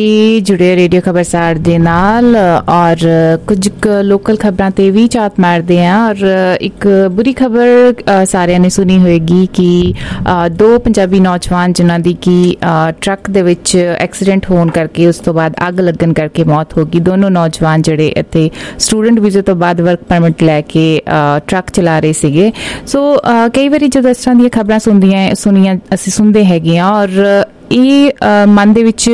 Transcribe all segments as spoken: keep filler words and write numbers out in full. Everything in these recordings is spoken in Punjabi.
जी जुड़े रेडियो खबरसार दे नाल और कुछ लोकल खबरां ते भी झात मारदे हैं। और एक बुरी खबर सारिਆਂ ने सुनी होएगी कि दो पंजाबी नौजवान जिन्हां दी कि ट्रक दे विच एक्सीडेंट होण करके उस तो बाद अग लगन करके मौत हो गई। दोनों नौजवान जिहड़े इत्थे स्टूडेंट वीज़े तो बाद वर्क परमिट लैके ट्रक चला रहे सीगे। सो कई वारी जदों इस तरह दी खबरां सुनदियां सुनियां असीं सुनदे हैगे आ और ਇਹ ਮਨ ਦੇ ਵਿੱਚ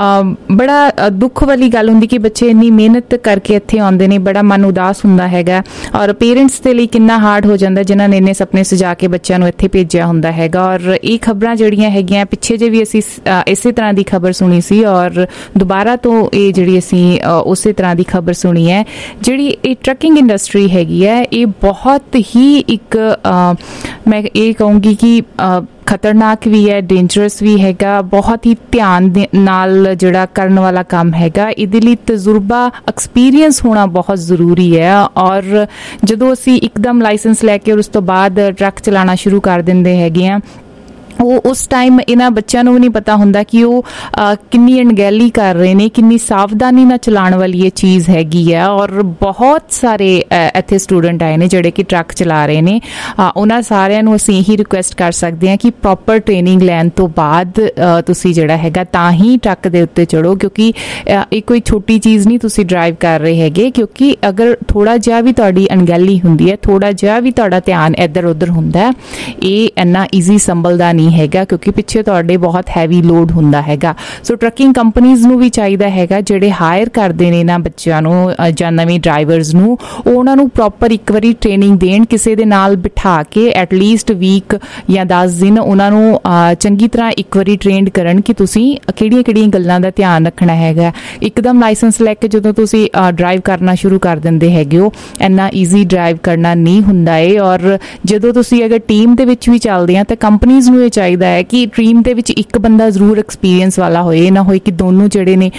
ਬੜਾ ਦੁੱਖ ਵਾਲੀ ਗੱਲ ਹੁੰਦੀ ਕਿ ਬੱਚੇ ਇੰਨੀ ਮਿਹਨਤ ਕਰਕੇ ਇੱਥੇ ਆਉਂਦੇ ਨੇ, ਬੜਾ ਮਨ ਉਦਾਸ ਹੁੰਦਾ ਹੈਗਾ। ਔਰ ਪੇਰੈਂਟਸ ਦੇ ਲਈ ਕਿੰਨਾ ਹਾਰਡ ਹੋ ਜਾਂਦਾ ਜਿਨ੍ਹਾਂ ਨੇ ਇੰਨੇ ਸੁਪਨੇ ਸਜਾ ਕੇ ਬੱਚਿਆਂ ਨੂੰ ਇੱਥੇ ਭੇਜਿਆ ਹੁੰਦਾ ਹੈਗਾ। ਔਰ ਇਹ ਖਬਰਾਂ ਜਿਹੜੀਆਂ ਹੈਗੀਆਂ ਪਿੱਛੇ ਜੇ ਵੀ ਅਸੀਂ ਇਸੇ ਤਰ੍ਹਾਂ ਦੀ ਖਬਰ ਸੁਣੀ ਸੀ ਔਰ ਦੁਬਾਰਾ ਤੋਂ ਇਹ ਜਿਹੜੀ ਅਸੀਂ ਉਸੇ ਤਰ੍ਹਾਂ ਦੀ ਖਬਰ ਸੁਣੀ ਹੈ। ਜਿਹੜੀ ਇਹ ਟਰੱਕਿੰਗ ਇੰਡਸਟਰੀ ਹੈਗੀ ਹੈ ਇਹ ਬਹੁਤ ਹੀ ਇੱਕ ਮੈਂ ਇਹ ਕਹੂੰਗੀ ਕਿ खतरनाक भी है, डेंजरस भी हैगा, बहुत ही ध्यान नाल जिहड़ा करन वाला काम हैगा। इहदे लई तजुर्बा एक्सपीरियंस होना बहुत ज़रूरी है। और जदों असीं एकदम लाइसेंस लैके और उस तो बाद ट्रक चलाना शुरू कर दिंदे हैगे आ ਉਹ ਉਸ ਟਾਈਮ ਇਹਨਾਂ ਬੱਚਿਆਂ ਨੂੰ ਵੀ ਨਹੀਂ ਪਤਾ ਹੁੰਦਾ ਕਿ ਉਹ ਕਿੰਨੀ ਅਣਗਹਿਲੀ ਕਰ ਰਹੇ ਨੇ, ਕਿੰਨੀ ਸਾਵਧਾਨੀ ਨਾਲ ਚਲਾਉਣ ਵਾਲੀ ਇਹ ਚੀਜ਼ ਹੈਗੀ ਆ। ਔਰ ਬਹੁਤ ਸਾਰੇ ਇੱਥੇ ਸਟੂਡੈਂਟ ਆਏ ਨੇ ਜਿਹੜੇ ਕਿ ਟਰੱਕ ਚਲਾ ਰਹੇ ਨੇ। ਉਹਨਾਂ ਸਾਰਿਆਂ ਨੂੰ ਅਸੀਂ ਇਹੀ ਰਿਕੁਐਸਟ ਕਰ ਸਕਦੇ ਹਾਂ ਕਿ ਪ੍ਰੋਪਰ ਟ੍ਰੇਨਿੰਗ ਲੈਣ ਤੋਂ ਬਾਅਦ ਤੁਸੀਂ ਜਿਹੜਾ ਹੈਗਾ ਤਾਂ ਹੀ ਟਰੱਕ ਦੇ ਉੱਤੇ ਚੜ੍ਹੋ, ਕਿਉਂਕਿ ਇਹ ਕੋਈ ਛੋਟੀ ਚੀਜ਼ ਨਹੀਂ ਤੁਸੀਂ ਡਰਾਈਵ ਕਰ ਰਹੇ ਹੈਗੇ। ਕਿਉਂਕਿ ਅਗਰ ਥੋੜ੍ਹਾ ਜਿਹਾ ਵੀ ਤੁਹਾਡੀ ਅਣਗਹਿਲੀ ਹੁੰਦੀ ਹੈ, ਥੋੜ੍ਹਾ ਜਿਹਾ ਵੀ ਤੁਹਾਡਾ ਧਿਆਨ ਇੱਧਰ ਉੱਧਰ ਹੁੰਦਾ, ਇਹ ਇੰਨਾ ਈਜ਼ੀ ਸੰਭਲਦਾ ਨਹੀਂ ਹੈਗਾ ਕਿਉਂਕਿ ਪਿੱਛੇ ਤੁਹਾਡੇ ਬਹੁਤ ਹੈਵੀ ਲੋਡ ਹੁੰਦਾ ਹੈਗਾ। ਸੋ ਟਰੱਕਿੰਗ ਕੰਪਨੀਜ਼ ਨੂੰ ਵੀ ਚਾਹੀਦਾ ਹੈਗਾ ਜਿਹੜੇ ਹਾਇਰ ਕਰਦੇ ਨੇ ਇਹਨਾਂ ਬੱਚਿਆਂ ਨੂੰ ਜਾਂ ਨਵੇਂ ਡਰਾਈਵਰਸ ਨੂੰ, ਉਹ ਉਹਨਾਂ ਨੂੰ ਪ੍ਰੋਪਰ ਇੱਕ ਵਾਰੀ ਟ੍ਰੇਨਿੰਗ ਦੇਣ, ਕਿਸੇ ਦੇ ਨਾਲ ਬਿਠਾ ਕੇ ਐਟਲੀਸਟ ਵੀਕ ਜਾਂ ਦਸ ਦਿਨ ਉਹਨਾਂ ਨੂੰ ਚੰਗੀ ਤਰ੍ਹਾਂ ਇੱਕ ਵਾਰੀ ਟ੍ਰੇਨਡ ਕਰਨ ਕਿ ਤੁਸੀਂ ਕਿਹੜੀਆਂ ਕਿਹੜੀਆਂ ਗੱਲਾਂ ਦਾ ਧਿਆਨ ਰੱਖਣਾ ਹੈਗਾ। ਇੱਕਦਮ ਲਾਇਸੈਂਸ ਲੈ ਕੇ ਜਦੋਂ ਤੁਸੀਂ ਡਰਾਈਵ ਕਰਨਾ ਸ਼ੁਰੂ ਕਰ ਦਿੰਦੇ ਹੈਗੇ ਹੋ, ਇੰਨਾ ਈਜ਼ੀ ਡਰਾਈਵ ਕਰਨਾ ਨਹੀਂ ਹੁੰਦਾ ਏ। ਔਰ ਜਦੋਂ ਤੁਸੀਂ ਅਗਰ ਟੀਮ ਦੇ ਵਿੱਚ ਵੀ ਚੱਲਦੇ ਆ ਤਾਂ ਕੰਪਨੀਜ਼ ਨੂੰ ਇਹ ਚਾਹੀਦਾ ਹੈ ਕਿ ਟੀਮ ਦੇ ਵਿੱਚ ਇੱਕ ਬੰਦਾ ਜ਼ਰੂਰ ਐਕਸਪੀਰੀਅੰਸ ਵਾਲਾ ਹੋਏ, ਨਾ ਹੋਏ ਕਿ ਦੋਨੋਂ ਜਿਹੜੇ ਨੇ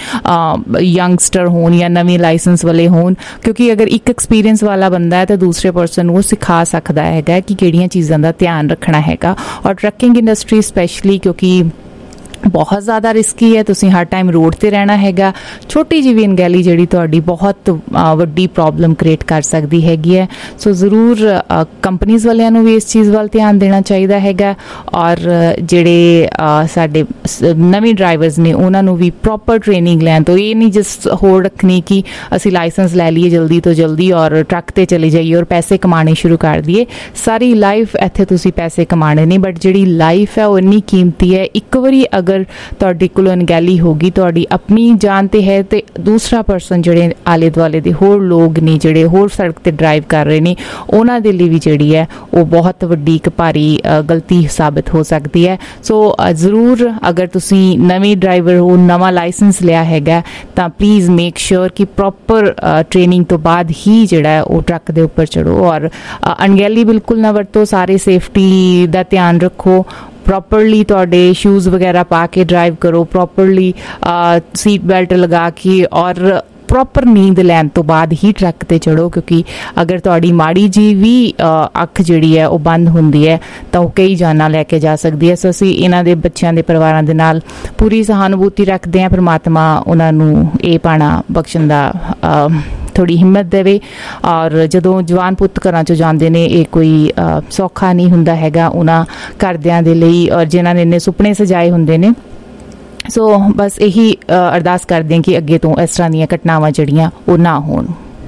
ਯੰਗਸਟਰ ਹੋਣ ਜਾਂ ਨਵੇਂ ਲਾਇਸੈਂਸ ਵਾਲੇ ਹੋਣ। ਕਿਉਂਕਿ ਅਗਰ ਇੱਕ ਐਕਸਪੀਰੀਅੰਸ ਵਾਲਾ ਬੰਦਾ ਹੈ ਤਾਂ ਦੂਸਰੇ ਪਰਸਨ ਨੂੰ ਉਹ ਸਿਖਾ ਸਕਦਾ ਹੈਗਾ ਕਿ ਕਿਹੜੀਆਂ ਚੀਜ਼ਾਂ ਦਾ ਧਿਆਨ ਰੱਖਣਾ ਹੈਗਾ। ਔਰ ਟਰੱਕਿੰਗ ਇੰਡਸਟਰੀ ਸਪੈਸ਼ਲੀ ਕਿਉਂਕਿ ਬਹੁਤ ਜ਼ਿਆਦਾ ਰਿਸਕੀ ਹੈ, ਤੁਸੀਂ ਹਰ ਟਾਈਮ ਰੋਡ 'ਤੇ ਰਹਿਣਾ ਹੈਗਾ। ਛੋਟੀ ਜਿਹੀ ਵੀ ਅਣਗਹਿਲੀ ਜਿਹੜੀ ਤੁਹਾਡੀ ਬਹੁਤ ਵੱਡੀ ਪ੍ਰੋਬਲਮ ਕ੍ਰੀਏਟ ਕਰ ਸਕਦੀ ਹੈਗੀ ਹੈ। ਸੋ ਜ਼ਰੂਰ ਕੰਪਨੀਜ਼ ਵਾਲਿਆਂ ਨੂੰ ਵੀ ਇਸ ਚੀਜ਼ ਵੱਲ ਧਿਆਨ ਦੇਣਾ ਚਾਹੀਦਾ ਹੈਗਾ। ਔਰ ਜਿਹੜੇ ਸਾਡੇ ਨਵੇਂ ਡਰਾਈਵਰਸ ਨੇ ਉਹਨਾਂ ਨੂੰ ਵੀ ਪ੍ਰੋਪਰ ਟ੍ਰੇਨਿੰਗ ਲੈਣ ਤੋਂ, ਇਹ ਨਹੀਂ ਜਸਟ ਹੋੜ ਰੱਖਣੀ ਕਿ ਅਸੀਂ ਲਾਇਸੈਂਸ ਲੈ ਲਈਏ ਜਲਦੀ ਤੋਂ ਜਲਦੀ ਔਰ ਟਰੱਕ 'ਤੇ ਚਲੇ ਜਾਈਏ ਔਰ ਪੈਸੇ ਕਮਾਉਣੇ ਸ਼ੁਰੂ ਕਰ ਦਈਏ। ਸਾਰੀ ਲਾਈਫ ਇੱਥੇ ਤੁਸੀਂ ਪੈਸੇ ਕਮਾਉਣੇ ਨੇ, ਬਟ ਜਿਹੜੀ ਲਾਈਫ ਹੈ ਉਹ ਇੰਨੀ ਕੀਮਤੀ ਹੈ। ਇੱਕ ਵਾਰੀ ਅਗਰ ਤੁਹਾਡੇ ਕੋਲ ਅਣਗਹਿਲੀ ਹੋ ਗਈ, ਤੁਹਾਡੀ ਆਪਣੀ ਜਾਨ ਤੇ ਹੈ ਤੇ ਦੂਸਰਾ ਪਰਸਨ ਜਿਹੜੇ ਆਲੇ ਦੁਆਲੇ ਦੇ ਹੋਰ ਲੋਕ ਨੇ ਜਿਹੜੇ ਹੋਰ ਸੜਕ ਤੇ ਡਰਾਈਵ ਕਰ ਰਹੇ ਨੇ ਉਹਨਾਂ ਦੇ ਲਈ ਵੀ ਜਿਹੜੀ ਹੈ ਉਹ ਬਹੁਤ ਵੱਡੀ ਇੱਕ ਭਾਰੀ ਗਲਤੀ ਸਾਬਿਤ ਹੋ ਸਕਦੀ ਹੈ। ਸੋ ਜ਼ਰੂਰ ਅਗਰ ਤੁਸੀਂ ਨਵੇਂ ਡਰਾਈਵਰ ਹੋ, ਨਵਾਂ ਲਾਇਸੈਂਸ ਲਿਆ ਹੈਗਾ ਤਾਂ ਪਲੀਜ਼ ਮੇਕ ਸ਼ੋਰ ਕਿ ਪ੍ਰੋਪਰ ਟ੍ਰੇਨਿੰਗ ਤੋਂ ਬਾਅਦ ਹੀ ਜਿਹੜਾ ਹੈ ਉਹ ਟਰੱਕ ਦੇ ਉੱਪਰ ਚੜ੍ਹੋ। ਔਰ ਅਣਗਹਿਲੀ ਬਿਲਕੁਲ ਨਾ ਵਰਤੋ, ਸਾਰੇ ਸੇਫਟੀ ਦਾ ਧਿਆਨ ਰੱਖੋ, ਪ੍ਰੋਪਰਲੀ ਤੁਹਾਡੇ ਸ਼ੂਜ਼ ਵਗੈਰਾ ਪਾ ਕੇ ਡਰਾਈਵ ਕਰੋ, ਪ੍ਰੋਪਰਲੀ ਸੀਟ ਬੈਲਟ ਲਗਾ ਕੇ ਔਰ ਪ੍ਰੋਪਰ ਨੀਂਦ ਲੈਣ ਤੋਂ ਬਾਅਦ ਹੀ ਟਰੱਕ 'ਤੇ ਚੜ੍ਹੋ। ਕਿਉਂਕਿ ਅਗਰ ਤੁਹਾਡੀ ਮਾੜੀ ਜੀ ਵੀ ਅੱਖ ਜਿਹੜੀ ਹੈ ਉਹ ਬੰਦ ਹੁੰਦੀ ਹੈ ਤਾਂ ਉਹ ਕਈ ਜਾਨਾਂ ਲੈ ਕੇ ਜਾ ਸਕਦੀ ਹੈ। ਸੋ ਅਸੀਂ ਇਹਨਾਂ ਦੇ ਬੱਚਿਆਂ ਦੇ ਪਰਿਵਾਰਾਂ ਦੇ ਨਾਲ ਪੂਰੀ ਸਹਾਨੁਭੂਤੀ ਰੱਖਦੇ ਹਾਂ। ਪਰਮਾਤਮਾ ਉਹਨਾਂ ਨੂੰ ਇਹ ਪਾਣਾ ਬਖਸ਼ਣ ਦਾ ਥੋੜ੍ਹੀ ਹਿੰਮਤ ਦੇਵੇ। ਔਰ ਜਦੋਂ ਜਵਾਨ ਪੁੱਤ ਘਰਾਂ 'ਚੋਂ ਜਾਂਦੇ ਨੇ ਇਹ ਕੋਈ ਸੌਖਾ ਨਹੀਂ ਹੁੰਦਾ ਹੈਗਾ ਉਹਨਾਂ ਘਰਦਿਆਂ ਦੇ ਲਈ ਔਰ ਜਿਨ੍ਹਾਂ ਨੇ ਇੰਨੇ ਸੁਪਨੇ ਸਜਾਏ ਹੁੰਦੇ ਨੇ। ਸੋ ਬਸ ਇਹੀ ਅਰਦਾਸ ਕਰਦੇ ਹਾਂ ਕਿ ਅੱਗੇ ਤੋਂ ਇਸ ਤਰ੍ਹਾਂ ਦੀਆਂ ਘਟਨਾਵਾਂ ਜਿਹੜੀਆਂ ਉਹ ਨਾ ਹੋਣ।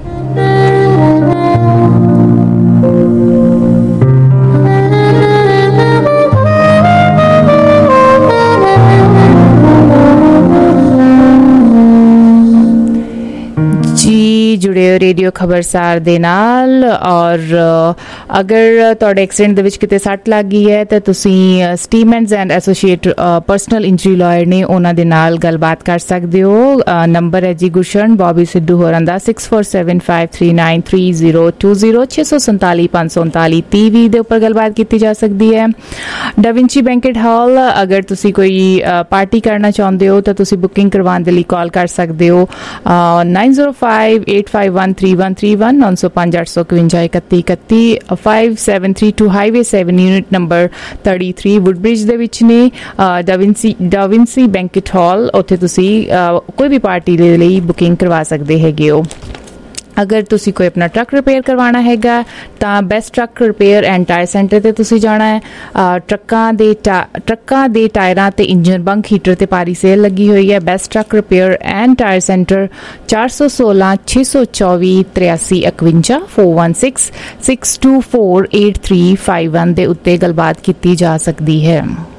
जुड़े हो रेडियो खबरसार दे नाल। और अगर तुहाडे एक्सीडेंट दे विच किते सट लग गई है तो तुसीं Steemans and associate personal injury lawyer ने उन्हां दे नाल गलबात कर सकदे हो। नंबर है जी गुरशरण बॉबी सिद्धू होरां दा six four seven five three nine three zero two zero छे सौ संताली पांच सौ उनताली तीवी दे उपर गलबात की जा सकती है। डाविंची बैंकेट हॉल अगर तुसी कोई पार्टी करना चाहते हो तो तुसी बुकिंग करवाने के लिए कॉल कर सकते हो nine zero five five eight five one three one three one nine zero five eight six one one one one five seven three two highway seven unit number thirty-three Woodbridge ਦੇ ਵਿੱਚ ਨੇ ਡਾਵਿੰਸੀ ਡਾਵਿੰਸੀ ਬੈਂਕਟ ਹਾਲ ਉੱਥੇ ਤੁਸੀਂ ਕੋਈ ਵੀ ਪਾਰਟੀ ਦੇ ਲਈ ਬੁਕਿੰਗ ਕਰਵਾ ਸਕਦੇ ਹੈਗੇ ਹੋ। अगर तुसी कोई अपना ट्रक रिपेयर करवाना हैगा तां Best Truck Repair and Tyre Centre ते तुसी जाना है। ट्रक्कां दे ट्रक्कां दे टायरां ते इंजन बंक हीटर ते भारी सेल लगी हुई है। Best Truck Repair and Tyre Centre चार सौ सोलह छे सौ चौबीस त्रियासी इकवंजा four one six six two four eight three five one दे उत्ते गलबात की जा सकती है।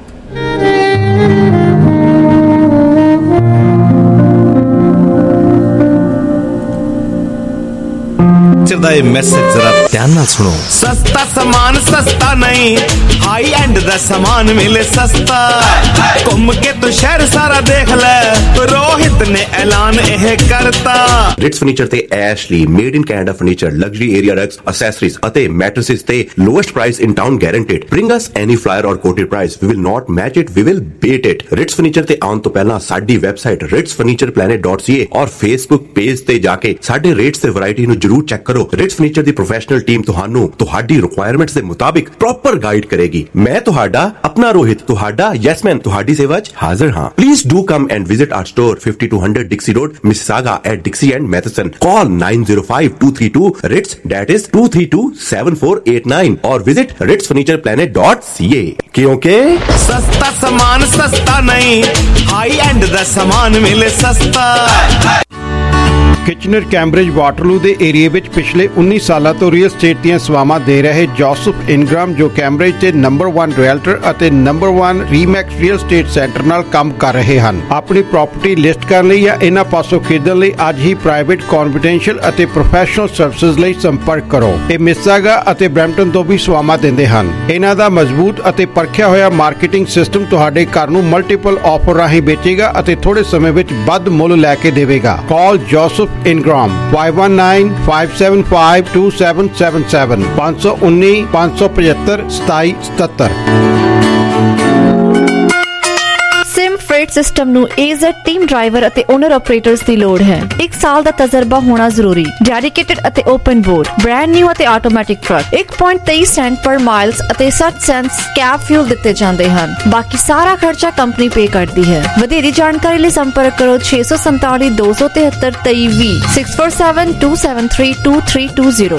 ਦਾ ਇਹ ਮੈਸੇਜ ਜ਼ਰਾ ਧਿਆਨ ਨਾਲ ਸੁਣੋ। ਸਸਤਾ ਸਮਾਨ ਸਸਤਾ ਨਹੀਂ, ਹਾਈ ਐਂਡ ਦਾ ਸਮਾਨ ਮਿਲੇ ਸਸਤਾ। ਘੁੰਮ ਕੇ ਤੂੰ ਸ਼ਹਿਰ ਸਾਰਾ ਦੇਖ ਲੈ, ਰੋਹਿਤ ਨੇ ਐਲਾਨ ਇਹ ਕਰਤਾ। ਰਿਟਸ ਫਰਨੀਚਰ ਤੇ Ashley made in Canada furniture, luxury area racks, accessories ਅਤੇ ਮੈਟ੍ਰੈਸਸ ਤੇ lowest price in town guaranteed. Bring us any flyer or quoted price, we will not match it, we will beat it. Ritz Furniture ਤੇ ਆਉਣ ਤੋਂ ਪਹਿਲਾਂ ਸਾਡੀ website Ritz Furniture Planet dot C A ਔਰ ਫੇਸਬੁੱਕ ਪੇਜ ਤੇ ਜਾ ਕੇ ਸਾਡੇ ਰੇਟਸ ਤੇ ਵੈਰਾਈਟੀ ਨੂੰ ਜਰੂਰ ਚੈੱਕ ਕਰੋ। ਰਿਟਸ ਫਰਨੀਚਰ ਦੀ ਪ੍ਰੋਫੈਸ਼ਨਲ ਟੀਮ ਤੁਹਾਨੂੰ ਤੁਹਾਡੀ ਰਿਕੁਆਇਰਮੈਂਟਸ ਦੇ ਮੁਤਾਬਿਕ ਪ੍ਰੋਪਰ ਗਾਈਡ ਕਰੇਗੀ। ਮੈਂ ਤੁਹਾਡਾ ਆਪਣਾ ਰੋਹਿਤ, ਤੁਹਾਡਾ ਯੈਸਮੈਨ ਤੁਹਾਡੀ ਸੇਵਾ 'ਚ ਹਾਜ਼ਰ ਹਾਂ। Please do come and visit our store fifty-two hundred Dixie Road, Mississauga at Dixie and Matheson. Call nine zero five two three two RITS, that is two three two seven four eight nine, or visit rits furniture planet dot c a। क्योंकि सस्ता सामान सस्ता नहीं, हाई एंड दा सामान मिले सस्ता। ਕਿਚਨਰ ਕੈਂਬਰਿਜ ਵਾਟਰਲੂ ਦੇ ਏਰੀਏ ਵਿੱਚ ਪਿਛਲੇ ਉੱਨੀ ਸਾਲਾਂ ਤੋਂ ਰੀਅਲ ਸਟੇਟ ਦੀਆਂ ਸੇਵਾਵਾਂ ਦੇ ਰਹੇ ਜੋਸਫ ਇਨਗ੍ਰਾਮ, ਜੋ ਕੈਂਬਰਿਜ ਦੇ ਨੰਬਰ one ਰੀਅਲਟਰ ਅਤੇ number one Remax real estate centre ਨਾਲ ਕੰਮ ਕਰ ਰਹੇ ਹਨ। ਆਪਣੀ ਪ੍ਰਾਪਰਟੀ ਲਿਸਟ ਕਰਨ ਲਈ ਜਾਂ ਇਹਨਾਂ ਪਾਸੋਂ ਖਰੀਦਣ ਲਈ ਅੱਜ ਹੀ ਪ੍ਰਾਈਵੇਟ, ਕੌਨਫੀਡੈਂਸ਼ੀਅਲ ਅਤੇ ਪ੍ਰੋਫੈਸ਼ਨਲ ਸਰਵਿਸਿਜ਼ ਲਈ ਸੰਪਰਕ ਕਰੋ। ਇਹ ਮਿਸਿਸਾਗਾ ਅਤੇ ਬਰੈਂਪਟਨ ਤੋਂ ਵੀ ਸੇਵਾਵਾਂ ਦਿੰਦੇ ਹਨ। ਇਹਨਾਂ ਦਾ ਮਜ਼ਬੂਤ ਅਤੇ ਪਰਖਿਆ ਹੋਇਆ ਮਾਰਕੀਟਿੰਗ ਸਿਸਟਮ ਤੁਹਾਡੇ ਘਰ ਨੂੰ ਮਲਟੀਪਲ ਆਫਰ ਰਾਹੀਂ ਵੇਚੇਗਾ ਅਤੇ ਥੋੜੇ ਸਮੇਂ ਵਿੱਚ ਵੱਧ ਮੁੱਲ ਲੈ ਕੇ ਦੇਵੇਗਾ। Call Joseph Ingram five one nine five seven five two seven seven seven five one nine five seven five seven seven seven। Sim Freight System ਨੂੰ A Z ਟੀਮ ਡਰਾਈਵਰ ਅਤੇ ਓਨਰ ਆਪਰੇਟਰਸ ਦੀ ਲੋੜ ਹੈ। ਇੱਕ ਸਾਲ ਦਾ ਤਜਰਬਾ ਹੋਣਾ ਜ਼ਰੂਰੀ। ਡੈਡੀਕੇਟਡ ਅਤੇ ਓਪਨ ਬੋਰਡ, ਬ੍ਰਾਂਡ ਨਿਊ ਅਤੇ automatic truck, one point two three cent per miles ਅਤੇ sixty ਸੈਂਟਸ ਕੈਬ ਫਿਊਲ ਦਿੱਤੇ ਜਾਂਦੇ ਹਨ। ਬਾਕੀ ਸਾਰਾ ਖਰਚਾ ਕੰਪਨੀ ਪੇ ਕਰਦੀ ਹੈ। ਵਧੇਰੀ ਜਾਣਕਾਰੀ ਲਈ ਸੰਪਰਕ ਕਰੋ ਛੇ ਸੌ ਸੰਤਾਲੀ ਦੋ ਸੌ ਤਿਹੱਤਰ ਤੇਈ ਵੀਹ six four seven two seven three two three two zero।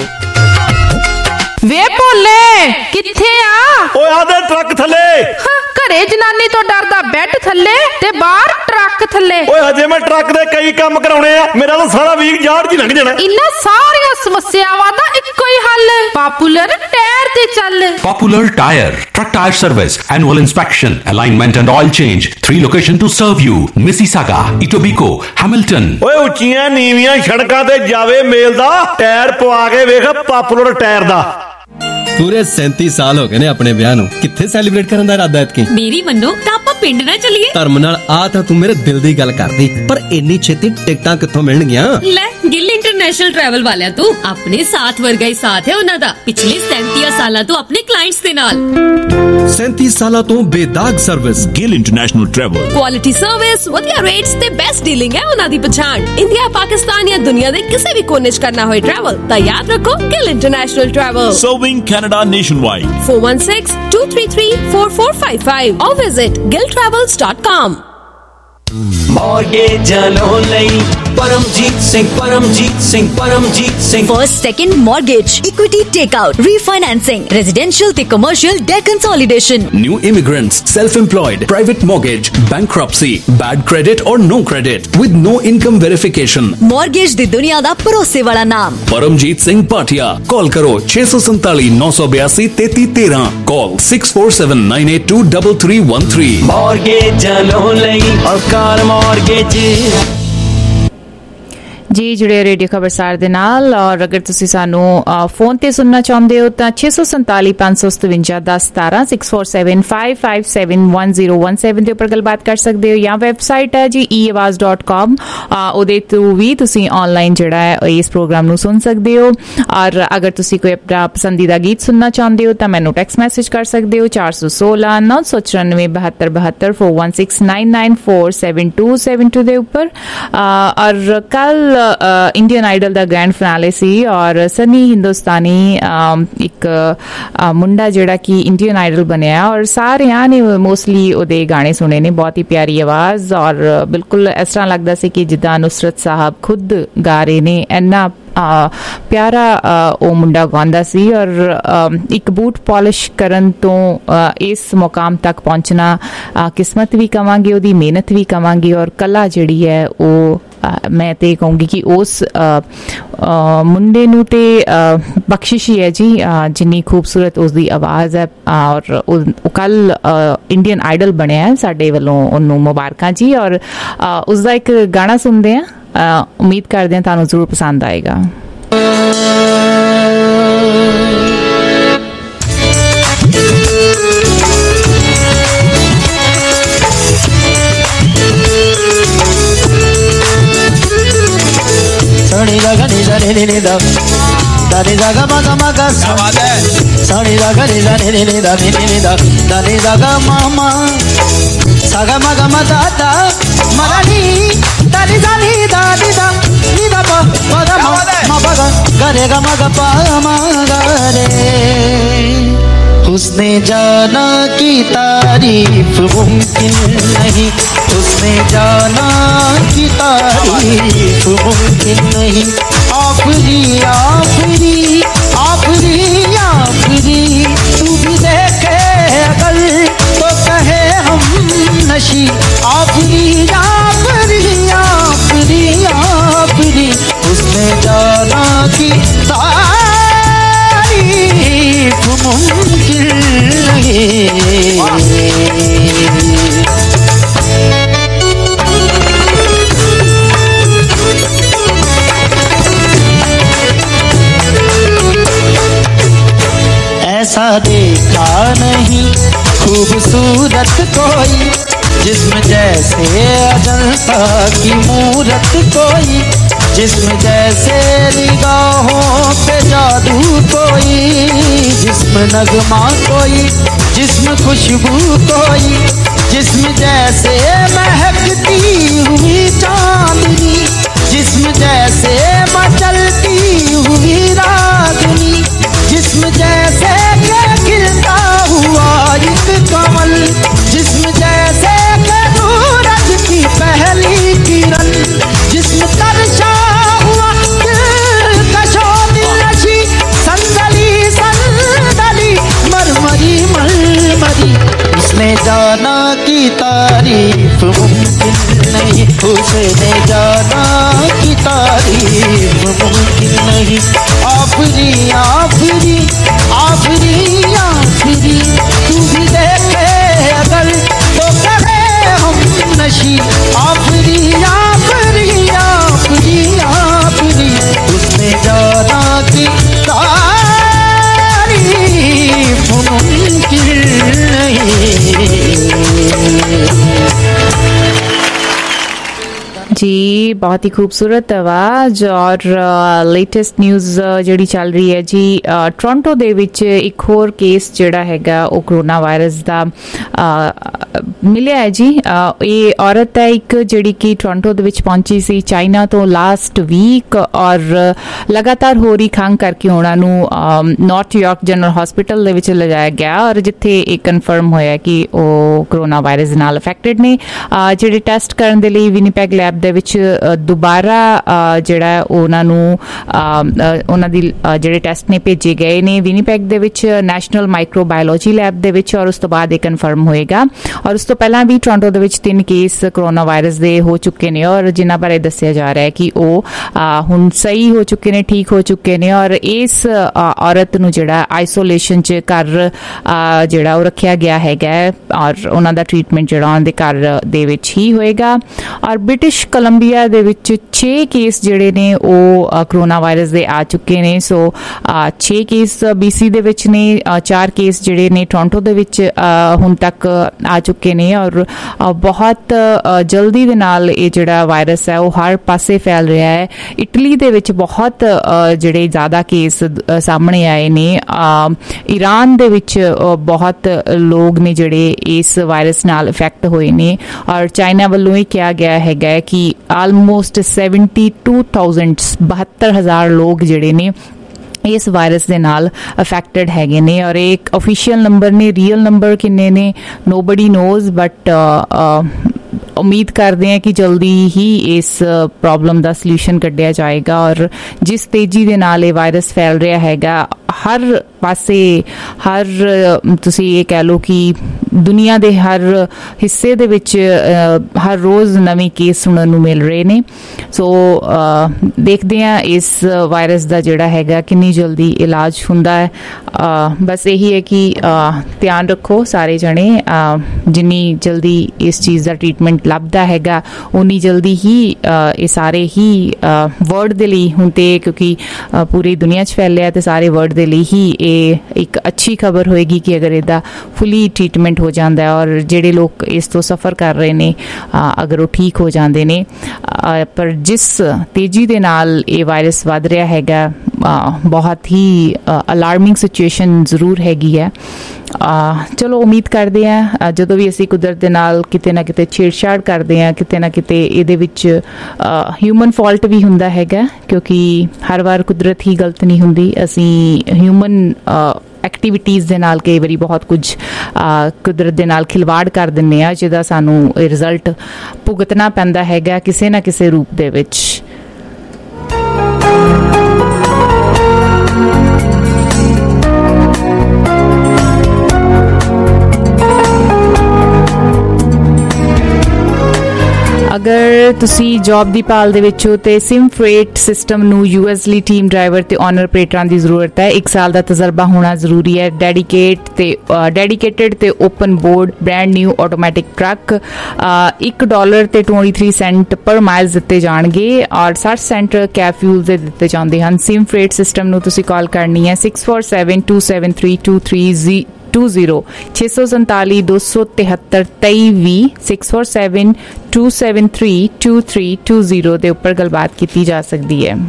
ਵੇ ਭੋਲੇ ਕਿੱਥੇ ਆ? ਓਏ ਆਦੇ ਟਰੱਕ ਥੱਲੇ। ਘਰੇ ਜਨਾਨੀ ਤੋਂ ਡਰਦਾ ਬੈੱਡ ਥੱਲੇ ਤੇ ਬਾਹਰ ਟਰੱਕ ਥੱਲੇ। ਓਏ ਹਜੇ ਮੈਂ ਟਰੱਕ ਦੇ ਕਈ ਕੰਮ ਕਰਾਉਣੇ ਆ, ਮੇਰਾ ਤਾਂ ਸਾਰਾ ਵੀਕ ਜਾੜ ਜੀ ਲੰਘ ਜਾਣਾ। ਇਨ੍ਹਾਂ ਸਾਰੀਆਂ ਸਮੱਸਿਆਵਾਂ ਦਾ ਇੱਕੋ ਹੀ ਹੱਲ, ਪਾਪੂਲਰ ਟਾਇਰ ਤੇ ਚੱਲ। Popular Tire, truck tire service, annual inspection, alignment and oil change. Three location to serve you: Mississauga, Etobicoke, Hamilton. ਓਏ ਉੱਚੀਆਂ ਨੀਵੀਆਂ ਸੜਕਾਂ ਤੇ ਜਾਵੇ ਮੇਲ ਦਾ, ਟਾਇਰ ਪਵਾ ਕੇ ਵੇਖ ਪਾਪੂਲਰ ਟਾਇਰ ਦਾ। ਪੂਰੇ ਸੈਂਤੀ ਸਾਲ ਹੋ ਗਏ ਨੇ ਆਪਣੇ ਵਿਆਹ ਨੂੰ, ਕਿੱਥੇ ਸੈਲੀਬ੍ਰੇਟ ਕਰਨ ਦਾ ਇਰਾਦਾ ਐਤਕੀ? ਮੇਰੀ ਮੰਨੋ ਤਾਂ ਆਪਾਂ ਪਿੰਡ ਨਾ ਚੱਲੀਏ। ਧਰਮ ਨਾਲ ਆ ਤਾਂ ਤੂੰ ਮੇਰੇ ਦਿਲ ਦੀ ਗੱਲ ਕਰਦੀ, ਪਰ ਇੰਨੀ ਛੇਤੀ ਟਿਕਟਾਂ ਕਿੱਥੋਂ ਮਿਲਣਗੀਆਂ? ਲੈ ਗਿੱਲ ਇੰਟਰਨੈਸ਼ਨਲ ਟਰੈਵਲ ਵਾਲਿਆਂ ਤੋਂ। ਆਪਣੇ ਸਾਥ ਵਰਗਾ ਹੀ ਸਾਥ ਹੈ ਉਹਨਾਂ ਦਾ, ਪਿਛਲੇ ਸੈਂਤੀ ਸਾਲਾਂ ਤੋਂ ਆਪਣੇ ਕਲਾਇੰਟਸ ਦੇ ਨਾਲ। ਸੈਂਤੀ ਸਾਲਾਂ ਤੋਂ ਬੇਦਾਗ service. Gill international travel, quality service, ਵਧੀਆ ਰੇਟਸ ਤੇ ਬੈਸਟ ਡੀਲਿੰਗ ਹੈ ਉਹਨਾਂ ਦੀ ਪਛਾਣ। ਇੰਡੀਆ, ਪਾਕਿਸਤਾਨ ਜਾਂ ਦੁਨੀਆ ਦੇ ਕਿਸੇ ਵੀ ਕੋਨੇ 'ਚ ਕਰਨਾ ਹੋਏ ਟਰੈਵਲ ਤਾਂ ਯਾਦ ਰੱਖੋ Gill international travel. Serving Canada nationwide. four one six two three three four four five five or visit gill travels dot com। Mortgage loan ਲਈ Paramjit Singh Paramjit Singh Paramjit Singh. First, second mortgage, equity takeout, refinancing, residential ਤੇ commercial debt consolidation. New immigrants, self-employed, private mortgage, bankruptcy, bad credit or no credit, with no income verification. Mortgage ਦੀ ਦੁਨੀਆ ਦਾ ਭਰੋਸੇ ਵਾਲਾ ਨਾਮ ਪਰਮਜੀਤ ਸਿੰਘ ਪਾਟਿਆ। ਕਾਲ ਕਰੋ ਛੇ ਸੌ ਸੰਤਾਲੀ ਨੌ ਸੌ ਬਿਆਸੀ ਤੇਤੀ ਤੇਰਾਂ। Call six four seven nine eight two three three one three। Mortgage loan ਲਈ ਅਕਾਲ mortgage। ਜੀ ਜੁੜੇ ਰੇਡੀਓ ਖਬਰਸਾਰ ਦੇ ਨਾਲ। ਔਰ ਅਗਰ ਤੁਸੀਂ ਸਾਨੂੰ ਫੋਨ ਤੇ ਸੁਣਨਾ ਚਾਹੁੰਦੇ ਹੋ ਤਾਂ ਛੇ ਸੌ ਸੰਤਾਲੀ ਪੰਜ ਸੌ ਸਤਵੰਜਾ ਦਸ ਸਤਾਰਾਂ six four seven five five seven one zero one seven ਦੇ ਉੱਪਰ ਗੱਲਬਾਤ ਕਰ ਸਕਦੇ ਹੋ, ਜਾਂ ਵੈਬਸਾਈਟ ਹੈ ਜੀ ਈ ਆਵਾਜ਼ ਡਾਟ ਕਾਮ, ਉਹਦੇ ਤੋਂ ਵੀ ਤੁਸੀਂ ਆਨਲਾਈਨ ਜਿਹੜਾ ਹੈ ਇਸ ਪ੍ਰੋਗਰਾਮ ਨੂੰ ਸੁਣ ਸਕਦੇ ਹੋ। ਔਰ ਅਗਰ ਤੁਸੀਂ ਕੋਈ ਆਪਣਾ ਪਸੰਦੀਦਾ ਗੀਤ ਸੁਣਨਾ ਚਾਹੁੰਦੇ ਹੋ ਤਾਂ ਮੈਨੂੰ ਟੈਕਸਟ ਮੈਸੇਜ ਕਰ ਸਕਦੇ ਹੋ ਚਾਰ ਸੌ ਸੋਲਾਂ ਨੌ ਸੌ ਚੁਰਾਨਵੇਂ ਬਹੱਤਰ ਬਹੱਤਰ four one six nine nine four seven two seven two ਦੇ ਉੱਪਰ। ਔਰ ਕੱਲ ਇੰਡੀਅਨ ਆਈਡਲ ਦਾ ਗ੍ਰੈਂਡ ਫਿਨਾਲੇ ਸੀ ਔਰ ਸਨੀ ਹਿੰਦੁਸਤਾਨੀ ਇੱਕ ਮੁੰਡਾ ਜਿਹੜਾ ਕਿ ਇੰਡੀਅਨ ਆਈਡਲ ਬਣਿਆ ਔਰ ਸਾਰਿਆਂ ਨੇ ਮੋਸਟਲੀ ਉਹਦੇ ਗਾਣੇ ਸੁਣੇ ਨੇ। ਬਹੁਤ ਹੀ ਪਿਆਰੀ ਆਵਾਜ਼ ਔਰ ਬਿਲਕੁਲ ਇਸ ਤਰ੍ਹਾਂ ਲੱਗਦਾ ਸੀ ਕਿ ਜਿੱਦਾਂ ਨੁਸਰਤ ਸਾਹਿਬ ਖੁਦ ਗਾ ਰਹੇ ਨੇ। ਇੰਨਾ ਪਿਆਰਾ ਉਹ ਮੁੰਡਾ ਗਾਉਂਦਾ ਸੀ ਔਰ ਇੱਕ ਬੂਟ ਪਾਲਿਸ਼ ਕਰਨ ਤੋਂ ਇਸ ਮੁਕਾਮ ਤੱਕ ਪਹੁੰਚਣਾ ਕਿਸਮਤ ਵੀ ਕਵਾਂਗੇ, ਉਹਦੀ ਮਿਹਨਤ ਵੀ ਕਵਾਂਗੇ ਔਰ ਕਲਾ ਜਿਹੜੀ ਹੈ ਉਹ ਮੈਂ ਤੇ ਕਹੂੰਗੀ ਕਿ ਉਸ ਮੁੰਡੇ ਨੂੰ ਤੇ ਬਖਸ਼ਿਸ਼ ਹੀ ਹੈ ਜੀ, ਜਿੰਨੀ ਖੂਬਸੂਰਤ ਉਸਦੀ ਆਵਾਜ਼ ਹੈ ਔਰ ਉਹ ਕੱਲ ਇੰਡੀਅਨ ਆਈਡਲ ਬਣਿਆ। ਸਾਡੇ ਵੱਲੋਂ ਉਹਨੂੰ ਮੁਬਾਰਕਾਂ ਜੀ ਔਰ ਉਸਦਾ ਇੱਕ ਗਾਣਾ ਸੁਣਦੇ ਹਾਂ। ਉਮੀਦ ਕਰਦੇ ਹਾਂ ਤੁਹਾਨੂੰ ਜ਼ਰੂਰ ਪਸੰਦ ਆਏਗਾ। ਸਣੀ ਦਾ ਗਨੀ ਦਾ ਨੀ ਨੀ ਦਾ ਦਾ ਨੀ ਦਾ ਗਾ ਮਾ ਗਾ ਮਾ ਗਾ ਸਣੀ ਦਾ ਗਨੀ ਦਾ ਨੀ ਨੀ ਦਾ ਨੀ ਨੀ ਦਾ ਦਾ ਨੀ ਦਾ ਗਾ ਮਾ ਮਾ ਸਾ ਗਾ ਮਾ ਗਾ ਮਾ ਦਾ ਦਾ ਮਾ ਦਾ ਨੀ da ni da ni da ni da ni da pa pa da ma ma pa ga ga re ga ma ga pa ma ga re। उसने जाना कि तारीफ मुमकिन नहीं, उसने जाना कि तारीफ मुमकिन नहीं। आखिरी आखिरी आखिरी आखिरी तू भी देखे अगर तो कहे हम नशी। आखिरी आखिरी आखिरी आखिरी उसने जाना कि तारीफ मुमकिन नहीं। ऐसा देखा नहीं खूबसूरत कोई, जिस्म जैसे अजंता की मूरत कोई, जिस्म जैसे निगाहों पे जादू कोई, जिस्म नगमा कोई, जिस्म खुशबू कोई, जिस्म जैसे महकती हुई चांदनी, जिस्म जैसे मचलती हुई रागनी, जिस्म जैसे के खिलता हुआ एक कमल, जिस्म जैसे के सूरज की पहली किरण, जिस्म तरशा हुआ दिलकशो दिलनशी, संदली संदली मरमरी मरमरी। उसने जाना कि तारीफ मुमकिन नहीं, उसने जाना कि तारीफ मुमकिन नहीं। आखिरी आखिरी आखिरी आखिरी तू भी देखे अगर तो करे हम नशी। आखिरी आखिरी आखिरी आखिरी उसने जाना कि तारीफ मुमकिन नहीं। जी बहुत ही खूबसूरत आवाज़ और लेटेस्ट न्यूज़ ਜਿਹੜੀ ਚੱਲ ਰਹੀ ਹੈ ਜੀ ਟੋਰਾਂਟੋ ਦੇ ਵਿੱਚ ਇੱਕ ਹੋਰ ਕੇਸ ਜਿਹੜਾ ਹੈਗਾ ਉਹ ਕਰੋਨਾ ਵਾਇਰਸ ਦਾ ਮਿਲਿਆ ਹੈ ਜੀ। ਇਹ ਔਰਤ ਹੈ ਇੱਕ ਜਿਹੜੀ ਕਿ ਟੋਰਾਂਟੋ ਦੇ ਵਿੱਚ ਪਹੁੰਚੀ ਸੀ ਚਾਈਨਾ ਤੋਂ ਲਾਸਟ ਵੀਕ ਔਰ ਲਗਾਤਾਰ ਹੋ ਰਹੀ ਖੰਘ ਕਰਕੇ ਉਹਨਾਂ ਨੂੰ ਨਾਰਥ ਯਾਰਕ ਜਨਰਲ ਹਸਪੀਟਲ ਦੇ ਵਿੱਚ ਲਿਜਾਇਆ ਗਿਆ ਔਰ ਜਿੱਥੇ ਇਹ ਕਨਫਰਮ ਹੋਇਆ ਕਿ ਉਹ ਕਰੋਨਾ ਵਾਇਰਸ ਨਾਲ ਅਫੈਕਟਡ ਨੇ। ਜਿਹੜੇ ਟੈਸਟ ਕਰਨ ਦੇ ਲਈ ਵਿਨੀਪੈਗ ਲੈਬ ਦੇ ਵਿੱਚ ਦੁਬਾਰਾ ਜਿਹੜਾ ਉਹਨਾਂ ਨੂੰ ਉਹਨਾਂ ਦੀ ਜਿਹੜੇ ਟੈਸਟ ਨੇ ਭੇਜੇ ਗਏ ਨੇ ਵਿਨੀਪੈਗ ਦੇ ਵਿੱਚ ਨੈਸ਼ਨਲ ਮਾਈਕਰੋਬਾਇਓਲੋਜੀ ਲੈਬ ਦੇ ਵਿੱਚ ਔਰ ਉਸ ਤੋਂ ਬਾਅਦ ਇਹ ਕਨਫਰਮ ਹੋਏਗਾ। ਔਰ ਉਸ ਤੋਂ ਪਹਿਲਾਂ ਵੀ ਟੋਰਾਂਟੋ ਦੇ ਵਿੱਚ ਤਿੰਨ ਕੇਸ ਕਰੋਨਾ ਵਾਇਰਸ ਦੇ ਹੋ ਚੁੱਕੇ ਨੇ ਔਰ ਜਿਨ੍ਹਾਂ ਬਾਰੇ ਦੱਸਿਆ ਜਾ ਰਿਹਾ ਹੈ ਕਿ ਉਹ ਹੁਣ ਸਹੀ ਹੋ ਚੁੱਕੇ ਨੇ, ਠੀਕ ਹੋ ਚੁੱਕੇ ਨੇ ਔਰ ਇਸ ਔਰਤ ਨੂੰ ਜਿਹੜਾ ਆਈਸੋਲੇਸ਼ਨ 'ਚ ਘਰ ਜਿਹੜਾ ਉਹ ਰੱਖਿਆ ਗਿਆ ਹੈਗਾ ਔਰ ਉਹਨਾਂ ਦਾ ਟ੍ਰੀਟਮੈਂਟ ਜਿਹੜਾ ਉਹਨਾਂ ਦੇ ਘਰ ਦੇ ਵਿੱਚ ਹੀ ਹੋਏਗਾ। ਔਰ ਬ੍ਰਿਟਿਸ਼ ਕੋਲੰਬੀਆ ਦੇ ਵਿੱਚ ਛੇ ਕੇਸ ਜਿਹੜੇ ਨੇ ਉਹ ਕਰੋਨਾ ਵਾਇਰਸ ਦੇ ਆ ਚੁੱਕੇ ਨੇ। ਸੋ ਛੇ ਕੇਸ ਬੀਸੀ ਦੇ ਵਿੱਚ ਨੇ, ਚਾਰ ਕੇਸ ਜਿਹੜੇ ਨੇ ਟੋਰਾਂਟੋ ਦੇ ਵਿੱਚ ਹੁਣ ਤੱਕ ਆ ਚੁੱਕੇ ਨੇ ਔਰ ਬਹੁਤ ਜਲਦੀ ਦੇ ਨਾਲ ਇਹ ਜਿਹੜਾ ਵਾਇਰਸ ਹੈ ਉਹ ਹਰ ਪਾਸੇ ਫੈਲ ਰਿਹਾ ਹੈ। ਇਟਲੀ ਦੇ ਵਿੱਚ ਬਹੁਤ ਜਿਹੜੇ ਜ਼ਿਆਦਾ ਕੇਸ ਸਾਹਮਣੇ ਆਏ ਨੇ। ਈਰਾਨ ਦੇ ਵਿੱਚ ਬਹੁਤ ਲੋਕ ਨੇ ਜਿਹੜੇ ਇਸ ਵਾਇਰਸ ਨਾਲ ਇਫੈਕਟ ਹੋਏ ਨੇ ਔਰ ਚਾਈਨਾ ਵੱਲੋਂ ਇਹ ਕਿਹਾ ਗਿਆ ਹੈਗਾ ਕਿ almost almost seventy two thousand ਬਹੱਤਰ ਹਜ਼ਾਰ ਲੋਕ ਜਿਹੜੇ ਨੇ ਇਸ ਵਾਇਰਸ ਦੇ ਨਾਲ ਅਫੈਕਟਡ ਹੈਗੇ ਨੇ ਔਰ ਇੱਕ ਅਫੀਸ਼ੀਅਲ ਨੰਬਰ ਨੇ ਰੀਅਲ ਨੰਬਰ ਕਿੰਨੇ ਨੇ ਨੋਬਡੀ ਨੋਜ਼ ਬਟ ਉਮੀਦ ਕਰਦੇ ਹਾਂ ਕਿ ਜਲਦੀ ਹੀ ਇਸ ਪ੍ਰੋਬਲਮ ਦਾ ਸੋਲੂਸ਼ਨ ਕੱਢਿਆ ਜਾਏਗਾ ਔਰ ਜਿਸ ਤੇਜ਼ੀ ਦੇ ਨਾਲ ਇਹ ਵਾਇਰਸ ਫੈਲ ਰਿਹਾ ਹੈਗਾ ਹਰ ਪਾਸੇ ਹਰ ਤੁਸੀਂ ਇਹ ਕਹਿ ਲਓ ਕਿ ਦੁਨੀਆ ਦੇ ਹਰ ਹਿੱਸੇ ਦੇ ਵਿੱਚ ਹਰ ਰੋਜ਼ ਨਵੇਂ ਕੇਸ ਸੁਣਨ ਨੂੰ ਮਿਲ ਰਹੇ ਨੇ ਸੋ ਦੇਖਦੇ ਹਾਂ ਇਸ ਵਾਇਰਸ ਦਾ ਜਿਹੜਾ ਹੈਗਾ ਕਿੰਨੀ ਜਲਦੀ ਇਲਾਜ ਹੁੰਦਾ ਹੈ ਬਸ ਇਹੀ ਹੈ ਕਿ ਧਿਆਨ ਰੱਖੋ ਸਾਰੇ ਜਣੇ ਜਿੰਨੀ ਜਲਦੀ ਇਸ ਚੀਜ਼ ਦਾ ਟ੍ਰੀਟਮੈਂਟ ਲੱਭਦਾ ਹੈਗਾ ਉਨੀ ਜਲਦੀ ਹੀ ਇਹ ਸਾਰੇ ਹੀ ਵਰਲਡ ਦੇ ਲਈ ਹੁਣ ਤੇ ਕਿਉਂਕਿ ਪੂਰੀ ਦੁਨੀਆ 'ਚ ਫੈਲਿਆ ਤੇ ਸਾਰੇ ਵਰਲਡ ਦੇ ਲਈ ਹੀ ਇਹ ਇੱਕ ਅੱਛੀ ਖਬਰ ਹੋਏਗੀ ਕਿ ਅਗਰ ਇਹਦਾ ਫੁੱਲੀ ਟ੍ਰੀਟਮੈਂਟ ਹੋ ਜਾਂਦਾ ਹੈ ਔਰ ਜਿਹੜੇ ਲੋਕ ਇਸ ਤੋਂ ਸਫਰ ਕਰ ਰਹੇ ਨੇ ਅਗਰ ਉਹ ਠੀਕ ਹੋ ਜਾਂਦੇ ਨੇ ਪਰ ਜਿਸ ਤੇਜ਼ੀ ਦੇ ਨਾਲ ਇਹ ਵਾਇਰਸ ਵੱਧ ਰਿਹਾ ਹੈਗਾ ਬਹੁਤ ਹੀ ਅਲਾਰਮਿੰਗ ਸਿਚੁਏਸ਼ਨ ਜ਼ਰੂਰ ਹੈਗੀ ਹੈ ਚਲੋ ਉਮੀਦ ਕਰਦੇ ਹਾਂ ਜਦੋਂ ਵੀ ਅਸੀਂ ਕੁਦਰਤ ਦੇ ਨਾਲ ਕਿਤੇ ਨਾ ਕਿਤੇ ਛੇੜਛਾੜ ਕਰਦੇ ਹਾਂ ਕਿਤੇ ਨਾ ਕਿਤੇ ਇਹਦੇ ਵਿੱਚ ਹਿਊਮਨ ਫਾਲਟ ਵੀ ਹੁੰਦਾ ਹੈਗਾ ਕਿਉਂਕਿ ਹਰ ਵਾਰ ਕੁਦਰਤ ਹੀ ਗਲਤ ਨਹੀਂ ਹੁੰਦੀ ਅਸੀਂ ਹਿਊਮਨ ਐਕਟੀਵਿਟੀਜ਼ ਦੇ ਨਾਲ ਕਈ ਵਾਰੀ ਬਹੁਤ ਕੁਝ ਕੁਦਰਤ ਦੇ ਨਾਲ ਖਿਲਵਾੜ ਕਰ ਦਿੰਦੇ ਆ ਜਿਹਦਾ ਸਾਨੂੰ ਰਿਜ਼ਲਟ ਭੁਗਤਣਾ ਪੈਂਦਾ ਹੈਗਾ ਕਿਸੇ ਨਾ ਕਿਸੇ ਰੂਪ ਦੇ ਵਿੱਚ ਅਗਰ ਤੁਸੀਂ ਜੌਬ ਦੀ ਭਾਲ ਦੇ ਵਿੱਚ ਹੋ ਤੇ ਸਿਮ ਫਰੇਟ ਸਿਸਟਮ ਨੂੰ ਯੂਐਸ ਲਈ ਟੀਮ ਡਰਾਈਵਰ ਤੇ ਓਨਰ ਆਪਰੇਟਰਾਂ ਦੀ ਜ਼ਰੂਰਤ ਹੈ ਇੱਕ ਸਾਲ ਦਾ ਤਜਰਬਾ ਹੋਣਾ ਜ਼ਰੂਰੀ ਹੈ ਡੈਡੀਕੇਟ ਤੇ ਡੈਡੀਕੇਟਡ ਤੇ open board brand new automatic truck ਇੱਕ ਡਾਲਰ ਤੇ ਤੇਈ ਸੈਂਟ ਪਰ ਮਾਈਲ ਦਿੱਤੇ ਜਾਣਗੇ ਔਰ ਸੱਠ ਸੈਂਟ ਕੈਬ ਫਿਊਲ ਦੇ ਦਿੱਤੇ ਜਾਂਦੇ ਹਨ ਸਿਮ ਫਰੇਟ ਸਿਸਟਮ ਨੂੰ ਤੁਸੀਂ ਕਾਲ ਕਰਨੀ ਹੈ six four seven two seven three two three two zero ਛੇ ਸੌ ਸੰਤਾਲੀ ਦੋ ਸੌ ਤਿਹੱਤਰ ਤੇਈ ਵੀਹ six four seven two seven three two three two zero ਦੇ ਉੱਪਰ ਗੱਲਬਾਤ ਕੀਤੀ ਜਾ ਸਕਦੀ ਹੈ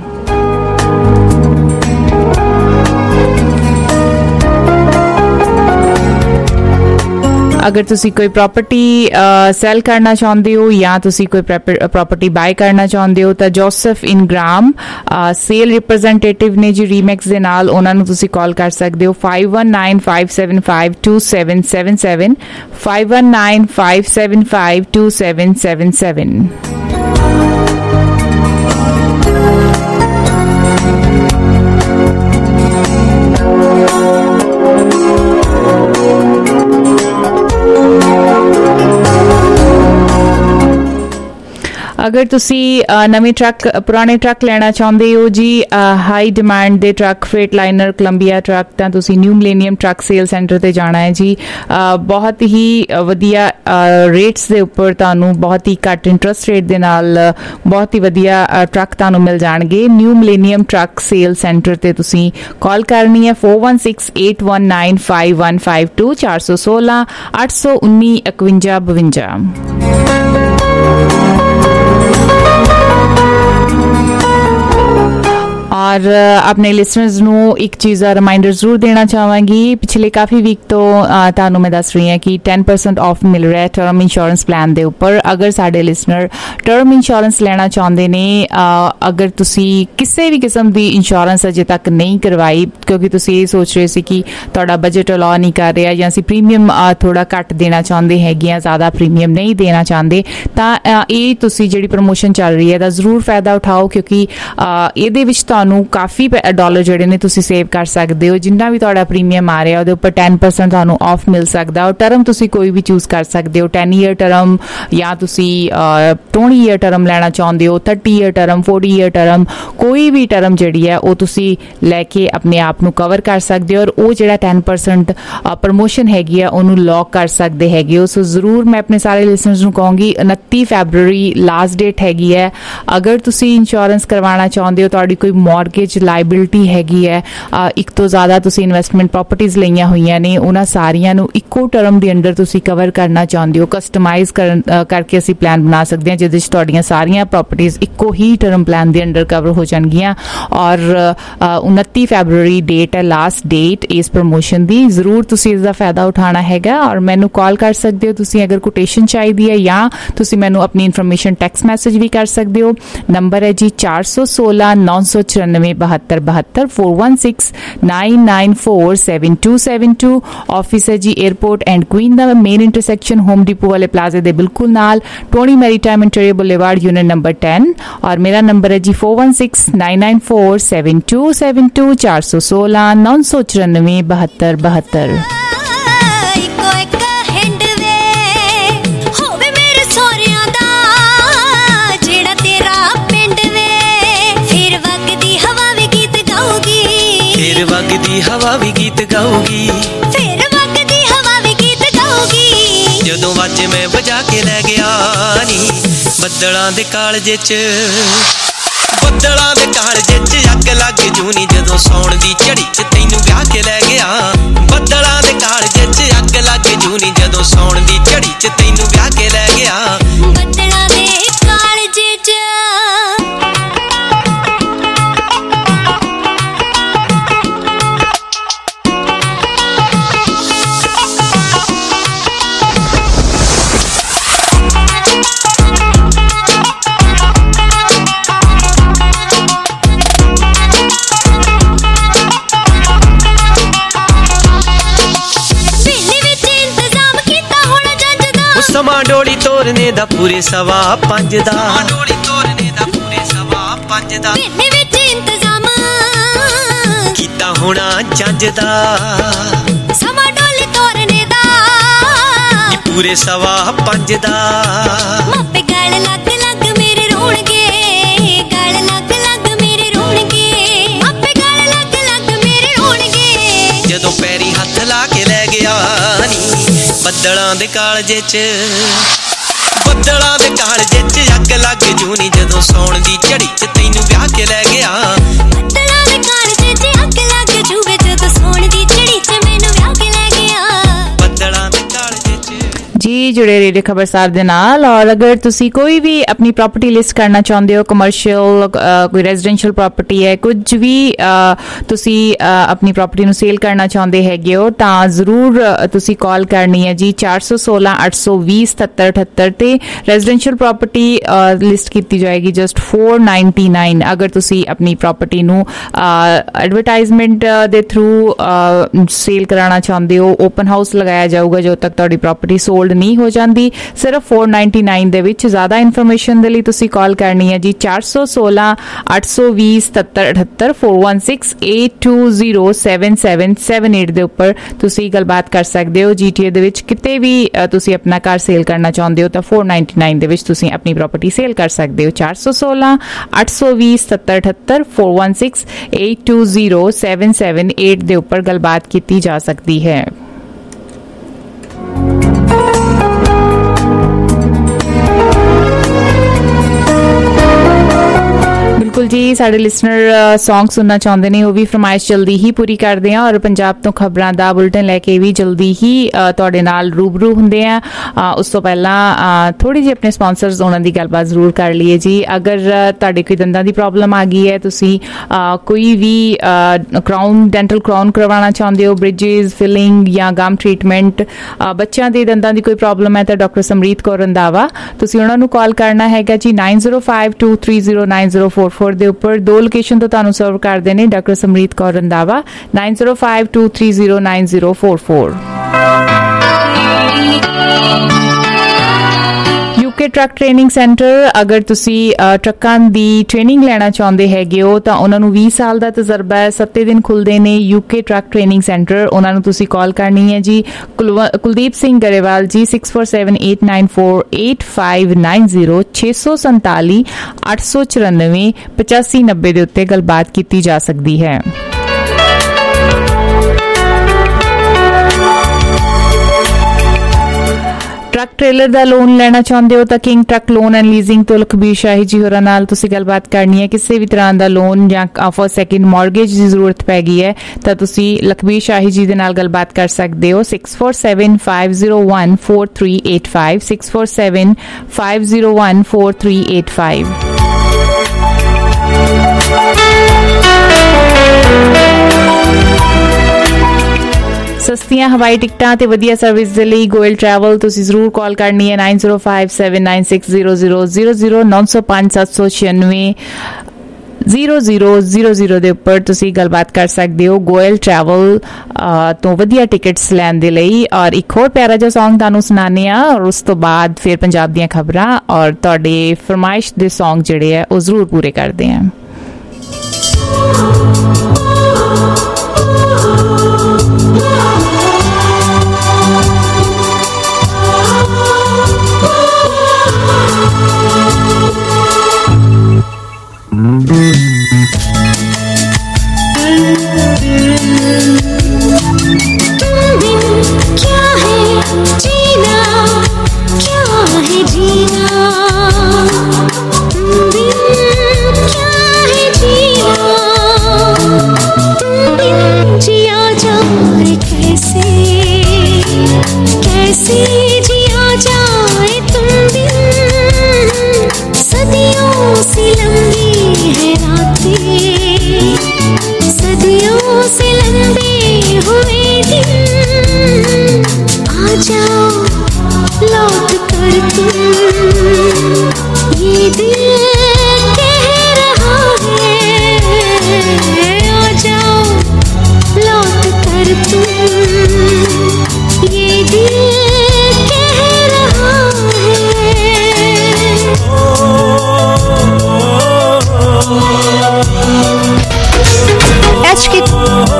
ਅਗਰ ਤੁਸੀਂ ਕੋਈ ਪ੍ਰਾਪਰਟੀ ਸੈਲ ਕਰਨਾ ਚਾਹੁੰਦੇ ਹੋ ਜਾਂ ਤੁਸੀਂ ਕੋਈ ਪ੍ਰਾਪਰਟੀ ਬਾਏ ਕਰਨਾ ਚਾਹੁੰਦੇ ਹੋ ਤਾਂ ਜੋਸਫ ਇਨਗ੍ਰਾਮ ਸੇਲ ਰਿਪਰੈਜ਼ੈਂਟੇਟਿਵ ਨੇ ਜੀ ਰੀਮੈਕਸ ਦੇ ਨਾਲ ਉਹਨਾਂ ਨੂੰ ਤੁਸੀਂ ਕਾਲ ਕਰ ਸਕਦੇ ਹੋ five one nine five seven five two seven seven seven five one nine five seven five two seven seven seven ਅਗਰ ਤੁਸੀਂ ਨਵੇਂ ਟਰੱਕ ਪੁਰਾਣੇ ਟਰੱਕ ਲੈਣਾ ਚਾਹੁੰਦੇ ਹੋ ਜੀ ਹਾਈ ਡਿਮਾਂਡ ਦੇ truck Freightliner Columbia truck ਤਾਂ ਤੁਸੀਂ New Millennium truck sale centre ਤੇ ਜਾਣਾ ਹੈ ਜੀ ਬਹੁਤ ਹੀ ਵਧੀਆ ਰੇਟਸ ਦੇ ਉੱਪਰ ਤੁਹਾਨੂੰ ਬਹੁਤ ਹੀ ਘੱਟ ਇੰਟਰਸਟ ਰੇਟ ਦੇ ਨਾਲ ਬਹੁਤ ਹੀ ਵਧੀਆ ਟਰੱਕ ਤੁਹਾਨੂੰ ਮਿਲ ਜਾਣਗੇ New Millennium truck sale centre ਤੇ ਤੁਸੀਂ ਕਾਲ ਕਰਨੀ ਹੈ four one six eight one nine five one five two ਚਾਰ ਸੌ ਸੋਲਾਂ ਅੱਠ ਸੌ ਉੱਨੀ ਇਕਵੰਜਾ ਬਵੰਜਾ और अपने लिसनर्स ਨੂੰ ਇੱਕ ਚੀਜ਼ ਦਾ ਰਿਮਾਈਂਡਰ ਜ਼ਰੂਰ ਦੇਣਾ ਚਾਹਾਂਗੀ ਪਿਛਲੇ ਕਾਫੀ ਵੀਕ ਤੋਂ ਤੁਹਾਨੂੰ ਮੈਂ ਦੱਸ ਰਹੀ ਹਾਂ ਕਿ ten percent ਆਫ ਮਿਲ ਰਿਹਾ ਹੈ ਟਰਮ ਇੰਸ਼ੋਰੈਂਸ ਪਲਾਨ ਦੇ ਉੱਪਰ ਅਗਰ ਸਾਡੇ ਲਿਸਨਰ ਟਰਮ ਇੰਸ਼ੋਰੈਂਸ ਲੈਣਾ ਚਾਹੁੰਦੇ ਨੇ ਅਗਰ ਤੁਸੀਂ ਕਿਸੇ ਵੀ ਕਿਸਮ ਦੀ ਇੰਸ਼ੋਰੈਂਸ ਅਜੇ ਤੱਕ ਨਹੀਂ ਕਰਵਾਈ ਕਿਉਂਕਿ ਤੁਸੀਂ ਇਹ ਸੋਚ ਰਹੇ ਸੀ ਕਿ ਤੁਹਾਡਾ ਬਜਟ ਅਲਾਉ ਨਹੀਂ ਕਰ ਰਿਹਾ ਜਾਂ ਅਸੀਂ ਪ੍ਰੀਮੀਅਮ ਥੋੜਾ ਘੱਟ ਦੇਣਾ ਚਾਹੁੰਦੇ ਹੈਗੇ ਆ ਜ਼ਿਆਦਾ ਪ੍ਰੀਮੀਅਮ ਨਹੀਂ ਦੇਣਾ ਚਾਹੁੰਦੇ ਤਾਂ ਇਹ ਤੁਸੀਂ ਜਿਹੜੀ ਪ੍ਰਮੋਸ਼ਨ ਚੱਲ ਰਹੀ ਹੈ ਦਾ ਜ਼ਰੂਰ ਫਾਇਦਾ ਉਠਾਓ ਕਿਉਂਕਿ ਇਹਦੇ ਵਿੱਚ ਤੁਹਾਨੂੰ ਕਾਫੀ ਡਾਲਰ ਜਿਹੜੇ ਨੇ ਤੁਸੀਂ ਸੇਵ ਕਰ ਸਕਦੇ ਹੋ ਜਿੰਨਾ ਵੀ ਤੁਹਾਡਾ ਪ੍ਰੀਮੀਅਮ ਆ ਰਿਹਾ ਉਹਦੇ ਉੱਪਰ ten percent ਤੁਹਾਨੂੰ ਆਫ ਮਿਲ ਸਕਦਾ ਔਰ ਟਰਮ ਤੁਸੀਂ ਕੋਈ ਵੀ ਚੂਜ਼ ਕਰ ਸਕਦੇ ਹੋ ten ਈਅਰ ਟਰਮ ਜਾਂ ਤੁਸੀਂ twenty ਈਅਰ ਟਰਮ ਲੈਣਾ ਚਾਹੁੰਦੇ ਹੋ thirty year term forty year term ਕੋਈ ਵੀ ਟਰਮ ਜਿਹੜੀ ਹੈ ਉਹ ਤੁਸੀਂ ਲੈ ਕੇ ਆਪਣੇ ਆਪ ਨੂੰ ਕਵਰ ਕਰ ਸਕਦੇ ਹੋ ਔਰ ਉਹ ਜਿਹੜਾ ten percent ਪ੍ਰਮੋਸ਼ਨ ਹੈਗੀ ਆ ਉਹਨੂੰ ਲੌਕ ਕਰ ਸਕਦੇ ਹੈਗੇ ਹੋ ਸੋ ਜ਼ਰੂਰ ਮੈਂ ਆਪਣੇ ਸਾਰੇ ਲਿਸਨਰਸ ਨੂੰ ਕਹਾਂਗੀ ਉਨੱਤੀ ਫੈਬਰੂਰੀ ਲਾਸਟ ਡੇਟ ਹੈਗੀ ਹੈ ਅਗਰ ਤੁਸੀਂ ਇੰਸ਼ੋਰੈਂਸ ਕਰਵਾਉਣਾ ਚਾਹੁੰਦੇ ਹੋ ਤੁਹਾਡੀ ਕੋਈ ਮੌਰਗੇਜ ਲਾਇਬਿਲਿਟੀ ਹੈਗੀ ਹੈ, ਇੱਕ ਤੋਂ ਜ਼ਿਆਦਾ ਤੁਸੀਂ ਇਨਵੈਸਟਮੈਂਟ ਪ੍ਰੋਪਰਟੀਜ਼ ਲਈਆਂ ਹੋਈਆਂ ਨੇ, ਉਹਨਾਂ ਸਾਰੀਆਂ ਨੂੰ ਇੱਕੋ ਟਰਮ ਦੇ ਅੰਡਰ ਤੁਸੀਂ ਕਵਰ ਕਰਨਾ ਚਾਹੁੰਦੇ ਹੋ, ਕਸਟਮਾਈਜ਼ ਕਰਨ ਕਰਕੇ ਅਸੀਂ ਪਲਾਨ ਬਣਾ ਸਕਦੇ ਹਾਂ ਜਿਹਦੇ ਵਿੱਚ ਤੁਹਾਡੀਆਂ ਸਾਰੀਆਂ ਪ੍ਰੋਪਰਟੀਜ਼ ਇੱਕੋ ਹੀ ਟਰਮ ਪਲਾਨ ਦੇ ਅੰਡਰ ਕਵਰ ਹੋ ਜਾਣਗੀਆਂ। ਔਰ ਉਨੱਤੀ ਫੈਬਰੂਰੀ ਡੇਟ ਹੈ ਲਾਸਟ ਡੇਟ ਇਸ ਪ੍ਰਮੋਸ਼ਨ ਦੀ। ਜ਼ਰੂਰ ਤੁਸੀਂ ਇਸ ਦਾ ਫਾਇਦਾ ਉਠਾਉਣਾ ਹੈਗਾ ਔਰ ਮੈਨੂੰ ਕਾਲ ਕਰ ਸਕਦੇ ਹੋ ਤੁਸੀਂ ਅਗਰ ਕੋਟੇਸ਼ਨ ਚਾਹੀਦੀ ਹੈ, ਜਾਂ ਤੁਸੀਂ ਮੈਨੂੰ ਆਪਣੀ ਇਨਫੋਰਮੇਸ਼ਨ ਟੈਕਸਟ ਮੈਸੇਜ ਵੀ ਕਰ ਸਕਦੇ ਹੋ। ਨੰਬਰ ਹੈ ਜੀ ਚਾਰ ਸੌ ਸੋਲਾਂ ਨੌ ਸੌ ਚੁਰਾਨਵੇਂ ਬਹੱਤਰ ਬਹੱਤਰ four one six nine nine four seven two seven two. Office ਹੈ ਜੀ 에ਅਰਪੋਰਟ ਐਂਡ ਕੁਈਨ ਦਾ ਮੇਨ ਇੰਟਰਸੈਕਸ਼ਨ ਹੋਮ ਡਿਪੋ ਵਾਲੇ ਪਲਾਜ਼ੇ ਦੇ ਬਿਲਕੁਲ ਨਾਲ, Tony maritime interior boulevard unit number ten. और मेरा नंबर है जी four one six nine nine four seven two seven two चार सौ सोलह नौ सौ चौरानवे बहत्तर बहत्तर। फिर वगदी हवा भी गीत गाऊगी, फिर वगदी हवा भी गीत गाऊगी। जदों वाजे मैं बजा के लै गया नी बदलां दे कालजे च, बदलां दे कालजे च अग लग जूनी जदों सौण दी झड़ी च तैनू ब्याह के लै गया। बदलां दे कालजे च अग लग जूनी जदों सौण दी झड़ी च तैनू ब्याह के लै गया। बदलां दे कालजे च ਸਮਾਂ ਡੋਲੀ ਤੋਰਨੇ ਦਾ ਪੂਰੇ ਸਵਾ ਪੰਜ ਦਾ, ਡੋਲੀ ਤੋਰਨੇ ਦਾ ਪੂਰੇ ਸਵਾ ਪੰਜ ਦਾ, ਪਿੰਡ ਵਿੱਚ ਇੰਤਜ਼ਾਮ ਕੀਤਾ ਹੋਣਾ ਜੰਜ ਦਾ। ਸਮਾਂ ਡੋਲੀ ਤੋਰਨੇ ਦਾ ਪੂਰੇ ਸਵਾ ਪੰਜ ਦਾ, ਮਾਪੇ ਗਲ ਲੱਗ ਲੱਗ ਮੇਰੇ ਰੋਣਗੇ, ਗਲ ਲੱਗ ਲੱਗ ਮੇਰੇ ਰੋਣਗੇ, ਮਾਪੇ ਗਲ ਲੱਗ ਲੱਗ ਮੇਰੇ ਰੋਣਗੇ। ਜਦੋਂ ਪੈਰੀ ਹੱਥ ਲਾ ਕੇ ਲੈ ਗਿਆ ਨੀ ਬੱਦਲਾਂ ਦੇ ਕਾਲਜੇ ਚ, ਬੱਦਲਾਂ ਦੇ ਕਾਲਜੇ ਚ ਅੱਗ ਲੱਗ ਜੂਨੀ ਜਦੋਂ ਸੌਣ ਦੀ ਝੜੀ ਚ ਤੈਨੂੰ ਵਿਆਹ ਕੇ ਲੈ ਗਿਆ। ਬੱਦਲਾਂ ਦੇ ਕਾਲਜੇ ਚ ਅੱਗ ਲੱਗ ਜੂਵੇ ਜਦੋਂ ਸੌਣ ਦੀ ਝੜੀ ਚ ਮੈਨੂੰ ਵਿਆਹ ਕੇ ਲੈ ਗਿਆ। ਬੱਦਲਾਂ ਦੇ ਕਾਲਜੇ ਚ ਜੀ ਜੁੜੇ ਰੇਡੀਓ ਖਬਰਸਾਰ ਦੇ ਨਾਲ। ਔਰ ਅਗਰ ਤੁਸੀਂ ਕੋਈ ਵੀ ਆਪਣੀ ਪ੍ਰਾਪਰਟੀ ਲਿਸਟ ਕਰਨਾ ਚਾਹੁੰਦੇ ਹੋ, ਕਮਰਸ਼ੀਅਲ ਕੋਈ ਰੈਜ਼ੀਡੈਂਸ਼ੀਅਲ ਪ੍ਰਾਪਰਟੀ ਹੈ, ਕੁਝ ਵੀ ਤੁਸੀਂ ਆਪਣੀ ਪ੍ਰਾਪਰਟੀ ਨੂੰ ਸੇਲ ਕਰਨਾ ਚਾਹੁੰਦੇ ਹੈਗੇ ਹੋ, ਤਾਂ ਜ਼ਰੂਰ ਤੁਸੀਂ ਕਾਲ ਕਰਨੀ ਹੈ ਜੀ ਚਾਰ ਸੌ ਸੋਲਾਂ ਅੱਠ ਸੌ ਵੀਹ ਸਤੱਤਰ ਅਠੱਤਰ ਤੇ। ਰੈਜ਼ੀਡੈਂਸ਼ੀਅਲ ਪ੍ਰਾਪਰਟੀ ਲਿਸਟ ਕੀਤੀ ਜਾਏਗੀ ਜਸਟ फोर नाइन्टी नाइन। ਅਗਰ ਤੁਸੀਂ ਆਪਣੀ ਪ੍ਰਾਪਰਟੀ ਨੂੰ ਐਡਵਰਟਾਈਜ਼ਮੈਂਟ ਦੇ ਥਰੂ ਸੇਲ ਕਰਾਉਣਾ ਚਾਹੁੰਦੇ ਹੋ, ਓਪਨ ਹਾਊਸ ਲਗਾਇਆ ਜਾਊਗਾ ਜਦੋਂ ਤੱਕ ਤੁਹਾਡੀ ਪ੍ਰਾਪਰਟੀ ਸੋਲਡ ਨਹੀਂ ਹੋ ਜਾਂਦੀ, ਸਿਰਫ फोर नाइन्टी नाइन ਦੇ ਵਿੱਚ। ਜ਼ਿਆਦਾ ਇਨਫੋਰਮੇਸ਼ਨ ਦੇ ਲਈ ਤੁਸੀਂ ਕਾਲ ਕਰਨੀ ਹੈ ਜੀ ਚਾਰ ਸੌ ਸੋਲਾਂ ਅੱਠ ਸੌ ਵੀਹ ਸਤੱਤਰ ਅਠੱਤਰ four one six eight two zero seven seven seven eight ਦੇ ਉੱਪਰ ਤੁਸੀਂ ਗੱਲਬਾਤ ਕਰ ਸਕਦੇ ਹੋ। ਜੀਟੀਏ ਦੇ ਵਿੱਚ ਕਿਤੇ ਵੀ ਤੁਸੀਂ ਆਪਣਾ ਘਰ ਸੇਲ ਕਰਨਾ ਚਾਹੁੰਦੇ ਹੋ ਤਾਂ फोर नाइन्टी नाइन ਦੇ ਵਿੱਚ ਤੁਸੀਂ ਆਪਣੀ ਪ੍ਰਾਪਰਟੀ ਸੇਲ ਕਰ ਸਕਦੇ ਹੋ। ਚਾਰ ਸੌ ਸੋਲਾਂ ਅੱਠ ਸੌ ਵੀਹ ਸਤੱਤਰ ਅਠੱਤਰ four one six eight two zero seven seven eight ਦੇ ਉੱਪਰ ਗੱਲਬਾਤ ਕੀਤੀ ਜਾ ਸਕਦੀ ਹੈ। ਬਿਲਕੁਲ ਜੀ, ਸਾਡੇ ਲਿਸਨਰ ਸੌਂਗ ਸੁਣਨਾ ਚਾਹੁੰਦੇ ਨੇ, ਉਹ ਵੀ ਫਰਮਾਇਸ਼ ਜਲਦੀ ਹੀ ਪੂਰੀ ਕਰਦੇ ਆ ਔਰ ਪੰਜਾਬ ਤੋਂ ਖਬਰਾਂ ਦਾ ਬੁਲਟਨ ਲੈ ਕੇ ਵੀ ਜਲਦੀ ਹੀ ਤੁਹਾਡੇ ਨਾਲ ਰੂਬਰੂ ਹੁੰਦੇ ਆ। ਉਸ ਤੋਂ ਪਹਿਲਾਂ ਥੋੜੀ ਜਿਹੀ ਆਪਣੇ ਸਪਾਂਸਰਸ ਉਹਨਾਂ ਦੀ ਗੱਲਬਾਤ ਜ਼ਰੂਰ ਕਰ ਲਈਏ ਜੀ। ਅਗਰ ਤੁਹਾਡੇ ਕੋਈ ਦੰਦਾਂ ਦੀ ਪ੍ਰੋਬਲਮ ਆ ਗਈ ਹੈ, ਤੁਸੀਂ ਕੋਈ ਵੀ ਕਰਾਊਨ ਡੈਂਟਲ ਕਰਾਊਨ ਕਰਵਾਉਣਾ ਚਾਹੁੰਦੇ ਹੋ, ਬ੍ਰਿਜਿਸ, ਫਿਲਿੰਗ ਜਾਂ ਗਮ ਟ੍ਰੀਟਮੈਂਟ, ਬੱਚਿਆਂ ਦੇ ਦੰਦਾਂ ਦੀ ਕੋਈ ਪ੍ਰੋਬਲਮ ਹੈ ਤਾਂ ਡਾਕਟਰ ਸਮਰੀਤ ਕੌਰ ਰੰਧਾਵਾ, ਤੁਸੀਂ ਉਹਨਾਂ ਨੂੰ ਕਾਲ ਕਰਨਾ ਹੈਗਾ ਜੀ nine zero five two three zero nine zero four four ਦੇ ਉੱਪਰ। ਦੋ ਲੋਕੇਸ਼ਨ ਤੋਂ ਤੁਹਾਨੂੰ ਸਰਵ ਕਰਦੇ ਨੇ doctor Samrit Kaur Randhawa, nine zero five two three zero nine zero four four. UK truck training centre, ਅਗਰ ਤੁਸੀਂ ਟਰੱਕਾਂ ਦੀ ਟ੍ਰੇਨਿੰਗ ਲੈਣਾ ਚਾਹੁੰਦੇ ਹੈਗੇ ਹੋ ਤਾਂ ਉਹਨਾਂ ਨੂੰ ਵੀਹ ਸਾਲ ਦਾ ਤਜਰਬਾ ਹੈ, ਸੱਤੇ ਦਿਨ ਖੁੱਲਦੇ ਨੇ ਯੂਕੇ ਟਰੱਕ ਟ੍ਰੇਨਿੰਗ ਸੈਂਟਰ। ਉਹਨਾਂ ਨੂੰ ਤੁਸੀਂ ਕਾਲ ਕਰਨੀ ਹੈ ਜੀ Kuldeep Singh Grewal ji six four seven eight nine four eight five nine zero छे सौ संताली अठ सौ चौरानवे पचासी नब्बे ਦੇ ਉੱਤੇ ਗੱਲਬਾਤ ਕੀਤੀ ਜਾ ਸਕਦੀ ਹੈ। ट्रक ट्रेलर ਦਾ ਲੋਨ ਲੈਣਾ ਚਾਹੁੰਦੇ ਹੋ ਤਾਂ King truck loan and leasing ਤੋਂ ਲਖਬੀਰ ਸ਼ਾਹੀ ਜੀ ਹੋਰਾਂ ਨਾਲ ਤੁਸੀਂ ਗੱਲਬਾਤ ਕਰਨੀ ਹੈ। ਕਿਸੇ ਵੀ ਤਰ੍ਹਾਂ ਦਾ ਲੋਨ ਜਾਂ ਫਸਟ ਸੈਕਿੰਡ ਮਾਰਗੇਜ ਦੀ ਜ਼ਰੂਰਤ ਪੈ ਗਈ ਹੈ ਤਾਂ ਤੁਸੀਂ ਲਖਬੀਰ ਸ਼ਾਹੀ ਜੀ ਦੇ ਨਾਲ ਗੱਲਬਾਤ ਕਰ ਸਕਦੇ ਹੋ। Six four seven five zero one four three eight five six four seven five zero one four three eight five. ਸਸਤੀਆਂ ਹਵਾਈ ਟਿਕਟਾਂ ਤੇ ਵਧੀਆ ਸਰਵਿਸ ਦੇ ਲਈ ਗੋਇਲ ਟਰੈਵਲ ਤੁਸੀਂ ਜ਼ਰੂਰ ਕਾਲ ਕਰਨੀ ਹੈ nine zero five seven nine six zero zero zero zero ਨੌ ਸੌ ਪੰਜ ਸੱਤ ਸੌ ਛਿਆਨਵੇਂ ਜ਼ੀਰੋ ਜ਼ੀਰੋ ਜ਼ੀਰੋ ਜ਼ੀਰੋ ਦੇ ਉੱਪਰ ਤੁਸੀਂ ਗੱਲਬਾਤ ਕਰ ਸਕਦੇ ਹੋ ਗੋਇਲ ਟਰੈਵਲ ਤੋਂ ਵਧੀਆ ਟਿਕਟਸ ਲੈਣ ਦੇ ਲਈ। ਔਰ ਇੱਕ ਹੋਰ ਪਿਆਰਾ ਜਿਹਾ ਸੌਂਗ ਤੁਹਾਨੂੰ ਸੁਣਾਉਂਦੇ ਆ ਔਰ ਉਸ ਤੋਂ ਬਾਅਦ ਫਿਰ ਪੰਜਾਬ ਦੀਆਂ ਖਬਰਾਂ ਔਰ ਤੁਹਾਡੇ ਫਰਮਾਇਸ਼ ਦੇ ਸੌਂਗ ਜਿਹੜੇ ਆ ਉਹ ਜ਼ਰੂਰ ਪੂਰੇ ਕਰਦੇ ਆ। क्या है जीना क्या है जीना बिन क्या है जीना बिन जिया जाए कैसे कैसे जिया जाए तुम बिन सदियों से लंबी है रातें सदियों से लंबे हुए दिन आ जाओ लौट कर तुम ये दिल कह रहा है आ जाओ लौट कर तुम ये दिल कह रहा है। एच की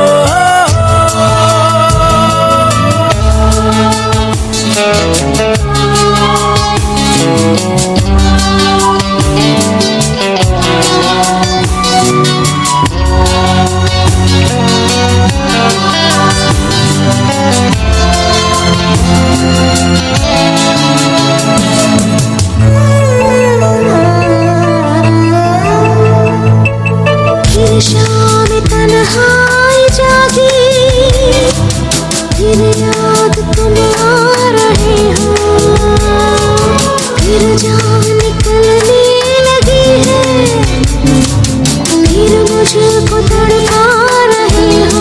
शाम तन्हाई जागी फिर याद तुम आ रहे हो फिर जान निकलने लगी है फिर मुझको तड़पा रहे हो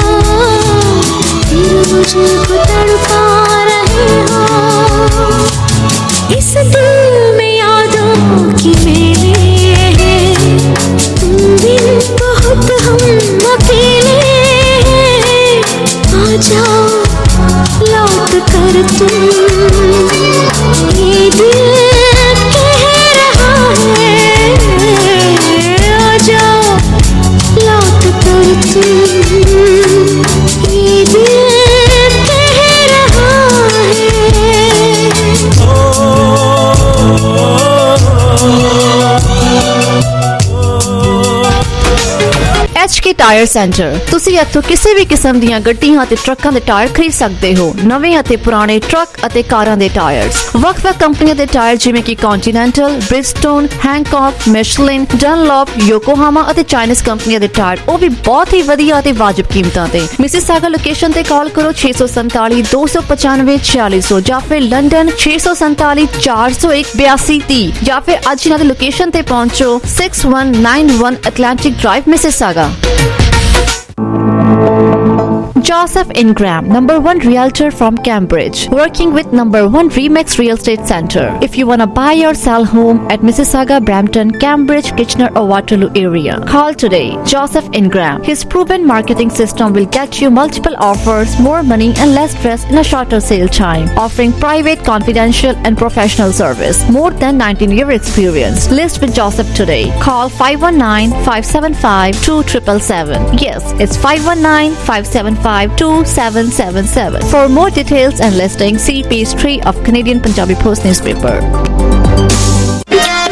फिर मुझको तड़पा रहे हो इस दिल में यादों की मेले तुम बिन बहुत हम अकेले आ जाओ लौट कर तुम ये दिल कह रहा है आ जाओ लौट कर तुम ये दिल कह रहा एच के टायर सेंटर ਤੁਸੀਂ ਇੱਥੋਂ ਕਿਸੇ ਵੀ ਕਿਸਮ ਦੀਆਂ ਗੱਡੀਆਂ ਅਤੇ ਟਰੱਕਾਂ ਦੇ ਟਾਇਰ ਖਰੀਦ ਸਕਦੇ ਹੋ। ਨਵੇਂ ਅਤੇ ਪੁਰਾਣੇ ਟਰੱਕ ਅਤੇ ਕਾਰਾਂ ਦੇ ਟਾਇਰਸ ਵੱਖ-ਵੱਖ ਕੰਪਨੀਆਂ ਦੇ ਟਾਇਰ ਜਿਵੇਂ ਕਿ ਕੰਟੀਨੈਂਟਲ, ਬ੍ਰਿਜਸਟੋਨ, ਹੈਂਕੌਕ, ਮਿਸ਼ਲਿਨ, ਡਨਲੌਪ, ਯੋਕੋਹਾਮਾ ਅਤੇ ਚਾਈਨੀਜ਼ ਕੰਪਨੀਆਂ ਦੇ ਟਾਇਰ ਉਹ ਵੀ ਬਹੁਤ ਹੀ ਵਧੀਆ ਅਤੇ ਵਾਜਬ ਕੀਮਤਾਂ ਤੇ। ਮਿਸੀਸਾਗਾ ਲੋਕੇਸ਼ਨ ਤੇ ਕਾਲ ਕਰੋ ਛੇ ਸੌ ਸੰਤਾਲੀ ਦੋ ਸੌ ਪਚਾਨਵੇਂ ਛਿਆਲੀ ਸੌ ਜਾਂ ਫਿਰ ਲੰਡਨ ਛੇ ਸੌ ਸੰਤਾਲੀ ਚਾਰ ਸੌ ਇੱਕ ਬਿਆਸੀ ਤੀਹ ਜਾਂ ਫਿਰ ਅੱਜ ਇਹਨਾਂ ਦੀ ਲੋਕੇਸ਼ਨ ਤੇ ਪਹੁੰਚੋ six one nine one Atlantic Drive, Mississauga. Joseph Ingram, number one realtor from Cambridge, working with number one Remax Real Estate Center. If you want to buy or sell home at Mississauga, Brampton, Cambridge, Kitchener or Waterloo area, call today. Joseph Ingram. His proven marketing system will get you multiple offers, more money and less stress in a shorter sale time. Offering private, confidential and professional service. More than nineteen year experience. List with Joseph today. Call five one nine, five seven five, two seven seven seven. Yes, it's five one nine, five seven five, two seven seven seven. For more details and listings, see page three of Canadian Punjabi Post newspaper.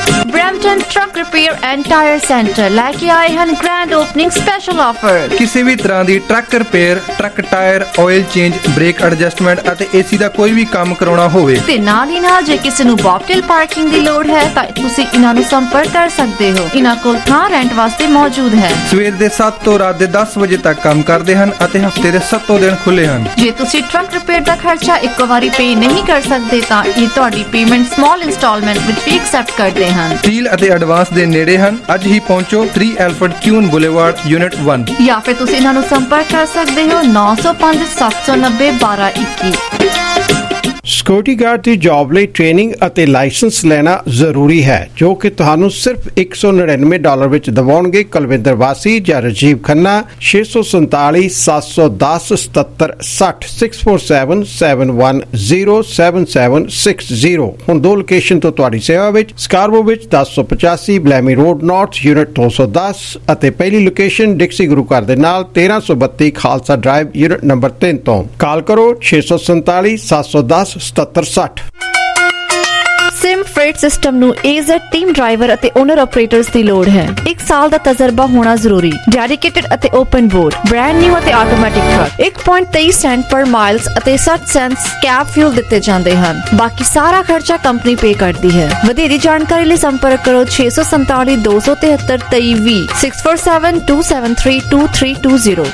Brampton Truck Repair and Tire Center लेके आए हैं ग्रैंड ओपनिंग स्पेशल ऑफर। ਕਿਸੇ ਵੀ ਤਰ੍ਹਾਂ ਦੀ truck repair, truck tyre, oil change, brake adjustment ਅਤੇ ਏਸੀ ਦਾ ਕੋਈ ਵੀ ਕੰਮ ਕਰਾਉਣਾ ਹੋਵੇ ਤੇ ਨਾਲ ਹੀ ਨਾਲ ਜੇ ਕਿਸੇ ਨੂੰ ਬੌਕਟੇਲ ਪਾਰਕਿੰਗ ਦੀ ਲੋੜ ਹੈ ਤਾਂ ਤੁਸੀਂ ਇਹਨਾਂ ਨੂੰ ਸੰਪਰਕ ਕਰ ਸਕਦੇ ਹੋ। ਇਹਨਾਂ ਕੋਲ ਥਾਂ ਰੈਂਟ ਵਾਸਤੇ ਮੌਜੂਦ ਹੈ। ਸਵੇਰ ਦੇ ਸੱਤ ਤੋਂ ਰਾਤ ਦੇ ਦਸ ਵਜੇ ਤੱਕ ਕੰਮ ਕਰਦੇ ਹਨ ਅਤੇ ਹਫਤੇ ਦੇ ਸੱਤੋਂ ਦਿਨ ਖੁੱਲੇ ਹਨ। ਜੇ ਤੁਸੀਂ ਟਰੱਕ ਰਿਪੇਅਰ ਦਾ ਖਰਚਾ ਇੱਕੋ ਵਾਰੀ ਪੇ ਨਹੀਂ ਕਰ ਸਕਦੇ ਤਾਂ ਇਹ ਤੁਹਾਡੀ ਪੇਮੈਂਟ ਸਮਾਲ ਇੰਸਟਾਲਮੈਂਟ ਵਿੱਚ ਵੀ ਐਕਸੈਪਟ ਕਰਦੇ ਹਨ। ਡੀਲ ਅਤੇ ਐਡਵਾਂਸ ਦੇ ਨੇੜੇ ਹਨ। ਅੱਜ ਹੀ ਪਹੁੰਚੋ तीन ਐਲਫਰਡ ਕਿਊਨ ਬੁਲੇਵਾਰਡ ਯੂਨਿਟ ਇੱਕ ਜਾਂ ਫਿਰ ਤੁਸੀਂ ਇਹਨਾਂ ਨੂੰ ਸੰਪਰਕ ਕਰ ਸਕਦੇ ਹੋ नौ सौ पाँच सात सौ नब्बे बारह इक्की। ਸਿਕਿਉਰਿਟੀ ਗਾਰਡ ਦੀ ਜੌਬ ਲਈ ਟ੍ਰੇਨਿੰਗ ਅਤੇ ਲਾਇਸੈਂਸ ਲੈਣਾ ਜ਼ਰੂਰੀ ਹੈ ਜੋ ਕਿ ਤੁਹਾਨੂੰ ਸਿਰਫ ਇੱਕ ਸੌ ਨੜਿਨਵੇਂ ਡਾਲਰ ਵਿੱਚ ਦਿਵਾਉਣਗੇ ਕੁਲਵਿੰਦਰ ਵਾਸੀ ਜਾਂ ਰਾਜੀਵ ਖੰਨਾ। ਛੇ ਸੌ ਸੰਤਾਲੀ ਸੱਤ ਸੌ ਦਸ ਸਤੱਤਰ ਸੱਠ six four seven seven one zero seven seven six zero. ਹੁਣ ਦੋ ਲੋਕੇਸ਼ਨ ਤੋਂ ਤੁਹਾਡੀ ਸੇਵਾ ਵਿੱਚ ਸਕਾਰਬੋ ਵਿੱਚ ਦਸ ਸੌ ਪਚਾਸੀ ਬਲੈਮੀ ਰੋਡ ਨਾਰਥ ਯੂਨਿਟ ਦੋ ਸੌ ਦਸ ਅਤੇ ਪਹਿਲੀ ਲੋਕੇਸ਼ਨ ਡਿਕਸੀ ਗੁਰੂ ਘਰ ਦੇ ਨਾਲ ਤੇਰਾਂ ਸੌ ਬੱਤੀ ਖਾਲਸਾ ਡਰਾਈਵ ਯੂਨਿਟ ਨੰਬਰ ਤਿੰਨ ਤੋਂ। ਕਾਲ ਕਰੋ ਛੇ ਸੌ ਸੰਤਾਲੀ ਸੱਤ ਸੌ ਦਸ ਸਤੱਤਰ ਸੱਠ। ਸਿਮ ਫਰੇਟ ਸਿਸਟਮ ਨੂੰ ਏਜ਼ਡ ਟੀਮ ਡਰਾਈਵਰ ਅਤੇ ਓਨਰ ਆਪਰੇਟਰਸ ਦੀ ਲੋੜ ਹੈ। ਇੱਕ ਸਾਲ ਦਾ ਤਜਰਬਾ ਹੋਣਾ ਜ਼ਰੂਰੀ। ਡੈਡੀਕੇਟਡ ਅਤੇ ਓਪਨ ਬੋਰਡ, ਬ੍ਰਾਂਡ ਨਿਊ ਅਤੇ ਆਟੋਮੈਟਿਕ ਟਰੱਕ। ਇੱਕ ਪੁਆਇੰਟ ਤੇਈ ਸੈਂਟ ਪਰ ਮਾਈਲਸ ਅਤੇ ਸੱਠ ਸੈਂਟਸ ਕੈਬ ਫਿਊਲ ਦਿੱਤੇ ਜਾਂਦੇ ਹਨ। ਬਾਕੀ ਸਾਰਾ ਖਰਚਾ ਕੰਪਨੀ ਪੇ ਕਰਦੀ ਹੈ। ਵਧੇਰੀ ਜਾਣਕਾਰੀ ਲਈ ਸੰਪਰਕ ਕਰੋ ਛੇ ਸੌ ਸੰਤਾਲੀ ਦੋ ਸੌ ਤਿਹੱਤਰ ਤੇਈ ਵੀਹ six four seven two seven three two three two zero.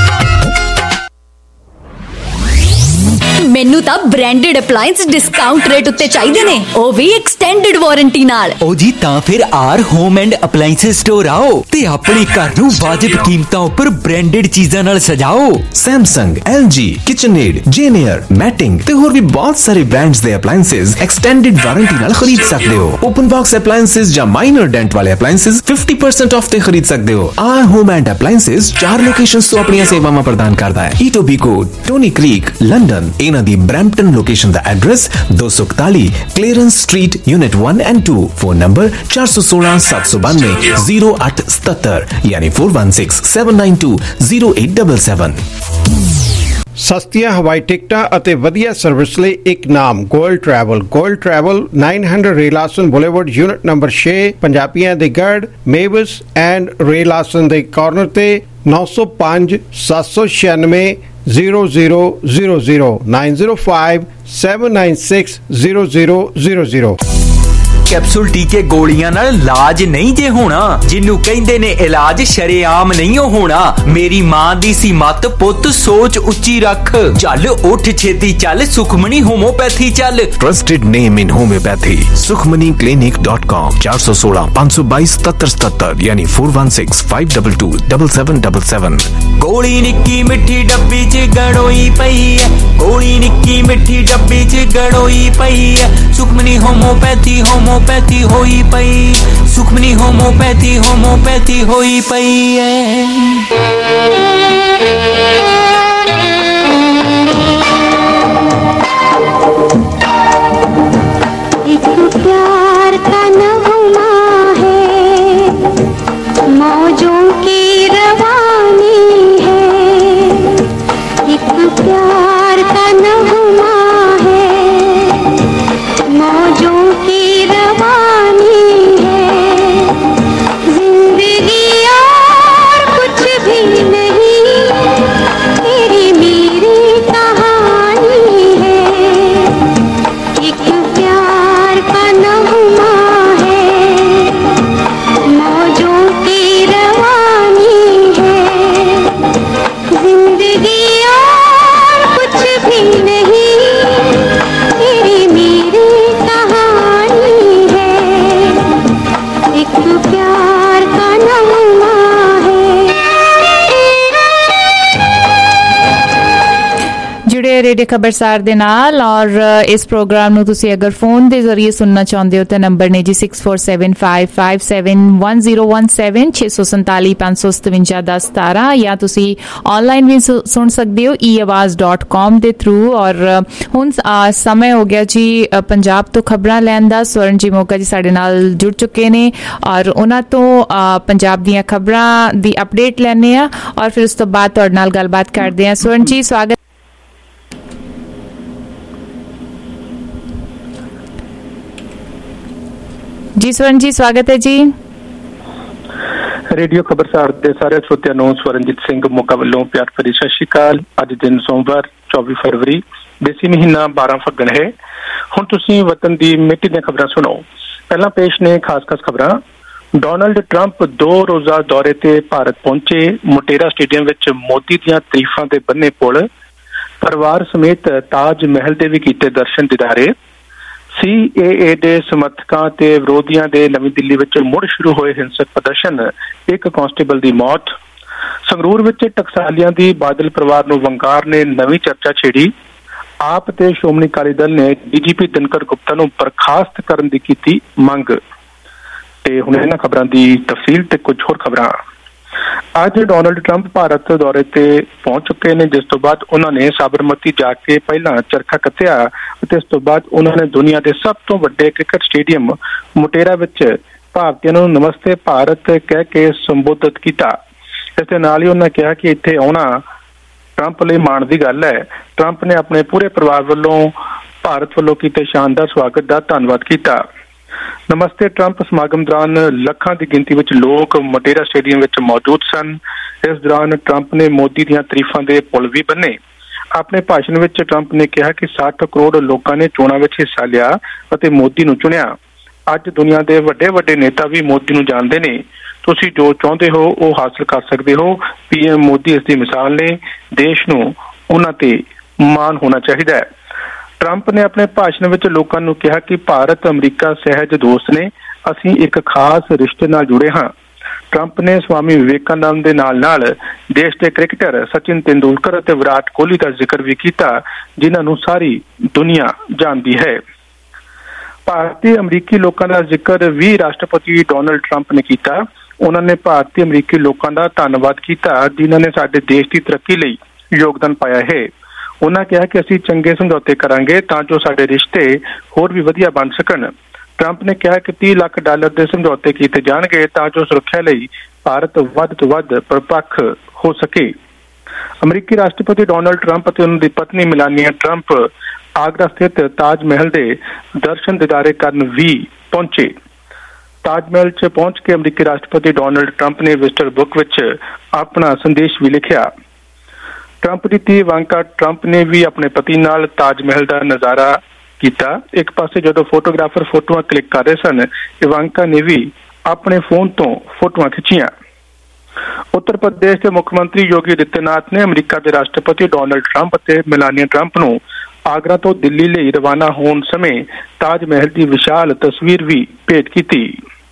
ਮੈਨੂੰ ਤਾਂ ਬ੍ਰਾਂਡਡ ਅਪਲਾਈਐਂਸ ਡਿਸਕਾਊਂਟ ਰੇਟ ਉੱਤੇ ਚਾਹੀਦੇ ਨੇ, ਉਹ ਵੀ ਐਕਸਟੈਂਡਡ ਵਾਰੰਟੀ ਨਾਲ। ਉਹ ਜੀ ਤਾਂ ਫਿਰ R home and appliance store ਆਓ ਤੇ ਆਪਣੇ ਘਰ ਨੂੰ ਵਾਜਿਬ ਕੀਮਤਾਂ ਉੱਪਰ ਬ੍ਰਾਂਡਡ ਚੀਜ਼ਾਂ ਨਾਲ ਸਜਾਓ। ਸੈਮਸੰਗ, ਐਲ ਜੀ, ਕਿਚਨਏਡ, ਜੇਨੀਅਰ, ਮੈਟਿੰਗ ਤੇ ਹੋਰ ਵੀ ਬਹੁਤ ਸਾਰੇ ਬ੍ਰਾਂਡਸ ਦੇ ਅਪਲਾਈਐਂਸਸ ਐਕਸਟੈਂਡਡ ਵਾਰੰਟੀ ਨਾਲ ਖਰੀਦ ਸਕਦੇ ਹੋ। ਓਪਨ ਬਾਕਸ ਅਪਲਾਈਐਂਸਸ ਜਾਂ ਮਾਈਨਰ ਡੈਂਟ ਵਾਲੇ ਅਪਲਾਈਐਂਸਸ ਫਿਫਟੀ ਪਰਸੈਂਟ ਆਫ ਤੇ ਖਰੀਦ ਸਕਦੇ ਹੋ। ਆਰ ਹੋਮ ਐਂਡ ਅਪਲਾਈਐਂਸਸ ਚਾਰ ਲੋਕੇਸ਼ਨਸ ਤੋਂ ਆਪਣੀਆਂ ਸੇਵਾਵਾਂ ਪ੍ਰਦਾਨ ਕਰਦਾ ਹੈ। Etobicoke, Stoney Creek, London. ਇਹਨਾਂ ਦੀ ਬ੍ਰੈਂਪਟਨ ਲੋਕੇਸ਼ਨ ਦਾ ਐਡਰੈਸ ਦੋ ਸੌ ਇਕਤਾਲੀ ਕਲੀਅਰੈਂਸ ਸਟਰੀਟ ਯੂਨਿਟ ਇੱਕ ਐਂਡ ਦੋ। ਫੋਨ ਨੰਬਰ ਚਾਰ ਸੌ ਸੋਲਾਂ ਸੱਤ ਸੌ ਬਾਨਵੇਂ ਜ਼ੀਰੋ ਅੱਠ ਸਤੱਤਰ ਯਾਨੀ ਚਾਰ ਇੱਕ ਛੇ ਸੱਤ ਨੌ ਦੋ ਜ਼ੀਰੋ ਅੱਠ ਸੱਤ ਸੱਤ। ਸਸਤੀਆਂ ਹਵਾਈ ਟਿਕਟਾਂ ਅਤੇ ਵਧੀਆ ਸਰਵਿਸ ਲਈ ਇੱਕ ਨਾਮ ਗੋਲਡ ਟਰੈਵਲ। ਗੋਲਡ ਟਰੈਵਲ ਨੌ ਸੌ ਰੇਲਾਸਨ ਬੁਲੇਵਾਰਡ ਯੂਨਿਟ ਨੰਬਰ ਛੇ, ਪੰਜਾਬੀਆਂ ਦੇ ਗੜ ਮੇਵਸ ਐਂਡ ਰੇਲਾਸਨ ਦੇ ਕਾਰਨਰ ਤੇ ਨੌ ਸੌ ਪੰਜ ਸੱਤ ਸੌ ਛਿਆਨਵੇਂ zero zero zero zero nine zero five seven nine six zero zero zero zero. Capsule ਟੀਕੇ ਗੋਲੀਆਂ ਨਾਲ ਇਲਾਜ ਨਹੀਂ ਜੇ ਹੋਣਾ, ਜਿਹਨੂੰ ਕਹਿੰਦੇ ਨੇ ਇਲਾਜ ਸ਼ਰੇਆਮ ਨਹੀਂ ਹੋਣਾ। ਮੇਰੀ ਮਾਂ ਦੀ ਸੀ ਮੱਤ, ਪੁੱਤ ਸੋਚ ਉੱਚੀ ਰੱਖ। ਚੱਲ ਉੱਠ ਛੇਤੀ ਚੱਲ, ਸੁਖਮਣੀ ਹੋਮੋਪੈਥੀ ਚੱਲ। Trusted name in homeopathy Sukhmani clinic dot com. चार सौ सोलह पाँच सौ बाईस सत्तर सत्तर यानी four one six five double two double seven double seven. ਗੋਲੀ ਨਿੱਕੀ ਮਿੱਠੀ ਡੱਬੀ ਚ ਗੜੋਈ ਪਈ ਐ, ਗੋਲੀ ਨਿੱਕੀ ਮਿੱਠੀ ਡੱਬੀ ਚ ਗੜੋਈ ਪਈ ਐ। ਸੁਖਮਨੀ ਹੋਮੋਪੈਥੀ ਹੋਮੋਪੈਥੀ ਹੋਈ ਪਈ, ਸੁਖਮਨੀ ਹੋਮੋਪੈਥੀ ਹੋਮੋਪੈਥੀ ਹੋਈ ਪਈ ਐ। एक प्यार का नगमा है, मौजों की रवानी है। एक प्यार का नगमा है, मौजों की रवानी है। जिंदगी और कुछ भी नहीं, तेरी मेरी कहानी है। एक प्यार का नगमा है, मौजों की रवानी है। जिंदगी और कुछ भी नहीं, तेरी मेरी कहानी है। एक प्यार का नगमा है। जुड़े रेडियो खबरसार दे नाल और इस प्रोग्राम ਨੂੰ ਤੁਸੀਂ ਅਗਰ ਫੋਨ ਦੇ ਜ਼ਰੀਏ ਸੁਣਨਾ ਚਾਹੁੰਦੇ ਹੋ ਤਾਂ ਨੰਬਰ ਨੇ ਜੀ six four seven five five seven one zero one seven छे सौ संताली पाँच सौ सतवंजा दस सतारा या ਤੁਸੀਂ ਆਨਲਾਈਨ ਵੀ ਸੁਣ ਸਕਦੇ ਹੋ ਈ ਆਵਾਜ਼ ਡਾਟ ਕਾਮ ਦੇ ਥਰੂ। ਔਰ ਹੁਣ ਸਮੇਂ ਹੋ ਗਿਆ ਜੀ ਪੰਜਾਬ ਤੋਂ ਖਬਰਾਂ ਲੈਣ ਦਾ। ਸਵਰਨ ਜੀ ਮੋਗਾ ਜੀ ਸਾਡੇ ਨਾਲ ਜੁੜ ਚੁੱਕੇ ਨੇ ਔਰ ਉਹਨਾਂ ਤੋਂ ਪੰਜਾਬ ਦੀਆਂ ਖਬਰਾਂ ਦੀ ਅਪਡੇਟ ਲੈਣੇ ਆ ਔਰ ਫਿਰ ਉਸ ਤੋਂ ਬਾਅਦ ਤੁਹਾਡੇ ਨਾਲ ਗੱਲਬਾਤ ਕਰਦੇ ਆ। ਸਵਰਨ ਜੀ ਸਵਾਗਤ ਜੀ ਸਵਰਨ ਜੀ, ਸਵਾਗਤ ਹੈ ਜੀ। ਰੇਡੀਓ ਖਬਰਸਾਰ ਦੇ ਸਾਰੇ ਸਰੋਤਿਆਂ ਨੂੰ ਸਵਰਨਜੀਤ ਸਿੰਘ ਮੋਗਾ ਵੱਲੋਂ ਪਿਆਰ ਭਰੀ ਸਤਿ ਸ਼੍ਰੀ ਅਕਾਲ। ਅੱਜ ਦਿਨ ਸੋਮਵਾਰ ਚੌਵੀ ਫਰਵਰੀ, ਦੇਸੀ ਮਹੀਨਾ ਬਾਰਾਂ ਫੱਗਣ ਹੈ। ਹੁਣ ਤੁਸੀਂ ਵਤਨ ਦੀ ਮਿੱਟੀ ਦੀਆਂ ਖਬਰਾਂ ਸੁਣੋ। ਪਹਿਲਾਂ ਪੇਸ਼ ਨੇ ਖਾਸ ਖਾਸ ਖਬਰਾਂ। ਡੋਨਾਲਡ ਟਰੰਪ ਦੋ ਰੋਜ਼ਾ ਦੌਰੇ ਤੇ ਭਾਰਤ ਪਹੁੰਚੇ। ਮੋਟੇਰਾ ਸਟੇਡੀਅਮ ਵਿੱਚ ਮੋਦੀ ਦੀਆਂ ਤਾਰੀਫਾਂ ਦੇ ਬੰਨੇ ਪੁਲ। ਪਰਿਵਾਰ ਸਮੇਤ ਤਾਜ ਮਹਿਲ ਦੇ ਵੀ ਕੀਤੇ ਦਰਸ਼ਨ ਦਿਦਾਰੇ। ਸੀ ਏ ਏ ਦੇ ਸਮਰਥਕਾਂ ਤੇ ਵਿਰੋਧੀਆਂ ਦੇ ਨਵੀਂ ਦਿੱਲੀ ਵਿੱਚ ਮੁੜ ਸ਼ੁਰੂ ਹੋਏ ਹਿੰਸਕ ਪ੍ਰਦਰਸ਼ਨ, ਇੱਕ ਕਾਂਸਟੇਬਲ ਦੀ ਮੌਤ। ਸੰਗਰੂਰ ਵਿੱਚ ਟਕਸਾਲੀਆਂ ਦੀ ਬਾਦਲ ਪਰਿਵਾਰ ਨੂੰ ਵੰਗਾਰ ਨੇ ਨਵੀਂ ਚਰਚਾ ਛੇੜੀ। ਆਪ ਤੇ ਸ਼੍ਰੋਮਣੀ ਅਕਾਲੀ ਦਲ ਨੇ ਡੀ ਜੀ ਪੀ ਦਿਨਕਰ ਗੁਪਤਾ ਨੂੰ ਬਰਖਾਸਤ ਕਰਨ ਦੀ ਕੀਤੀ ਮੰਗ। ਤੇ ਹੁਣ ਇਹਨਾਂ ਖਬਰਾਂ ਦੀ ਤਫਸੀਲ ਤੇ ਕੁਝ ਹੋਰ ਖਬਰਾਂ। ਅੱਜ ਡੋਨਾਲਡ ਟਰੰਪ ਭਾਰਤ ਦੌਰੇ ਤੇ ਪਹੁੰਚ ਚੁੱਕੇ ਨੇ, ਜਿਸ ਤੋਂ ਬਾਅਦ ਉਹਨਾਂ ਨੇ ਸਾਬਰਮਤੀ ਜਾ ਕੇ ਪਹਿਲਾਂ ਚਰਖਾ ਕੱਤਿਆ ਅਤੇ ਇਸ ਤੋਂ ਬਾਅਦ ਉਹਨਾਂ ਨੇ ਦੁਨੀਆ ਦੇ ਸਭ ਤੋਂ ਵੱਡੇ ਕ੍ਰਿਕਟ ਸਟੇਡੀਅਮ ਮੋਟੇਰਾ ਵਿੱਚ ਭਾਰਤੀਆਂ ਨੂੰ ਨਮਸਤੇ ਭਾਰਤ ਕਹਿ ਕੇ ਸੰਬੋਧਿਤ ਕੀਤਾ। ਇਸ ਦੇ ਨਾਲ ਹੀ ਉਹਨਾਂ ਕਿਹਾ ਕਿ ਇੱਥੇ ਆਉਣਾ ਟਰੰਪ ਲਈ ਮਾਣ ਦੀ ਗੱਲ ਹੈ। ਟਰੰਪ ਨੇ ਆਪਣੇ ਪੂਰੇ ਪਰਿਵਾਰ ਵੱਲੋਂ ਭਾਰਤ ਵੱਲੋਂ ਕੀਤੇ ਸ਼ਾਨਦਾਰ ਸਵਾਗਤ ਦਾ ਧੰਨਵਾਦ ਕੀਤਾ। ਨਮਸਤੇ ਟਰੰਪ ਸਮਾਗਮ ਦੌਰਾਨ ਲੱਖਾਂ ਦੀ ਗਿਣਤੀ ਵਿੱਚ ਲੋਕ ਮੋਟੇਰਾ ਸਟੇਡੀਅਮ ਵਿੱਚ ਮੌਜੂਦ ਸਨ। ਇਸ ਦੌਰਾਨ ਟਰੰਪ ਨੇ ਮੋਦੀ ਦੀਆਂ ਤਾਰੀਫਾਂ ਦੇ ਪੁਲ ਵੀ ਬੰਨੇ। ਆਪਣੇ ਭਾਸ਼ਣ ਵਿੱਚ ਟਰੰਪ ਨੇ ਕਿਹਾ ਕਿ ਸੱਠ ਕਰੋੜ ਲੋਕਾਂ ਨੇ ਚੋਣਾਂ ਵਿੱਚ ਹਿੱਸਾ ਲਿਆ ਅਤੇ ਮੋਦੀ ਨੂੰ ਚੁਣਿਆ। ਅੱਜ ਦੁਨੀਆ ਦੇ ਵੱਡੇ ਵੱਡੇ ਨੇਤਾ ਵੀ ਮੋਦੀ ਨੂੰ ਜਾਣਦੇ ਨੇ। ਤੁਸੀਂ ਜੋ ਚਾਹੁੰਦੇ ਹੋ ਉਹ ਹਾਸਲ ਕਰ ਸਕਦੇ ਹੋ। ਪੀ ਐਮ ਮੋਦੀ ਇਸ ਦੀ ਮਿਸਾਲ ਨੇ। ਦੇਸ਼ ਨੂੰ ਉਹਨਾਂ ਤੇ ਮਾਣ ਹੋਣਾ ਚਾਹੀਦਾ ਹੈ। ਟਰੰਪ ਨੇ ਆਪਣੇ ਭਾਸ਼ਣ ਵਿੱਚ ਲੋਕਾਂ ਨੂੰ ਕਿਹਾ ਕਿ ਭਾਰਤ ਅਮਰੀਕਾ ਸਹਿਜ ਦੋਸਤ ਨੇ। ਅਸੀਂ ਇੱਕ ਖਾਸ ਰਿਸ਼ਤੇ ਨਾਲ ਜੁੜੇ ਹਾਂ। ਟਰੰਪ ਨੇ ਸਵਾਮੀ ਵਿਵੇਕਾਨੰਦ ਦੇ ਨਾਲ ਨਾਲ ਦੇਸ਼ ਦੇ ਕ੍ਰਿਕਟਰ ਸਚਿਨ ਤੇਂਦੁਲਕਰ ਅਤੇ ਵਿਰਾਟ ਕੋਹਲੀ ਦਾ ਜ਼ਿਕਰ ਵੀ ਕੀਤਾ, ਜਿਨ੍ਹਾਂ ਨੂੰ ਸਾਰੀ ਦੁਨੀਆ ਜਾਣਦੀ ਹੈ। ਭਾਰਤੀ ਅਮਰੀਕੀ ਲੋਕਾਂ ਦਾ ਜ਼ਿਕਰ ਵੀ ਰਾਸ਼ਟਰਪਤੀ ਡੋਨਾਲਡ ਟਰੰਪ ਨੇ ਕੀਤਾ। ਉਹਨਾਂ ਨੇ ਭਾਰਤੀ ਅਮਰੀਕੀ ਲੋਕਾਂ ਦਾ ਧੰਨਵਾਦ ਕੀਤਾ, ਜਿਨ੍ਹਾਂ ਨੇ ਸਾਡੇ ਦੇਸ਼ ਦੀ ਤਰੱਕੀ ਲਈ ਯੋਗਦਾਨ ਪਾਇਆ ਹੈ। ਉਹਨਾਂ ਕਿਹਾ ਕਿ ਅਸੀਂ ਚੰਗੇ ਸਮਝੌਤੇ ਕਰਾਂਗੇ ਤਾਂ ਜੋ ਸਾਡੇ ਰਿਸ਼ਤੇ ਹੋਰ ਵੀ ਵਧੀਆ ਬਣ ਸਕਣ। ਟਰੰਪ ਨੇ ਕਿਹਾ ਕਿ ਤੀਹ ਲੱਖ ਡਾਲਰ ਦੇ ਸਮਝੌਤੇ ਕੀਤੇ ਜਾਣਗੇ ਤਾਂ ਜੋ ਸੁਰੱਖਿਆ ਲਈ ਭਾਰਤ ਵੱਧ ਤੋਂ ਵੱਧ ਪ੍ਰਪੱਖ ਹੋ ਸਕੇ। ਅਮਰੀਕੀ ਰਾਸ਼ਟਰਪਤੀ ਡੋਨਾਲਡ ਟਰੰਪ ਅਤੇ ਉਹਨਾਂ ਦੀ ਪਤਨੀ ਮਿਲਾਨੀਆ ਟਰੰਪ ਆਗਰਾ ਸਥਿਤ ਤਾਜ ਮਹਿਲ ਦੇ ਦਰਸ਼ਨ ਦਿਦਾਰੇ ਕਰਨ ਵੀ ਪਹੁੰਚੇ। ਤਾਜ ਮਹਿਲ 'ਚ ਪਹੁੰਚ ਕੇ ਅਮਰੀਕੀ ਰਾਸ਼ਟਰਪਤੀ ਡੋਨਾਲਡ ਟਰੰਪ ਨੇ ਵਿਜ਼ਟਰ ਬੁੱਕ ਵਿੱਚ ਆਪਣਾ ਸੰਦੇਸ਼ ਵੀ ਲਿਖਿਆ। ਟਰੰਪ ਦੀ ਧੀ ਇਵਾਂਕਾ ਟਰੰਪ ਨੇ ਵੀ ਆਪਣੇ ਪਤੀ ਨਾਲ ਤਾਜ ਮਹਿਲ ਦਾ ਨਜ਼ਾਰਾ ਕੀਤਾ। ਇੱਕ ਪਾਸੇ ਜਦੋਂ ਫੋਟੋਗ੍ਰਾਫਰ ਫੋਟੋਆਂ ਕਲਿੱਕ ਕਰ ਰਹੇ ਸਨ, ਇਵਾਂਕਾ ਨੇ ਵੀ ਆਪਣੇ ਫੋਨ ਤੋਂ ਫੋਟੋਆਂ ਖਿੱਚੀਆਂ। ਉੱਤਰ ਪ੍ਰਦੇਸ਼ ਦੇ ਮੁੱਖ ਮੰਤਰੀ ਯੋਗੀ ਆਦਿੱਤਿਆਨਾਥ ਨੇ ਅਮਰੀਕਾ ਦੇ ਰਾਸ਼ਟਰਪਤੀ ਡੋਨਾਲਡ ਟਰੰਪ ਅਤੇ ਮਿਲਾਨੀਆ ਟਰੰਪ ਨੂੰ ਆਗਰਾ ਤੋਂ ਦਿੱਲੀ ਲਈ ਰਵਾਨਾ ਹੋਣ ਸਮੇਂ ਤਾਜ ਮਹਿਲ ਦੀ ਵਿਸ਼ਾਲ ਤਸਵੀਰ ਵੀ ਭੇਟ ਕੀਤੀ।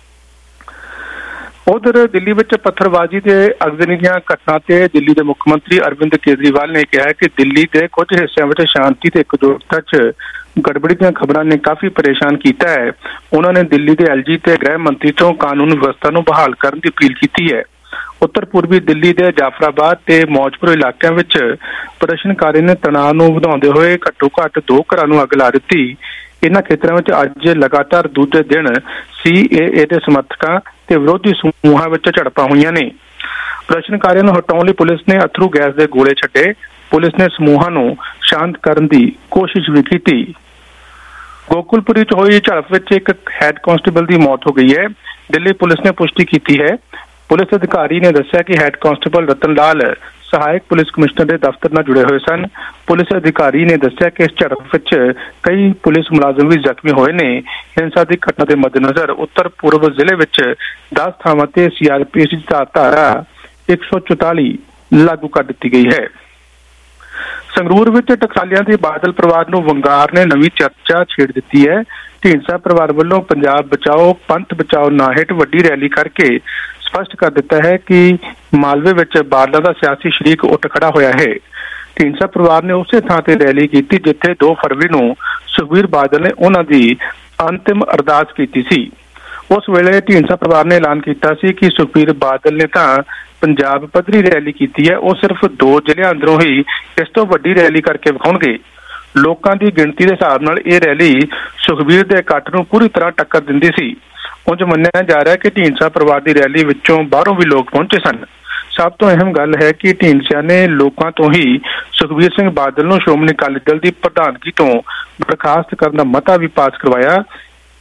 ਉਧਰ ਦਿੱਲੀ ਵਿੱਚ ਪੱਥਰਬਾਜ਼ੀ ਦੇ ਅਗਜ਼ਨੀ ਦੀਆਂ ਘਟਨਾ ਤੇ ਦਿੱਲੀ ਦੇ ਮੁੱਖ ਮੰਤਰੀ ਅਰਵਿੰਦ ਕੇਜਰੀਵਾਲ ਨੇ ਕਿਹਾ ਕਿ ਦਿੱਲੀ ਦੇ ਕੁਝ ਹਿੱਸਿਆਂ ਵਿੱਚ ਸ਼ਾਂਤੀ ਤੇ ਇਕਜੁੱਟਤਾ 'ਚ ਗੜਬੜੀ ਦੀਆਂ ਖਬਰਾਂ ਨੇ ਕਾਫੀ ਪਰੇਸ਼ਾਨ ਕੀਤਾ ਹੈ। ਉਹਨਾਂ ਨੇ ਦਿੱਲੀ ਦੇ ਐਲ ਜੀ ਤੇ ਗ੍ਰਹਿ ਮੰਤਰੀ ਤੋਂ ਕਾਨੂੰਨ ਵਿਵਸਥਾ ਨੂੰ ਬਹਾਲ ਕਰਨ ਦੀ ਅਪੀਲ ਕੀਤੀ ਹੈ। ਉੱਤਰ ਪੂਰਬੀ ਦਿੱਲੀ ਦੇ ਜਾਫਰਾਬਾਦ ਤੇ ਮੌਜਪੁਰ ਇਲਾਕਿਆਂ ਵਿੱਚ ਪ੍ਰਦਰਸ਼ਨਕਾਰੀ ਨੇ ਤਣਾਅ ਨੂੰ ਵਧਾਉਂਦੇ ਹੋਏ ਘੱਟੋ ਘੱਟ ਦੋ ਘਰਾਂ ਨੂੰ ਅੱਗ ਲਾ ਦਿੱਤੀ। ਇਹਨਾਂ ਖੇਤਰਾਂ ਵਿੱਚ ਅੱਜ ਲਗਾਤਾਰ ਦੂਜੇ ਦਿਨ ਸੀ ਏ ਏ ਦੇ ਸਮਰਥਕਾਂ ਤੇ ਵਿਰੋਧੀ ਸਮੂਹਾਂ ਵਿੱਚ ਝੜਪਾਂ ਹੋਈਆਂ ਨੇ। ਪ੍ਰਦਰਸ਼ਨਕਾਰੀਆਂ ਨੂੰ ਹਟਾਉਣ ਲਈ ਪੁਲਿਸ ਨੇ ਅਥਰੂ ਗੈਸ ਦੇ ਗੋਲੇ ਛੱਡੇ। ਪੁਲਿਸ ਨੇ ਸਮੂਹਾਂ ਨੂੰ ਸ਼ਾਂਤ ਕਰਨ ਦੀ ਕੋਸ਼ਿਸ਼ ਵੀ ਕੀਤੀ। ਗੋਕੁਲਪੁਰੀ 'ਚ ਹੋਈ ਝੜਪ ਵਿੱਚ ਇੱਕ ਹੈਡ ਕਾਂਸਟੇਬਲ ਦੀ ਮੌਤ ਹੋ ਗਈ ਹੈ। ਦਿੱਲੀ ਪੁਲਿਸ ਨੇ ਪੁਸ਼ਟੀ ਕੀਤੀ ਹੈ। ਪੁਲਿਸ ਅਧਿਕਾਰੀ ਨੇ ਦੱਸਿਆ ਕਿ ਹੈਡ ਕਾਂਸਟੇਬਲ ਰਤਨ ਲਾਲ ਸਹਾਇਕ ਪੁਲਿਸ ਕਮਿਸ਼ਨਰ ਦੇ ਦਫ਼ਤਰ ਨਾਲ ਜੁੜੇ ਹੋਏ ਸਨ। ਪੁਲਿਸ ਅਧਿਕਾਰੀ ਨੇ ਦੱਸਿਆ ਕਿ ਇਸ ਝੜਪ ਵਿੱਚ ਕਈ ਪੁਲਿਸ ਮੁਲਾਜ਼ਮ ਵੀ ਜ਼ਖਮੀ ਹੋਏ ਨੇ। ਹਿੰਸਾ ਦੀ ਘਟਨਾ ਦੇ ਮੱਦੇਨਜ਼ਰ ਉੱਤਰ ਪੂਰਬ ਜ਼ਿਲ੍ਹੇ ਵਿੱਚ ਦਸ ਥਾਵਾਂ ਤੇ ਸੀ ਆਰ ਪੀ ਐਫ ਦੀ ਧਾਰਾ ਇੱਕ ਸੌ ਚੁਤਾਲੀ ਲਾਗੂ ਕਰ ਦਿੱਤੀ ਗਈ ਹੈ। ਸੰਗਰੂਰ ਵਿੱਚ ਟਕਸਾਲੀਆਂ ਦੇ ਬਾਦਲ ਪਰਿਵਾਰ ਨੂੰ ਵੰਗਾਰ ਨੇ ਨਵੀਂ ਚਰਚਾ ਛੇੜ ਦਿੱਤੀ ਹੈ। ਢੀਂਡਸਾ ਪਰਿਵਾਰ ਵੱਲੋਂ ਪੰਜਾਬ ਬਚਾਓ ਪੰਥ ਬਚਾਓ ਨਾਂ ਹੇਠ ਵੱਡੀ ਰੈਲੀ ਕਰਕੇ ਸਪਸ਼ਟ ਕਰ ਦਿੱਤਾ ਹੈ ਕਿ ਮਾਲਵੇ ਵਿੱਚ ਬਾਦਲਾਂ ਦਾ ਸਿਆਸੀ ਸ਼ਰੀਕ ਉੱਠ ਖੜਾ ਹੋਇਆ ਹੈ। ਢੀਂਡਸਾ ਪਰਿਵਾਰ ਨੇ ਉਸੇ ਥਾਂ ਤੇ ਰੈਲੀ ਕੀਤੀ ਜਿੱਥੇ ਦੋ ਫਰਵਰੀ ਨੂੰ ਸੁਖਬੀਰ ਬਾਦਲ ਨੇ ਉਹਨਾਂ ਦੀ ਅੰਤਿਮ ਅਰਦਾਸ ਕੀਤੀ ਸੀ। ਉਸ ਵੇਲੇ ਢੀਂਡਸਾ ਪਰਿਵਾਰ ਨੇ ਐਲਾਨ ਕੀਤਾ ਸੀ ਕਿ ਸੁਖਬੀਰ ਬਾਦਲ ਨੇ ਤਾਂ ਪੰਜਾਬ ਪੱਧਰੀ ਰੈਲੀ ਕੀਤੀ ਹੈ, ਉਹ ਸਿਰਫ ਦੋ ਜ਼ਿਲ੍ਹਿਆਂ ਅੰਦਰੋਂ ਹੀ ਇਸ ਤੋਂ ਵੱਡੀ ਰੈਲੀ ਕਰਕੇ ਵਿਖਾਉਣਗੇ। ਲੋਕਾਂ ਦੀ ਗਿਣਤੀ ਦੇ ਹਿਸਾਬ ਨਾਲ ਇਹ ਰੈਲੀ ਸੁਖਬੀਰ ਦੇ ਇਕੱਠ ਨੂੰ ਪੂਰੀ ਤਰ੍ਹਾਂ ਟੱਕਰ ਦਿੰਦੀ ਸੀ। ਉਂਝ ਮੰਨਿਆ ਜਾ ਰਿਹਾ ਕਿ ਢੀਂਡਸਾ ਪਰਿਵਾਰ ਦੀ ਰੈਲੀ ਵਿੱਚੋਂ ਬਾਹਰੋਂ ਵੀ ਲੋਕ ਪਹੁੰਚੇ ਸਨ। ਸਭ ਤੋਂ ਅਹਿਮ ਗੱਲ ਹੈ ਕਿ ਢੀਂਡਸਿਆਂ ਨੇ ਲੋਕਾਂ ਤੋਂ ਹੀ ਸੁਖਬੀਰ ਸਿੰਘ ਬਾਦਲ ਨੂੰ ਸ਼੍ਰੋਮਣੀ ਅਕਾਲੀ ਦਲ ਦੀ ਪ੍ਰਧਾਨਗੀ ਤੋਂ ਬਰਖਾਸਤ ਕਰਨ ਦਾ ਮਤਾ ਵੀ ਪਾਸ ਕਰਵਾਇਆ।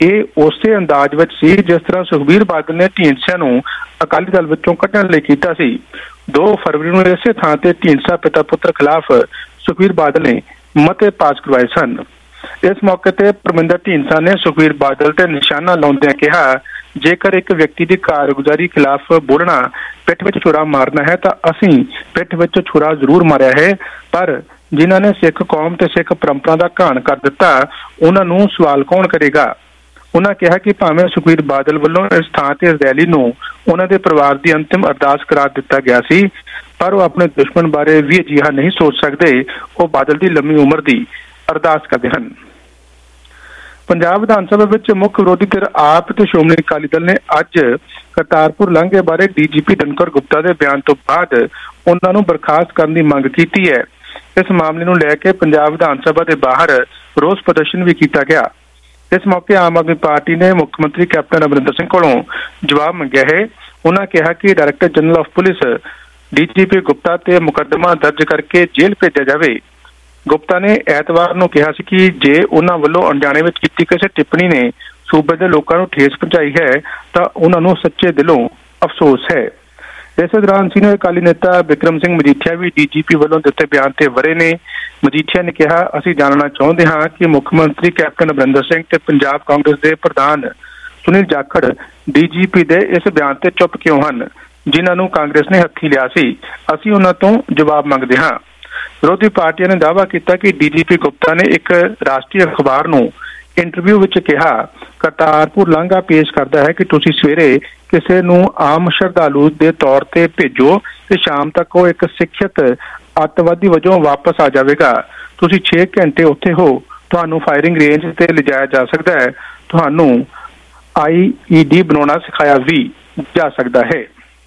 ਇਹ ਉਸੇ ਅੰਦਾਜ਼ ਵਿੱਚ ਸੀ ਜਿਸ ਤਰ੍ਹਾਂ ਸੁਖਬੀਰ ਬਾਦਲ ਨੇ ਢੀਂਡਸਿਆਂ ਨੂੰ ਅਕਾਲੀ ਦਲ ਵਿੱਚੋਂ ਕੱਢਣ ਲਈ ਕੀਤਾ ਸੀ। ਦੋ ਫਰਵਰੀ ਨੂੰ ਇਸੇ ਥਾਂ ਤੇ ਢੀਂਡਸਾ ਪਿਤਾ ਪੁੱਤਰ ਖਿਲਾਫ ਸੁਖਬੀਰ ਬਾਦਲ ਨੇ ਮਤੇ ਪਾਸ ਕਰਵਾਏ ਸਨ। ਇਸ ਮੌਕੇ ਤੇ ਪਰਮਿੰਦਰ ਢੀਂਡਸਾ ਨੇ ਸੁਖਬੀਰ ਬਾਦਲ ਤੇ ਨਿਸ਼ਾਨਾ ਲਾਉਂਦਿਆਂ ਕਿਹਾ, ਜੇਕਰ ਇੱਕ ਵਿਅਕਤੀ ਦੀ ਕਾਰਗੁਜ਼ਾਰੀ ਖਿਲਾਫ ਬੋਲਣਾ ਪਿੱਠ ਵਿੱਚ ਛੁਰਾ ਮਾਰਨਾ ਹੈ ਤਾਂ ਅਸੀਂ ਪਿੱਠ ਵਿੱਚ ਛੁਰਾ ਜ਼ਰੂਰ ਮਾਰਿਆ ਹੈ, ਪਰ ਜਿਨ੍ਹਾਂ ਨੇ ਸਿੱਖ ਕੌਮ ਤੇ ਸਿੱਖ ਪਰੰਪਰਾ ਦਾ ਘਾਣ ਕਰ ਦਿੱਤਾ ਉਹਨਾਂ ਨੂੰ ਸਵਾਲ ਕੌਣ ਕਰੇਗਾ। ਉਹਨਾਂ ਕਿਹਾ ਕਿ ਭਾਵੇਂ ਸੁਖਬੀਰ ਬਾਦਲ ਵੱਲੋਂ ਇਸ ਥਾਂ ਤੇ ਰੈਲੀ ਨੂੰ ਉਹਨਾਂ ਦੇ ਪਰਿਵਾਰ ਦੀ ਅੰਤਿਮ ਅਰਦਾਸ ਕਰਾਰ ਦਿੱਤਾ ਗਿਆ ਸੀ, ਪਰ ਉਹ ਆਪਣੇ ਦੁਸ਼ਮਣ ਬਾਰੇ ਵੀ ਅਜਿਹਾ ਨਹੀਂ ਸੋਚ ਸਕਦੇ। ਉਹ ਬਾਦਲ ਦੀ ਲੰਮੀ ਉਮਰ ਦੀ ਅਰਦਾਸ ਕਰਦੇ ਹਨ। ਪੰਜਾਬ ਵਿਧਾਨ ਸਭਾ ਵਿੱਚ ਮੁੱਖ ਵਿਰੋਧੀ ਧਿਰ ਆਪ ਤੇ ਸ਼੍ਰੋਮਣੀ ਅਕਾਲੀ ਦਲ ਨੇ ਅੱਜ ਕਰਤਾਰਪੁਰ ਲਾਂਘੇ ਬਾਰੇ ਡੀ ਜੀ ਪੀ ਦਿਨਕਰ ਗੁਪਤਾ ਦੇ ਬਿਆਨ ਤੋਂ ਬਾਅਦ ਉਹਨਾਂ ਨੂੰ ਬਰਖਾਸਤ ਕਰਨ ਦੀ ਮੰਗ ਕੀਤੀ ਹੈ। ਇਸ ਮਾਮਲੇ ਨੂੰ ਲੈ ਕੇ ਪੰਜਾਬ ਵਿਧਾਨ ਸਭਾ ਦੇ ਬਾਹਰ ਰੋਸ ਪ੍ਰਦਰਸ਼ਨ ਵੀ ਕੀਤਾ ਗਿਆ। ਇਸ ਮੌਕੇ ਆਮ ਆਦਮੀ ਪਾਰਟੀ ਨੇ ਮੁੱਖ ਮੰਤਰੀ ਕੈਪਟਨ ਅਮਰਿੰਦਰ ਸਿੰਘ ਕੋਲੋਂ ਜਵਾਬ ਮੰਗਿਆ ਹੈ। ਉਹਨਾਂ ਕਿਹਾ ਕਿ director general of police D G P Gupta ਤੇ ਮੁਕੱਦਮਾ ਦਰਜ ਕਰਕੇ ਜੇਲ੍ਹ ਭੇਜਿਆ ਜਾਵੇ। ਗੁਪਤਾ ਨੇ ਐਤਵਾਰ ਨੂੰ ਕਿਹਾ ਸੀ ਕਿ ਜੇ ਉਹਨਾਂ ਵੱਲੋਂ ਅਣਜਾਣੇ ਵਿੱਚ ਕੀਤੀ ਕਿਸੇ ਟਿੱਪਣੀ ਨੇ ਸੂਬੇ ਦੇ ਲੋਕਾਂ ਨੂੰ ਠੇਸ ਪਹੁੰਚਾਈ ਹੈ ਤਾਂ ਉਹਨਾਂ ਨੂੰ ਸੱਚੇ ਦਿਲੋਂ ਅਫਸੋਸ ਹੈ। ਇਸੇ ਦੌਰਾਨ ਸੀਨੀਅਰ ਅਕਾਲੀ ਨੇਤਾ ਬਿਕਰਮ ਸਿੰਘ ਮਜੀਠੀਆ ਵੀ ਡੀ ਜੀ ਪੀ ਵੱਲੋਂ ਦਿੱਤੇ ਬਿਆਨ ਤੇ ਵਰੇ ਨੇ। ਮਜੀਠੀਆ ਨੇ ਕਿਹਾ, ਅਸੀਂ ਜਾਣਨਾ ਚਾਹੁੰਦੇ ਹਾਂ ਕਿ ਮੁੱਖ ਮੰਤਰੀ ਕੈਪਟਨ ਅਮਰਿੰਦਰ ਸਿੰਘ ਤੇ ਪੰਜਾਬ ਕਾਂਗਰਸ ਦੇ ਪ੍ਰਧਾਨ ਸੁਨੀਲ ਜਾਖੜ ਡੀ ਜੀ ਪੀ ਦੇ ਇਸ ਬਿਆਨ ਤੇ ਚੁੱਪ ਕਿਉਂ ਹਨ, ਜਿਨ੍ਹਾਂ ਨੂੰ ਕਾਂਗਰਸ ਨੇ ਹੱਥੀਂ ਲਿਆ ਸੀ। ਅਸੀਂ ਉਹਨਾਂ ਤੋਂ ਜਵਾਬ ਮੰਗਦੇ ਹਾਂ। ਵਿਰੋਧੀ ਪਾਰਟੀਆਂ ਨੇ ਦਾਅਵਾ ਕੀਤਾ ਕਿ ਡੀ ਜੀ ਪੀ ਗੁਪਤਾ ਨੇ ਇੱਕ ਰਾਸ਼ਟਰੀ ਅਖਬਾਰ ਨੂੰ ਇੰਟਰਵਿਊ ਵਿੱਚ ਕਿਹਾ, ਕਰਤਾਰਪੁਰ ਲਾਂਘਾ ਪੇਸ਼ ਕਰਦਾ ਹੈ ਕਿ ਤੁਸੀਂ ਸਵੇਰੇ ਕਿਸੇ ਨੂੰ ਆਮ ਸ਼ਰਧਾਲੂ ਦੇ ਤੌਰ ਤੇ ਭੇਜੋ ਤੇ ਸ਼ਾਮ ਤੱਕ ਉਹ ਇੱਕ ਸਿੱਖਿਅਤ ਅੱਤਵਾਦੀ ਵਜੋਂ ਵਾਪਸ ਆ ਜਾਵੇਗਾ। ਤੁਸੀਂ ਛੇ ਘੰਟੇ ਉੱਥੇ ਹੋ, ਤੁਹਾਨੂੰ ਫਾਇਰਿੰਗ ਰੇਂਜ ਤੇ ਲਿਜਾਇਆ ਜਾ ਸਕਦਾ ਹੈ, ਤੁਹਾਨੂੰ ਆਈ ਈ ਡੀ ਬਣਾਉਣਾ ਸਿਖਾਇਆ ਵੀ ਜਾ ਸਕਦਾ ਹੈ।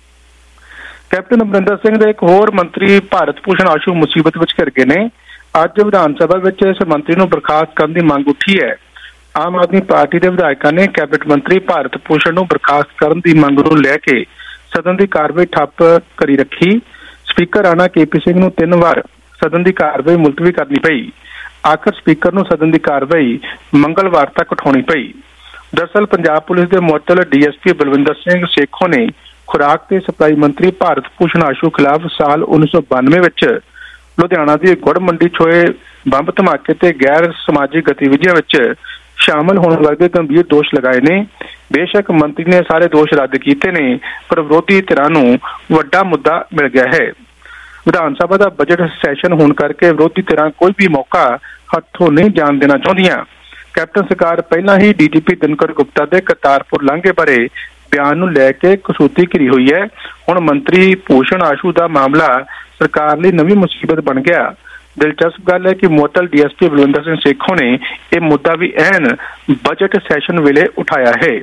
ਕੈਪਟਨ ਅਮਰਿੰਦਰ ਸਿੰਘ ਦੇ ਇੱਕ ਹੋਰ ਮੰਤਰੀ ਭਾਰਤ ਭੂਸ਼ਣ ਆਸ਼ੂ ਮੁਸੀਬਤ ਵਿੱਚ ਘਿਰ ਗਏ ਨੇ। ਅੱਜ ਵਿਧਾਨ ਸਭਾ ਵਿੱਚ ਇਸ ਮੰਤਰੀ ਨੂੰ ਬਰਖਾਸਤ ਕਰਨ ਦੀ ਮੰਗ ਉੱਠੀ ਹੈ। ਆਮ ਆਦਮੀ ਪਾਰਟੀ ਦੇ ਵਿਧਾਇਕਾਂ ਨੇ ਕੈਬਨਿਟ ਮੰਤਰੀ ਭਾਰਤ ਭੂਸ਼ਣ ਨੂੰ ਬਰਖਾਸਤ ਕਰਨ ਦੀ ਮੰਗ ਨੂੰ ਲੈ ਕੇ ਸਦਨ ਦੀ ਕਾਰਵਾਈ ਠੱਪ ਕਰੀ ਰੱਖੀ। Speaker Rana K P Singh ਨੂੰ ਤਿੰਨ ਵਾਰ ਸਦਨ ਦੀ ਕਾਰਵਾਈ ਮੁਲਤਵੀ ਕਰਨੀ ਪਈ। ਆਖਰ ਸਪੀਕਰ ਨੂੰ ਸਦਨ ਦੀ ਕਾਰਵਾਈ ਮੰਗਲਵਾਰ ਤੱਕ ਉਠਾਉਣੀ ਪਈ। ਦਰਅਸਲ ਪੰਜਾਬ ਪੁਲਿਸ ਦੇ ਮੁਅੱਤਲ D S P Balwinder Singh Sekhon ਨੇ ਖੁਰਾਕ ਤੇ ਸਪਲਾਈ ਮੰਤਰੀ ਭਾਰਤ ਭੂਸ਼ਣ ਆਸ਼ੂ ਖਿਲਾਫ ਸਾਲ ਉੱਨੀ ਸੌ ਬਾਨਵੇਂ ਵਿੱਚ ਲੁਧਿਆਣਾ ਦੀ ਗੁੜ ਮੰਡੀ 'ਚ ਹੋਏ ਬੰਬ ਧਮਾਕੇ ਤੇ ਗੈਰ ਸਮਾਜਿਕ ਗਤੀਵਿਧੀਆਂ ਵਿੱਚ ਸ਼ਾਮਲ ਹੋਣ ਵਰਗੇ ਗੰਭੀਰ ਦੋਸ਼ ਲਗਾਏ ਨੇ। ਬੇਸ਼ੱਕ ਮੰਤਰੀ ਨੇ ਸਾਰੇ ਦੋਸ਼ ਰੱਦ ਕੀਤੇ ਨੇ, ਪਰ ਵਿਰੋਧੀ ਧਿਰਾਂ ਨੂੰ ਵੱਡਾ ਮੁੱਦਾ ਮਿਲ ਗਿਆ ਹੈ। ਵਿਧਾਨ ਸਭਾ ਦਾ ਬਜਟ ਸੈਸ਼ਨ ਹੋਣ ਕਰਕੇ ਵਿਰੋਧੀ ਧਿਰਾਂ ਕੋਈ ਵੀ ਮੌਕਾ ਹੱਥੋਂ ਨਹੀਂ ਜਾਣ ਦੇਣਾ ਚਾਹੁੰਦੀਆਂ। ਕੈਪਟਨ ਸਰਕਾਰ ਪਹਿਲਾਂ ਹੀ ਡੀ ਜੀ ਪੀ ਦਿਨਕਰ ਗੁਪਤਾ ਦੇ ਕਰਤਾਰਪੁਰ ਲਾਂਘੇ ਬਾਰੇ ਬਿਆਨ ਨੂੰ ਲੈ ਕੇ ਕਸੂਤੀ ਘਿਰੀ ਹੋਈ ਹੈ। ਹੁਣ ਮੰਤਰੀ ਭੂਸ਼ਣ ਆਸ਼ੂ ਦਾ ਮਾਮਲਾ ਸਰਕਾਰ ਲਈ ਨਵੀਂ ਮੁਸੀਬਤ ਬਣ ਗਿਆ। ਦਿਲਚਸਪ ਗੱਲ ਹੈ ਕਿ ਮੁਅੱਤਲ D S P Balwinder Singh Sekhon ਨੇ ਇਹ ਮੁੱਦਾ ਵੀ ਐਨ ਬਜਟ ਸੈਸ਼ਨ ਵੇਲੇ ਉਠਾਇਆ ਹੈ।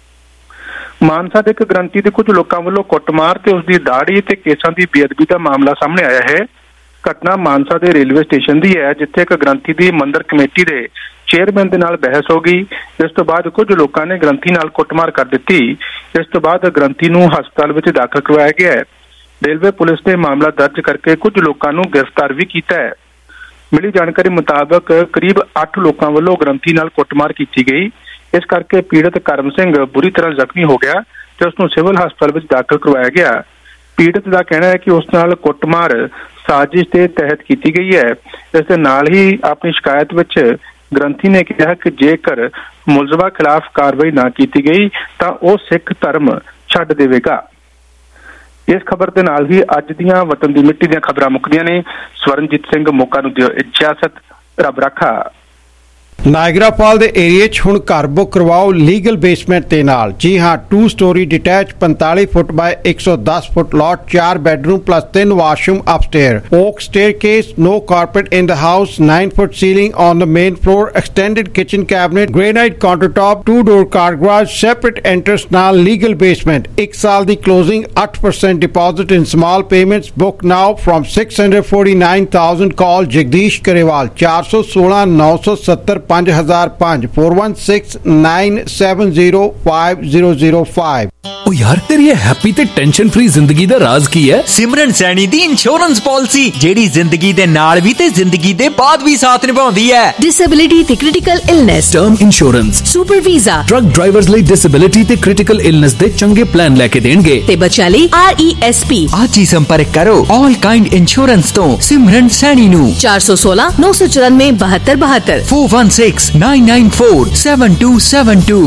ਮਾਨਸਾ ਦੇ ਇੱਕ ਗ੍ਰੰਥੀ ਦੇ ਕੁਝ ਲੋਕਾਂ ਵੱਲੋਂ ਕੁੱਟਮਾਰ ਤੇ ਉਸ ਦੀ ਦਾੜੀ ਤੇ ਕੇਸਾਂ ਦੀ ਬੇਅਦਬੀ ਦਾ ਮਾਮਲਾ ਸਾਹਮਣੇ ਆਇਆ ਹੈ। ਘਟਨਾ ਮਾਨਸਾ ਦੇ ਰੇਲਵੇ ਸਟੇਸ਼ਨ ਦੀ ਹੈ, ਜਿੱਥੇ ਇੱਕ ਗ੍ਰੰਥੀ ਦੀ ਮੰਦਰ ਕਮੇਟੀ ਦੇ ਚੇਅਰਮੈਨ ਦੇ ਨਾਲ ਬਹਿਸ ਹੋ ਗਈ। ਇਸ ਤੋਂ ਬਾਅਦ ਕੁਝ ਲੋਕਾਂ ਨੇ ਗ੍ਰੰਥੀ ਨਾਲ ਕੁੱਟਮਾਰ ਕਰ ਦਿੱਤੀ। ਇਸ ਤੋਂ ਬਾਅਦ ਗ੍ਰੰਥੀ ਨੂੰ ਹਸਪਤਾਲ ਵਿੱਚ ਦਾਖਲ ਕਰਵਾਇਆ ਗਿਆ ਹੈ। ਰੇਲਵੇ ਪੁਲਿਸ ਨੇ ਮਾਮਲਾ ਦਰਜ ਕਰਕੇ ਕੁਝ ਲੋਕਾਂ ਨੂੰ ਗ੍ਰਿਫਤਾਰ ਵੀ ਕੀਤਾ ਹੈ। ਮਿਲੀ ਜਾਣਕਾਰੀ ਮੁਤਾਬਕ ਕਰੀਬ ਅੱਠ ਲੋਕਾਂ ਵੱਲੋਂ ਗ੍ਰੰਥੀ ਨਾਲ ਕੁੱਟਮਾਰ ਕੀਤੀ ਗਈ। ਇਸ ਕਰਕੇ ਪੀੜਤ ਕਰਮ ਸਿੰਘ ਬੁਰੀ ਤਰ੍ਹਾਂ ਜ਼ਖਮੀ ਹੋ ਗਿਆ ਤੇ ਉਸ ਨੂੰ ਸਿਵਲ ਹਸਪਤਾਲ ਵਿੱਚ ਦਾਖਲ ਕਰਵਾਇਆ ਗਿਆ। ਪੀੜਤ ਦਾ ਕਹਿਣਾ ਹੈ ਕਿ ਉਸ ਨਾਲ ਕੁੱਟਮਾਰ ਸਾਜ਼ਿਸ਼ ਦੇ ਤਹਿਤ ਕੀਤੀ ਗਈ ਹੈ। ਇਸ ਦੇ ਨਾਲ ਹੀ ਆਪਣੀ ਸ਼ਿਕਾਇਤ ਵਿੱਚ ਗ੍ਰੰਥੀ ਨੇ ਕਿਹਾ ਕਿ ਜੇਕਰ ਮੁਲਜ਼ਮਾਂ ਖਿਲਾਫ ਕਾਰਵਾਈ ਨਾ ਕੀਤੀ ਗਈ ਤਾਂ ਉਹ ਸਿੱਖ ਧਰਮ ਛੱਡ ਦੇਵੇਗਾ। ਇਸ ਖਬਰ ਦੇ ਨਾਲ ਹੀ ਅੱਜ ਦੀਆਂ ਵਤਨ ਦੀ ਮਿੱਟੀ ਦੀਆਂ ਖਬਰਾਂ ਮੁੱਕਦੀਆਂ ਨੇ। ਸਵਰਨਜੀਤ ਸਿੰਘ ਮੌਕਾ ਨੂੰ ਦਿਓ ਇਜਾਜ਼ਤ। ਰੱਬ ਰਾਖਾ। ਨਾਇਗਰਾ ਫਾਲ ਦੇ ਏਰੀਏ 'ਚ ਹੁਣ ਘਰ ਬੁੱਕ ਕਰਵਾਓ ਲੀਗਲ ਬੇਸਮੈਂਟ ਦੇ ਨਾਲ। ਜੀ ਹਾਂ, ਟੂ ਸਟੋਰੀ ਡਿਟੈਚ ਪੰਤਾਲੀ ਫੁੱਟ ਬਾਏ ਇੱਕ ਸੌ ਦਸ ਫੁੱਟ ਲੋਟ, ਚਾਰ ਬੈਡਰੂਮ ਪਲੱਸ ਤਿੰਨ washroom upstair, oak staircase, no carpet in the house, nine foot ceiling on the main floor, extended kitchen cabinet, granite countertop, two door car garage, separate entrance ਨਾਲ legal basement। ਇੱਕ ਸਾਲ ਦੀ closing, eight percent deposit in small payments। Book now from six hundred forty-nine thousand। Call Jagdish Karewal ਚਾਰ ਸੌ ਸੋਲਾਂ ਨੌ ਸੌ ਸੱਤਰ ਪੰਜ ਹਜ਼ਾਰ ਪੰਜ four one six nine seven zero five zero zero five। ओ यार तेरी ये हैप्पी ते टेंशन फ्री जिंदगी दा राज की है? सिमरन सैनी दी इंश्योरेंस पॉलिसी जेड़ी जिंदगी दे नाल भी ते जिंदगी दे बाद भी साथ निभाउंदी है। डिसेबिलिटी ते critical illness, term insurance, super visa, truck drivers ਲਈ डिसेबिलिटी ते क्रिटिकल इलनेस दे चंगे प्लान लेके देणगे ते बच्चा ਲਈ आर ई एस पी। आज ही संपर्क करो ऑल काइंड इंश्योरेंस तो सिमरन सैनी नू चार सौ सोलह नौ सौ चौरानवे बहत्तर बहत्तर four one six nine nine four seven two seven two.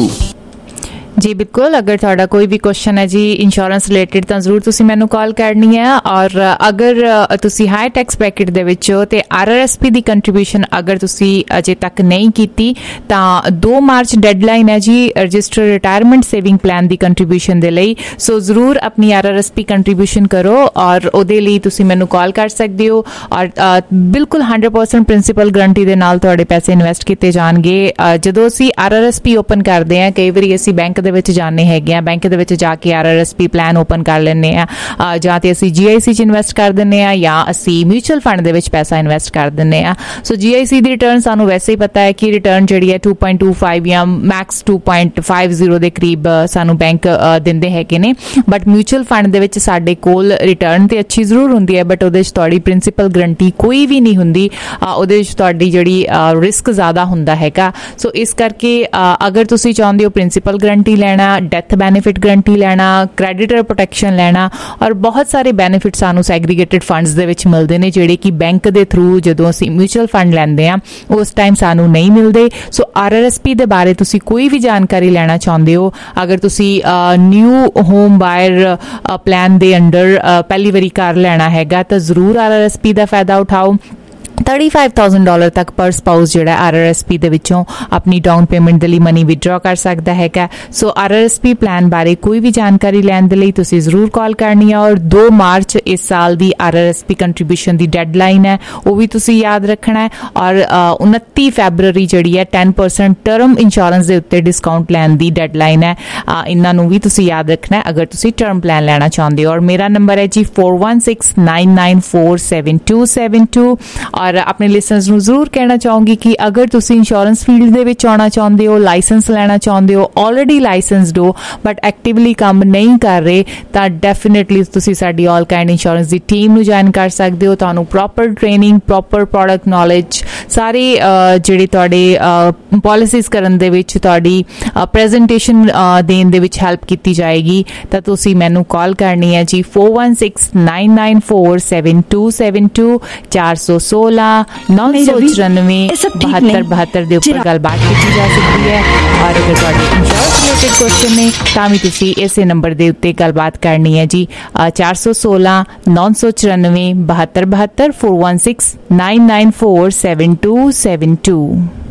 जी बिल्कुल, अगर थोड़ा कोई भी क्वेश्चन है जी इंश्योरेंस रिलेटेड ਤਾਂ ਜ਼ਰੂਰ ਤੁਸੀਂ ਮੈਨੂੰ ਕਾਲ ਕਰਨੀ ਹੈ। ਔਰ ਅਗਰ ਤੁਸੀਂ ਹਾਈ ਟੈਕਸ ਬ੍ਰੈਕਟ ਦੇ ਵਿੱਚ ਹੋ ਤੇ ਆਰ ਆਰ ਐਸ ਪੀ ਦੀ ਕੰਟਰੀਬਿਊਸ਼ਨ ਅਗਰ ਤੁਸੀਂ ਅਜੇ ਤੱਕ ਨਹੀਂ ਕੀਤੀ ਤਾਂ ਦੋ ਮਾਰਚ ਡੈਡਲਾਈਨ ਹੈ ਜੀ ਰਜਿਸਟਰ ਰਿਟਾਇਰਮੈਂਟ ਸੇਵਿੰਗ ਪਲਾਨ ਦੀ ਕੰਟਰੀਬਿਊਸ਼ਨ ਦੇ ਲਈ। ਸੋ ਜ਼ਰੂਰ ਆਪਣੀ R R S P contribution ਕਰੋ ਔਰ ਉਹਦੇ ਲਈ ਤੁਸੀਂ ਮੈਨੂੰ ਕਾਲ ਕਰ ਸਕਦੇ ਹੋ। ਔਰ ਬਿਲਕੁਲ ਹੰਡਰਡ ਪਰਸੈਂਟ ਪ੍ਰਿੰਸੀਪਲ ਗਰੰਟੀ ਦੇ ਨਾਲ ਤੁਹਾਡੇ ਪੈਸੇ ਇਨਵੈਸਟ ਕੀਤੇ ਜਾਣਗੇ। ਜਦੋਂ ਅਸੀਂ R R S P open ਕਰਦੇ ਹਾਂ, ਕਈ ਵਾਰੀ ਅਸੀਂ ਬੈਂਕ ਦੇ ਵਿੱਚ ਜਾਣੇ ਹੈਗੇ ਆ, ਬੈਂਕ ਦੇ ਵਿੱਚ ਜਾ ਕੇ R R S P plan open ਕਰ ਲੈਂਦੇ ਆ, ਜਾਂ ਤੇ ਅਸੀਂ ਜੀ ਆਈ ਸੀ 'ਚ ਇਨਵੈਸਟ ਕਰ ਦਿੰਦੇ ਆ ਜਾਂ ਅਸੀਂ ਮਿਊਚੁਅਲ ਫੰਡ ਦੇ ਵਿੱਚ ਪੈਸਾ ਇਨਵੈਸਟ ਕਰ ਦਿੰਦੇ ਆ। ਸੋ ਜੀ ਆਈ ਸੀ ਦੀ ਰਿਟਰਨ ਸਾਨੂੰ ਵੈਸੇ ਹੀ ਪਤਾ ਹੈ ਕਿ ਰਿਟਰਨ ਜਿਹੜੀ ਹੈ ਟੂ ਪੁਆਇੰਟ ਟੂ ਫਾਈਵ ਜਾਂ max two point five zero ਦੇ ਕਰੀਬ ਸਾਨੂੰ ਬੈਂਕ ਦਿੰਦੇ ਹੈਗੇ ਨੇ। ਬਟ ਮਿਊਚੁਅਲ ਫੰਡ ਦੇ ਵਿੱਚ ਸਾਡੇ ਕੋਲ ਰਿਟਰਨ ਤੇ ਅੱਛੀ ਜ਼ਰੂਰ ਹੁੰਦੀ ਹੈ, ਬਟ ਉਹਦੇ 'ਚ ਤੁਹਾਡੀ ਪ੍ਰਿੰਸੀਪਲ ਗਰੰਟੀ ਕੋਈ ਵੀ ਨਹੀਂ ਹੁੰਦੀ, ਉਹਦੇ ਵਿੱਚ ਤੁਹਾਡੀ ਜਿਹੜੀ ਰਿਸਕ ਜ਼ਿਆਦਾ ਹੁੰਦਾ ਹੈਗਾ। ਸੋ ਇਸ ਕਰਕੇ ਅਗਰ ਤੁਸੀਂ ਚਾਹੁੰਦੇ ਹੋ ਪ੍ਰਿੰਸੀਪਲ ਗਰੰਟੀ ਲੈਣਾ, ਡੈਥ ਬੈਨੀਫਿਟ ਗਰੰਟੀ ਲੈਣਾ, ਕ੍ਰੈਡੀਟਰ ਪ੍ਰੋਟੈਕਸ਼ਨ ਲੈਣਾ ਔਰ ਬਹੁਤ ਸਾਰੇ ਬੈਨੀਫਿਟ ਸਾਨੂੰ ਸੈਗਰੀਗੇਟਿਡ ਫੰਡਸ ਦੇ ਵਿੱਚ ਮਿਲਦੇ ਨੇ ਜਿਹੜੇ ਕਿ ਬੈਂਕ ਦੇ ਥਰੂ ਜਦੋਂ ਅਸੀਂ ਮਿਊਚੁਅਲ ਫੰਡ ਲੈਂਦੇ ਆ ਉਸ ਟਾਈਮ ਸਾਨੂੰ ਨਹੀਂ ਮਿਲਦੇ। So R R S P ਦੇ ਬਾਰੇ ਤੁਸੀਂ ਕੋਈ ਵੀ ਜਾਣਕਾਰੀ ਲੈਣਾ ਚਾਹੁੰਦੇ ਹੋ, ਅਗਰ ਤੁਸੀਂ ਨਿਊ ਹੋਮ ਬਾਇਰ ਪਲਾਨ ਦੇ ਅੰਡਰ ਪਹਿਲੀ ਵਾਰੀ ਘਰ ਲੈਣਾ ਹੈਗਾ ਤਾਂ ਜ਼ਰੂਰ ਆਰ ਆਰ ਐਸ ਪੀ ਦਾ ਫਾਇਦਾ ਉਠਾਓ। thirty-five thousand ਡਾਲਰ ਤੱਕ ਪਰ ਸਪਾਊਸ ਜਿਹੜਾ ਆਰ ਆਰ ਐਸ ਪੀ ਦੇ ਵਿੱਚੋਂ ਆਪਣੀ ਡਾਊਨ ਪੇਮੈਂਟ ਦੇ ਲਈ ਮਨੀ ਵਿਦਡਰਾ ਕਰ ਸਕਦਾ ਹੈਗਾ। So R R S P plan ਬਾਰੇ ਕੋਈ ਵੀ ਜਾਣਕਾਰੀ ਲੈਣ ਦੇ ਲਈ ਤੁਸੀਂ ਜ਼ਰੂਰ ਕਾਲ ਕਰਨੀ ਹੈ। ਔਰ ਦੋ ਮਾਰਚ ਇਸ ਸਾਲ ਦੀ R R S P contribution ਦੀ ਡੈਡਲਾਈਨ ਹੈ, ਉਹ ਵੀ ਤੁਸੀਂ ਯਾਦ ਰੱਖਣਾ ਹੈ। ਔਰ ਉਨੱਤੀ ਫੈਬਰਰੀ ਜਿਹੜੀ ਹੈ ten percent ਟਰਮ ਇੰਸ਼ੋਰੈਂਸ ਦੇ ਉੱਤੇ ਡਿਸਕਾਊਂਟ ਲੈਣ ਦੀ ਡੈਡਲਾਈਨ ਹੈ। ਇਹਨਾਂ ਨੂੰ ਵੀ ਤੁਸੀਂ ਯਾਦ ਰੱਖਣਾ ਹੈ ਅਗਰ ਤੁਸੀਂ ਟਰਮ ਪਲਾਨ ਲੈਣਾ ਚਾਹੁੰਦੇ ਹੋ। ਔਰ ਮੇਰਾ ਨੰਬਰ ਹੈ ਜੀ four one six nine nine four seven two seven two। ਔਰ ਆਪਣੇ ਲਿਸਨਰਸ ਨੂੰ ਜ਼ਰੂਰ ਕਹਿਣਾ ਚਾਹੂੰਗੀ ਕਿ ਅਗਰ ਤੁਸੀਂ ਇੰਸ਼ੋਰੈਂਸ ਫੀਲਡ ਦੇ ਵਿੱਚ ਆਉਣਾ ਚਾਹੁੰਦੇ ਹੋ, ਲਾਇਸੈਂਸ ਲੈਣਾ ਚਾਹੁੰਦੇ ਹੋ, ਆਲਰੇਡੀ ਲਾਇਸੈਂਸਡ ਹੋ ਬਟ ਐਕਟਿਵਲੀ ਕੰਮ ਨਹੀਂ ਕਰ ਰਹੇ ਤਾਂ ਡੈਫੀਨੇਟਲੀ ਤੁਸੀਂ ਸਾਡੀ ਆਲ ਕਾਈਂਡ ਇੰਸ਼ੋਰੈਂਸ ਦੀ ਟੀਮ ਨੂੰ ਜੁਆਇਨ ਕਰ ਸਕਦੇ ਹੋ। ਤੁਹਾਨੂੰ proper training, proper product knowledge, ਸਾਰੇ ਜਿਹੜੇ ਤੁਹਾਡੇ ਪਾਲਿਸੀਜ਼ ਕਰਨ ਦੇ ਵਿੱਚ ਤੁਹਾਡੀ ਪ੍ਰੈਜੈਂਟੇਸ਼ਨ ਦੇਣ ਦੇ ਵਿੱਚ ਹੈਲਪ ਕੀਤੀ ਜਾਏਗੀ। ਤਾਂ ਤੁਸੀਂ ਮੈਨੂੰ ਕਾਲ ਕਰਨੀ ਹੈ ਜੀ four one six nine nine four seven two seven two ਚਾਰ ਸੌ ਸੋਲਾਂ ਨੌ ਸੌ ਚੁਰਾਨਵੇਂ ਬਹੱਤਰ ਬਹੱਤਰ ਦੇ ਉੱਪਰ ਗੱਲਬਾਤ ਕੀਤੀ ਜਾ ਸਕਦੀ ਹੈ। ਔਰ ਅਗਰ ਤੁਹਾਡੇ ਇੰਸ਼ੋਰੈਂਸ ਰਿਲੇਟਡ ਕੁਐਸਚਨ ਨੇ ਤਾਂ ਵੀ ਤੁਸੀਂ ਇਸੇ ਨੰਬਰ ਦੇ ਉੱਤੇ ਗੱਲਬਾਤ ਕਰਨੀ ਹੈ ਜੀ ਚਾਰ ਸੌ ਸੋਲਾਂ ਨੌ ਸੌ ਚੁਰਾਨਵੇਂ ਬਹੱਤਰ ਬਹੱਤਰ four one six nine nine four seven two seven two।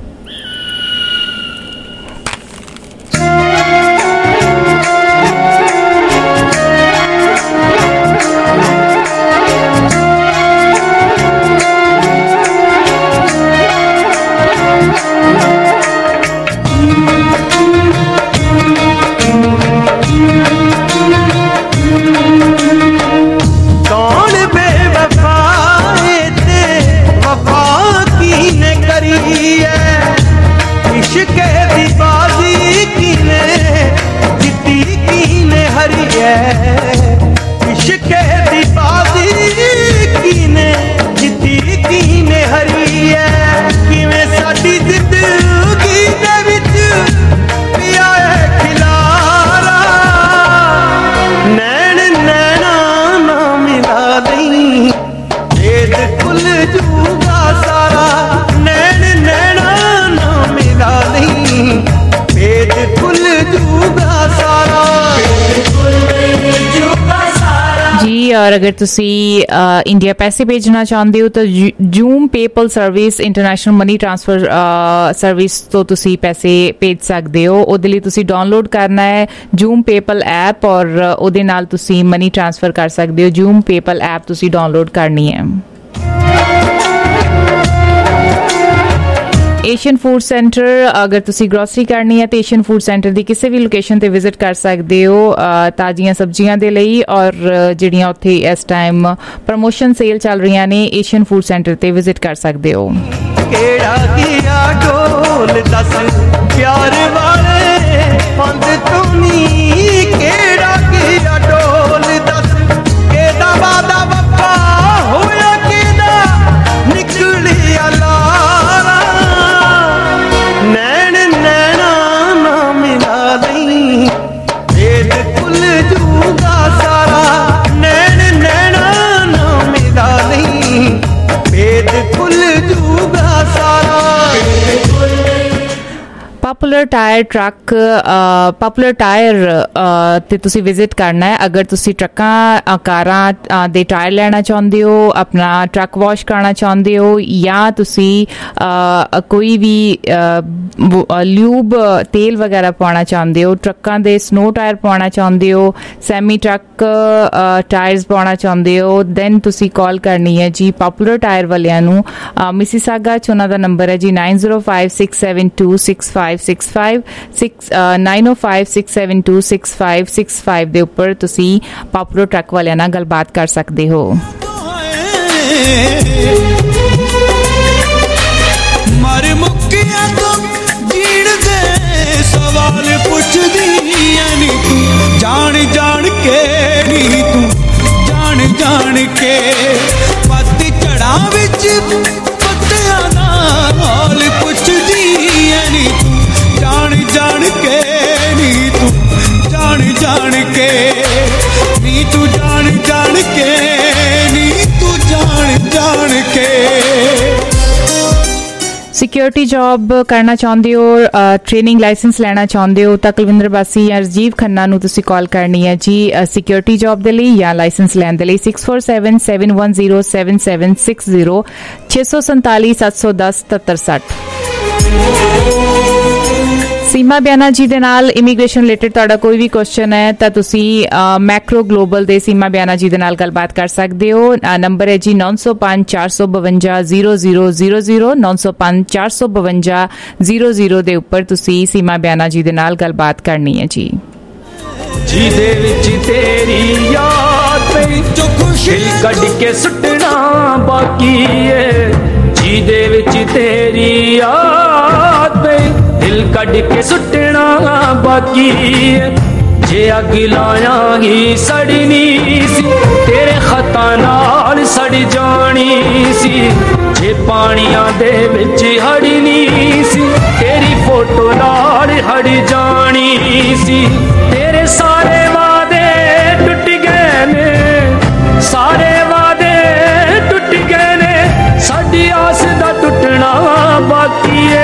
और अगर तुसी इंडिया पैसे भेजना चाहते हो तो Zoom PayPal service international money transfer service तो तुसी पैसे भेज सकते हो। ਉਹਦੇ ਲਈ ਤੁਸੀਂ ਡਾਊਨਲੋਡ ਕਰਨਾ ਹੈ ਜੂਮ ਪੇਪਲ ਐਪ ਔਰ ਉਹਦੇ ਨਾਲ ਤੁਸੀਂ ਮਨੀ ਟ੍ਰਾਂਸਫਰ ਕਰ ਸਕਦੇ ਹੋ। ਜੂਮ ਪੇਪਲ ਐਪ ਤੁਸੀਂ ਡਾਊਨਲੋਡ ਕਰਨੀ ਹੈ। ਏਸ਼ੀਅਨ ਫੂਡ ਸੈਂਟਰ ਅਗਰ ਤੁਸੀਂ ਗਰੋਸਰੀ ਕਰਨੀ ਹੈ ਤਾਂ ਏਸ਼ੀਅਨ ਫੂਡ ਸੈਂਟਰ ਦੀ ਕਿਸੇ ਵੀ ਲੋਕੇਸ਼ਨ ਤੇ ਵਿਜ਼ਿਟ ਕਰ ਸਕਦੇ ਹੋ ਤਾਜ਼ੀਆਂ ਸਬਜ਼ੀਆਂ ਦੇ ਲਈ। ਔਰ ਜਿਹੜੀਆਂ ਉੱਥੇ ਇਸ ਟਾਈਮ ਪ੍ਰਮੋਸ਼ਨ ਸੇਲ ਚੱਲ ਰਹੀਆਂ ਨੇ ਏਸ਼ੀਅਨ ਫੂਡ ਸੈਂਟਰ ਤੇ ਵਿਜ਼ਿਟ ਕਰ ਸਕਦੇ ਹੋ। ਕਿਹੜਾ ਗਿਆ ਢੋਲ ਦੱਸ ਪਿਆਰ ਵਾਲੇ ਪੰਦ ਤੂੰ ਨੀ ਕਿਹੜਾ ਕੀ ਆ ਡੋਲ ਦੱਸ ਕਿਹਦਾ ਵਾਦਾ ਵਫਾ ਹੋਇਆ ਕਿਹਦਾ ਨਿਕਲਿਆ ਲਾਰਾ ਨੈਣ ਨੈਣਾ ਨਾ ਮਿਲਾ ਲਈ ਭੇਦ ਭੁੱਲ ਜੂਗਾ ਸਾਰਾ ਨੈਣ ਨੈਣਾ ਨਾ ਮਿਲਾ ਲਈ ਭੇਦ ਭੁੱਲ ਜੂਗਾ ਸਾਰਾ popular tyre truck popular tyre ਤੇ ਤੁਸੀਂ ਵਿਜ਼ਿਟ ਕਰਨਾ ਹੈ ਅਗਰ ਤੁਸੀਂ ਟਰੱਕਾਂ ਕਾਰਾਂ ਦੇ ਟਾਇਰ ਲੈਣਾ ਚਾਹੁੰਦੇ ਹੋ ਆਪਣਾ ਟਰੱਕ ਵਾਸ਼ ਕਰਾਉਣਾ ਚਾਹੁੰਦੇ ਹੋ ਜਾਂ ਤੁਸੀਂ ਕੋਈ ਵੀ ਲਿਊਬ ਤੇਲ ਵਗੈਰਾ ਪਾਉਣਾ ਚਾਹੁੰਦੇ ਹੋ ਟਰੱਕਾਂ ਦੇ ਸਨੋ ਟਾਇਰ ਪਾਉਣਾ ਚਾਹੁੰਦੇ ਹੋ ਸੈਮੀ ਟਰੱਕ ਟਾਇਰਸ ਪਾਉਣਾ ਚਾਹੁੰਦੇ ਹੋ ਦੈਨ ਤੁਸੀਂ ਕਾਲ ਕਰਨੀ ਹੈ ਜੀ ਪਪੂਲਰ ਟਾਇਰ ਵਾਲਿਆਂ ਨੂੰ ਮਿਸੀਸਾਗਾ 'ਚ ਉਹਨਾਂ ਦਾ ਨੰਬਰ ਹੈ ਜੀ nine zero five six seven two six five six five six nine zero five six seven two six five six five ਦੇ ਉੱਪਰ ਤੁਸੀਂ ਪਪੂਲਰ ਟਰੱਕ ਵਾਲਿਆਂ ਨਾਲ ਗੱਲਬਾਤ ਕਰ ਸਕਦੇ ਹੋ ਮਰ ਮੁੱਕਿਆ ਤੋਂ ਜੀਣ ਦੇ ਸਵਾਲ ਪੁੱਛਦੀ ਐ ਨੀ ਤੂੰ ਜਾਣ ਜਾਣ ਕੇ ਨੀ ਤੂੰ ਜਾਣ ਜਾਣ ਕੇ ਪੱਤ ਝੜਾਂ ਵਿੱਚ ਪੱਤਿਆਂ ਦਾ ਹਾਲ ਪੁੱਛਦੀ ਐ ਨੀ ਤੂੰ ਜਾਣ ਜਾਣ ਕੇ ਨੀ ਤੂੰ ਜਾਣ ਜਾਣ ਕੇ ਨੀ ਤੂੰ ਜਾਣ ਜਾਣ ਕੇ ਨੀ ਤੂੰ ਜਾਣ ਜਾਣ ਕੇ ਸਿਕਿਉਰਿਟੀ ਜੌਬ ਕਰਨਾ ਚਾਹੁੰਦੇ ਹੋ ਟ੍ਰੇਨਿੰਗ ਲਾਇਸੈਂਸ ਲੈਣਾ ਚਾਹੁੰਦੇ ਹੋ ਤਾਂ ਕੁਲਵਿੰਦਰ ਬਾਸੀ ਜਾਂ ਰਜੀਵ ਖੰਨਾ ਨੂੰ ਤੁਸੀਂ ਕਾਲ ਕਰਨੀ ਹੈ ਜੀ ਸਿਕਿਉਰਿਟੀ ਜੌਬ ਦੇ ਲਈ ਜਾਂ ਲਾਇਸੈਂਸ ਲੈਣ ਦੇ ਲਈ six four seven seven one zero seven seven six zero six seven seven seven one zero seven six ਸੀਮਾ ਬਿਆਨਾ ਜੀ ਦੇ ਨਾਲ ਇਮੀਗ੍ਰੇਸ਼ਨ ਰਿਲੇਟਡ ਤੁਹਾਡਾ ਕੋਈ ਵੀ ਕੁਐਸਚਨ ਹੈ ਤਾਂ ਤੁਸੀਂ ਮੈਕਰੋ ਗਲੋਬਲ ਦੇ ਸੀਮਾ ਬਿਆਨਾ ਜੀ ਦੇ ਨਾਲ ਗੱਲਬਾਤ ਕਰ ਸਕਦੇ ਹੋ ਨੰਬਰ ਹੈ ਜੀ nine zero five four five two zero zero zero zero nine zero five four five two zero zero ਦੇ ਉੱਪਰ ਤੁਸੀਂ ਸੀਮਾ ਬਿਆਨਾ ਜੀ ਦੇ ਨਾਲ ਗੱਲਬਾਤ ਕਰਨੀ ਹੈ ਜੀ ਜਿਹਦੇ ਵਿੱਚ ਤੇਰੀ ਯਾਦ ਪਈ ਜੋ ਖੁਸ਼ੀ ਕੱਢ ਕੇ ਸੁੱਟਣਾ ਬਾਕੀ ਏ ਜਿਹਦੇ ਵਿੱਚ ਤੇਰੀ ਯਾਦ ਪਈ ਦਿਲ ਕੱਢ ਕੇ ਸੁੱਟਣਾ ਬਾਕੀ ਏ ਜੇ ਅੱਗ ਲਾਇਆਂਗੀ ਸੜਨੀ ਸੀ ਤੇਰੇ ਖਤਾਂ ਨਾਲ ਸੜ ਜਾਣੀ ਸੀ ਜੇ ਪਾਣੀਆਂ ਦੇ ਵਿੱਚ ਹੜਨੀ ਸੀ ਤੇਰੀ ਫੋਟੋ ਨਾਲ ਹੜ ਜਾਣੀ ਸੀ ਤੇਰੇ ਸਾਰੇ ਵਾਅਦੇ ਟੁੱਟ ਗਏ ਨੇ ਸਾਰੇ ਵਾਅਦੇ ਟੁੱਟ ਗਏ ਨੇ ਸਾਡੀ ਆਸ ਦਾ ਟੁੱਟਣਾ ਬਾਕੀ ਏ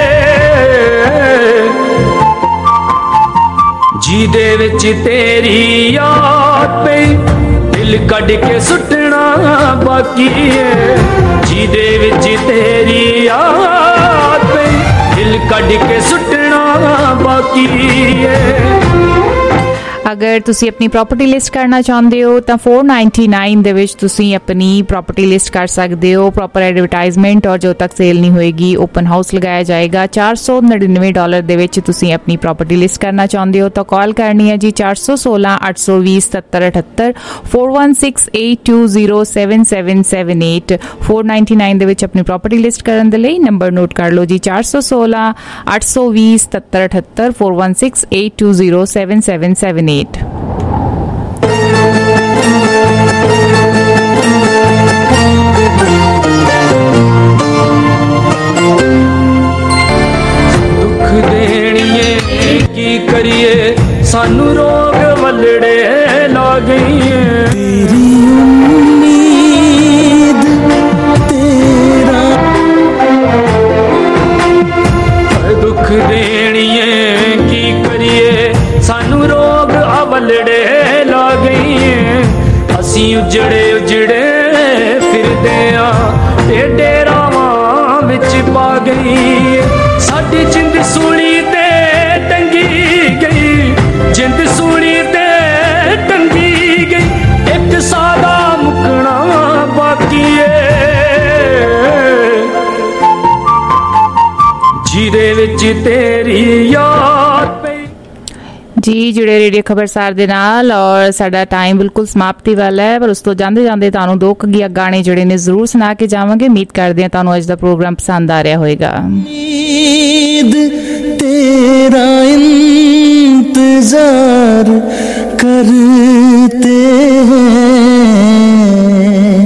ਜਿਹਦੇ ਵਿੱਚ ਤੇਰੀ ਯਾਦ ਪਈ ਦਿਲ ਕੱਢ ਕੇ ਸੁੱਟਣਾ ਬਾਕੀ ਏ ਜਿਹਦੇ ਵਿੱਚ ਤੇਰੀ ਯਾਦ ਪਈ ਦਿਲ ਕੱਢ ਕੇ ਸੁੱਟਣਾ ਬਾਕੀ ਏ ਅਗਰ ਤੁਸੀਂ ਆਪਣੀ ਪ੍ਰਾਪਰਟੀ ਲਿਸਟ ਕਰਨਾ ਚਾਹੁੰਦੇ ਹੋ ਤਾਂ four ninety-nine ਦੇ ਵਿੱਚ ਤੁਸੀਂ ਆਪਣੀ ਪ੍ਰਾਪਰਟੀ ਲਿਸਟ ਕਰ ਸਕਦੇ ਹੋ ਪ੍ਰੋਪਰ ਐਡਵਰਟਾਈਜ਼ਮੈਂਟ ਔਰ ਜੋ ਤੱਕ ਸੇਲ ਨਹੀਂ ਹੋਏਗੀ ਓਪਨ ਹਾਊਸ ਲਗਾਇਆ ਜਾਏਗਾ four ninety-nine ਡਾਲਰ ਦੇ ਵਿੱਚ ਤੁਸੀਂ ਆਪਣੀ ਪ੍ਰਾਪਰਟੀ ਲਿਸਟ ਕਰਨਾ ਚਾਹੁੰਦੇ ਹੋ ਤਾਂ ਕਾਲ ਕਰਨੀ ਹੈ ਜੀ four one six eight two zero seven seven eight eight four one six eight two zero seven seven seven eight four ninety-nine ਦੇ ਵਿੱਚ ਆਪਣੀ ਪ੍ਰਾਪਰਟੀ ਲਿਸਟ ਕਰਨ ਦੇ ਲਈ ਨੰਬਰ ਨੋਟ ਕਰ ਲਓ ਜੀ four one six eight two zero seven seven eight eight four one six eight two zero seven seven seven eight ਦੁੱਖ ਦੇਣੀਏ ਕੀ ਕਰੀਏ ਸਾਨੂੰ ਰੋਗ ਵੱਲੜੇ ਲਾ ਗਈਏ ਤੇਰੀ ਉਮੀਦ ਤੇਰਾ ਦੁੱਖ ਦੇਣੀਏ ਕੀ ਕਰੀਏ ਸਾਨੂੰ ਰੋਗ ਵੱਲੜੇ ਲਾ ਗਈਏ ਅਸੀਂ ਉਜੜੇ ਉਜੜੇ ਫਿਰਦੇ ਆ ਤੇ ਡੇਰਾਵਾਂ ਵਿੱਚ ਪਾ ਗਈ ਸਾਡੀ ਜਿੰਦ ਸੂਲੀ ਤੇ ਟੰਗੀ ਗਈ ਜਿੰਦ ਸੂਲੀ ਤੇ ਟੰਗੀ ਗਈ ਇੱਕ ਸਾਦਾ ਮੁੱਕਣਾ ਬਾਕੀ ਏ ਜਿਹਦੇ ਵਿੱਚ ਤੇਰੀ ਯਾਦ ਪਈ ਜੀ ਜੁੜੇ ਰੇਡੀਓ ਖਬਰਸਾਰ ਦੇ ਨਾਲ ਔਰ ਸਾਡਾ ਟਾਈਮ ਬਿਲਕੁਲ ਸਮਾਪਤੀ ਵਾਲਾ ਹੈ ਪਰ ਉਸ ਤੋਂ ਜਾਂਦੇ ਜਾਂਦੇ ਤੁਹਾਨੂੰ ਦੋ ਕੁ ਗਾਣੇ ਜਿਹੜੇ ਨੇ ਜ਼ਰੂਰ ਸੁਣਾ ਕੇ ਜਾਵਾਂਗੇ ਉਮੀਦ ਕਰਦੇ ਹਾਂ ਤੁਹਾਨੂੰ ਅੱਜ ਦਾ ਪ੍ਰੋਗਰਾਮ ਪਸੰਦ ਆ ਰਿਹਾ ਹੋਵੇਗਾ ਉਮੀਦ ਤੇਰਾ ਇੰਤਜ਼ਾਰ करते हैं।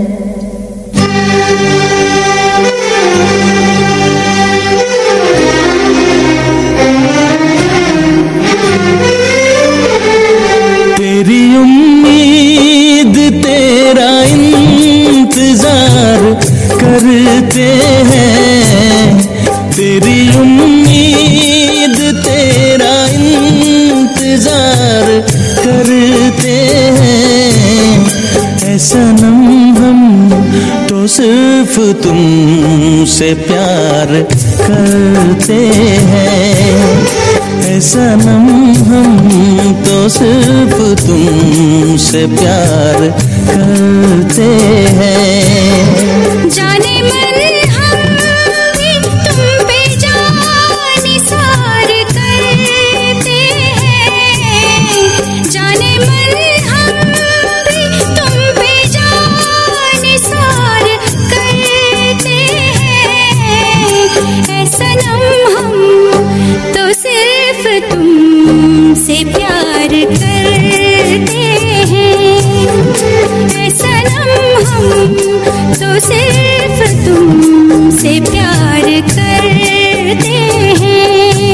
तेरी उम्मीद तेरा इंतजार करते हैं, तेरी उम्मीद तेरा इंतजार करते हैं। ऐ सनम हम तो सिर्फ तुमसे प्यार करते हैं, ऐ सनम हम तो सिर्फ तुमसे प्यार करते हैं। जाने मन हम भी तुम पे जान निसार करते हैं, जाने मन हम भी तुम पे जान निसार करते हैं। ऐ सनम हम तो सिर्फ तुमसे प्यार करते हैं, ऐ सनम हम तो सिर्फ तुमसे प्यार करते हैं।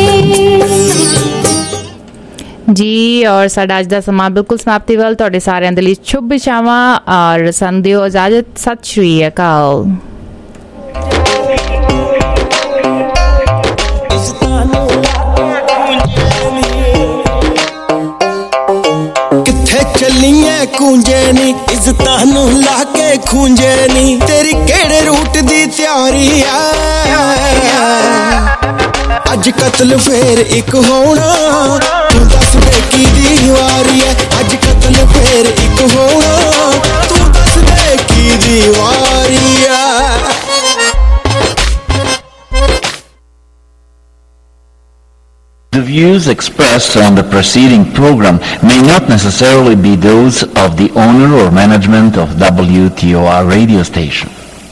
जी और साडा अज दा समां बिल्कुल समाप्ति वाल तुहाडे सारिਆਂ ਦੇ ਲਈ शुभ इच्छावां और ਸਾਨੂੰ ਦਿਓ इजाजत। सत श्री अकाल। ਚੱਲੀਏ ਕੂੰਜੇ ਨੀ ਇੱਜ਼ਤਾਂ ਨੂੰ ਲਾ ਕੇ ਖੂੰਜੇ ਨੀ, ਤੇਰੀ ਕਿਹੜੇ ਰੂਟ ਦੀ ਤਿਆਰੀ ਐ? ਅੱਜ ਕਤਲ ਫੇਰ ਇੱਕ ਹੋਣਾ, ਤੂੰ ਦੱਸ ਦੇ ਕੀ ਦੀ ਵਾਰੀ ਐ? ਅੱਜ ਕਤਲ ਫੇਰ ਇੱਕ ਹੋਣਾ, ਤੂੰ ਦੱਸ ਦੇ ਕੀ ਦੀ ਵਾਰੀ ਐ? The views expressed on the preceding program may not necessarily be those of the owner or management of W T O R radio station.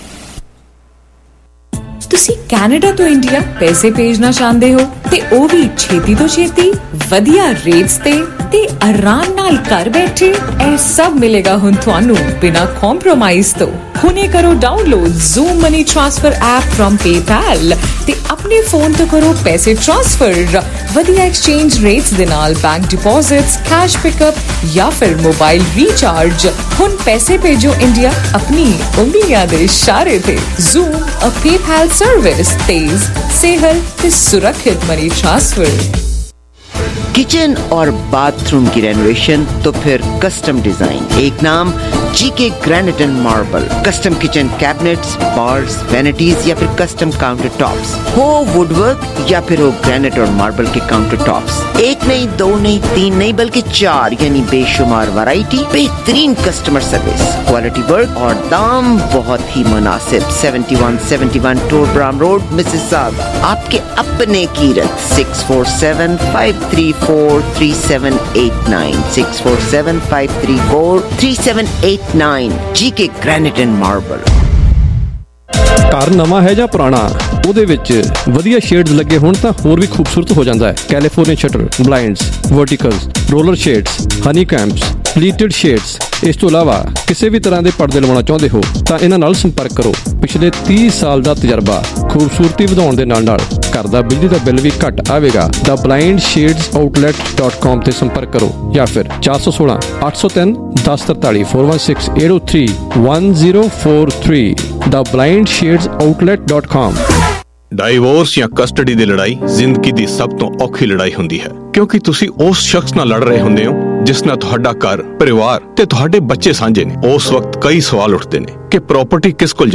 ਤੁਸੀਂ ਕੈਨੇਡਾ ਤੋਂ ਇੰਡੀਆ ਪੈਸੇ ਭੇਜਣਾ ਚਾਹੁੰਦੇ ਹੋ ਤੇ ਉਹ ਵੀ ਛੇਤੀ ਤੋਂ ਛੇਤੀ ਵਧੀਆ ਰੇਟਸ ਤੇ ਤੇ ਆਰਾਮ ਨਾਲ ਘਰ ਬੈਠੇ ਇਹ ਸਭ ਮਿਲੇਗਾ ਹੁਣ ਤੁਹਾਨੂੰ ਬਿਨਾ ਕੰਪਰੋਮਾਈਜ਼ ਤੋਂ। ਹੁਣੇ ਕਰੋ download Zoom money transfer app from PayPal ਤੇ ਆਪਣੇ ਫੋਨ ਤੋਂ ਕਰੋ ਪੈਸੇ ਟ੍ਰਾਂਸਫਰ ਵਧੀਆ ਐਕਸਚੇਂਜ ਰੇਟਸ ਦੇ ਨਾਲ ਬੈਂਕ ਡਿਪੋਜ਼ਿਟਸ, ਕੈਸ਼ ਪਿਕਅਪ ਜਾਂ ਫਿਰ ਮੋਬਾਈਲ ਰੀਚਾਰਜ। ਹੁਣ ਪੈਸੇ ਭੇਜੋ ਇੰਡੀਆ ਆਪਣੀ ਉਂਗਲੀਆਂ ਦੇ ਇਸ਼ਾਰੇ ਤੇ। ਜ਼ੂਮ ਅ PayPal सर्विस तेज, सेहल ते सुरक्षित मनी ट्रांसफर। किचन और बाथरूम की रेनोवेशन तो फिर कस्टम डिजाइन, एक नाम G K granite and marble. Custom kitchen cabinets, bars, vanities या फिर कस्टम काउंटर टॉप्स, हो वुडवर्क या फिर हो ग्रेनाइट और मार्बल के काउंटर टॉप्स। एक नहीं, दो नहीं, तीन नहीं बल्कि चार यानी बेशुमार वैरायटी, बेहतरीन कस्टमर सर्विस, क्वालिटी वर्क और दाम बहुत ही मुनासिब। Seventy one seventy one Torbram road, Mississauga. आपके अपने Kirat six four seven five three four three seven eight nine six four seven five three four three seven eight nine G K granite and marble. ਘਰ ਨਵਾਂ ਹੈ ਜਾਂ ਪੁਰਾਣਾ, ਉਹਦੇ ਵਿੱਚ ਵਧੀਆ ਸ਼ੇਡਸ ਲੱਗੇ ਹੋਣ ਤਾਂ ਹੋਰ ਵੀ ਖੂਬਸੂਰਤ ਹੋ ਜਾਂਦਾ ਹੈ। California shutter, blinds, verticals, roller shades, honeycombs, pleated shades. ਇਸ ਤੋਂ ਇਲਾਵਾ ਕਿਸੇ ਵੀ ਤਰ੍ਹਾਂ ਦੇ ਪਰਦੇ ਲਵਾਉਣਾ ਚਾਹੁੰਦੇ ਹੋ ਤਾਂ ਇਹਨਾਂ ਨਾਲ ਸੰਪਰਕ ਕਰੋ। ਪਿਛਲੇ ਤੀਹ ਸਾਲ ਦਾ ਤਜਰਬਾ, ਖੂਬਸੂਰਤੀ ਵਧਾਉਣ ਦੇ ਨਾਲ ਨਾਲ ਘਰ ਦਾ ਬਿਜਲੀ ਦਾ ਬਿੱਲ ਵੀ ਘੱਟ ਆਵੇਗਾ। ਦਾ blind shades outlet dot com ਤੇ ਸੰਪਰਕ ਕਰੋ ਜਾਂ ਫਿਰ ਚਾਰ ਸੌ ਸੋਲਾਂ ਅੱਠ ਸੌ ਤਿੰਨ ਦਸ ਤਰਤਾਲੀ four one six eight O three one zero four three the blind shades outlet dot com. Divorce ਜਾਂ ਕਸਟਡੀ ਦੀ ਲੜਾਈ ਜ਼ਿੰਦਗੀ ਦੀ ਸਭ ਤੋਂ ਔਖੀ ਲੜਾਈ ਹੁੰਦੀ ਹੈ, ਕਿਉਂਕਿ ਤੁਸੀਂ ਉਸ ਸ਼ਖਸ ਨਾਲ ਲੜ ਰਹੇ ਹੁੰਦੇ ਹੋ ਜਿਸ ਨਾਲ ਤੁਹਾਡਾ ਘਰ, ਪਰਿਵਾਰ ਤੇ ਤੁਹਾਡੇ ਬੱਚੇ ਸਾਂਝੇ ਨੇ। ਉਸ ਵਕਤ ਕਈ ਸਵਾਲ ਉੱਠਦੇ ਨੇ ਕਿ ਪ੍ਰਾਪਰਟੀ ਕਿਸ ਕੋਲ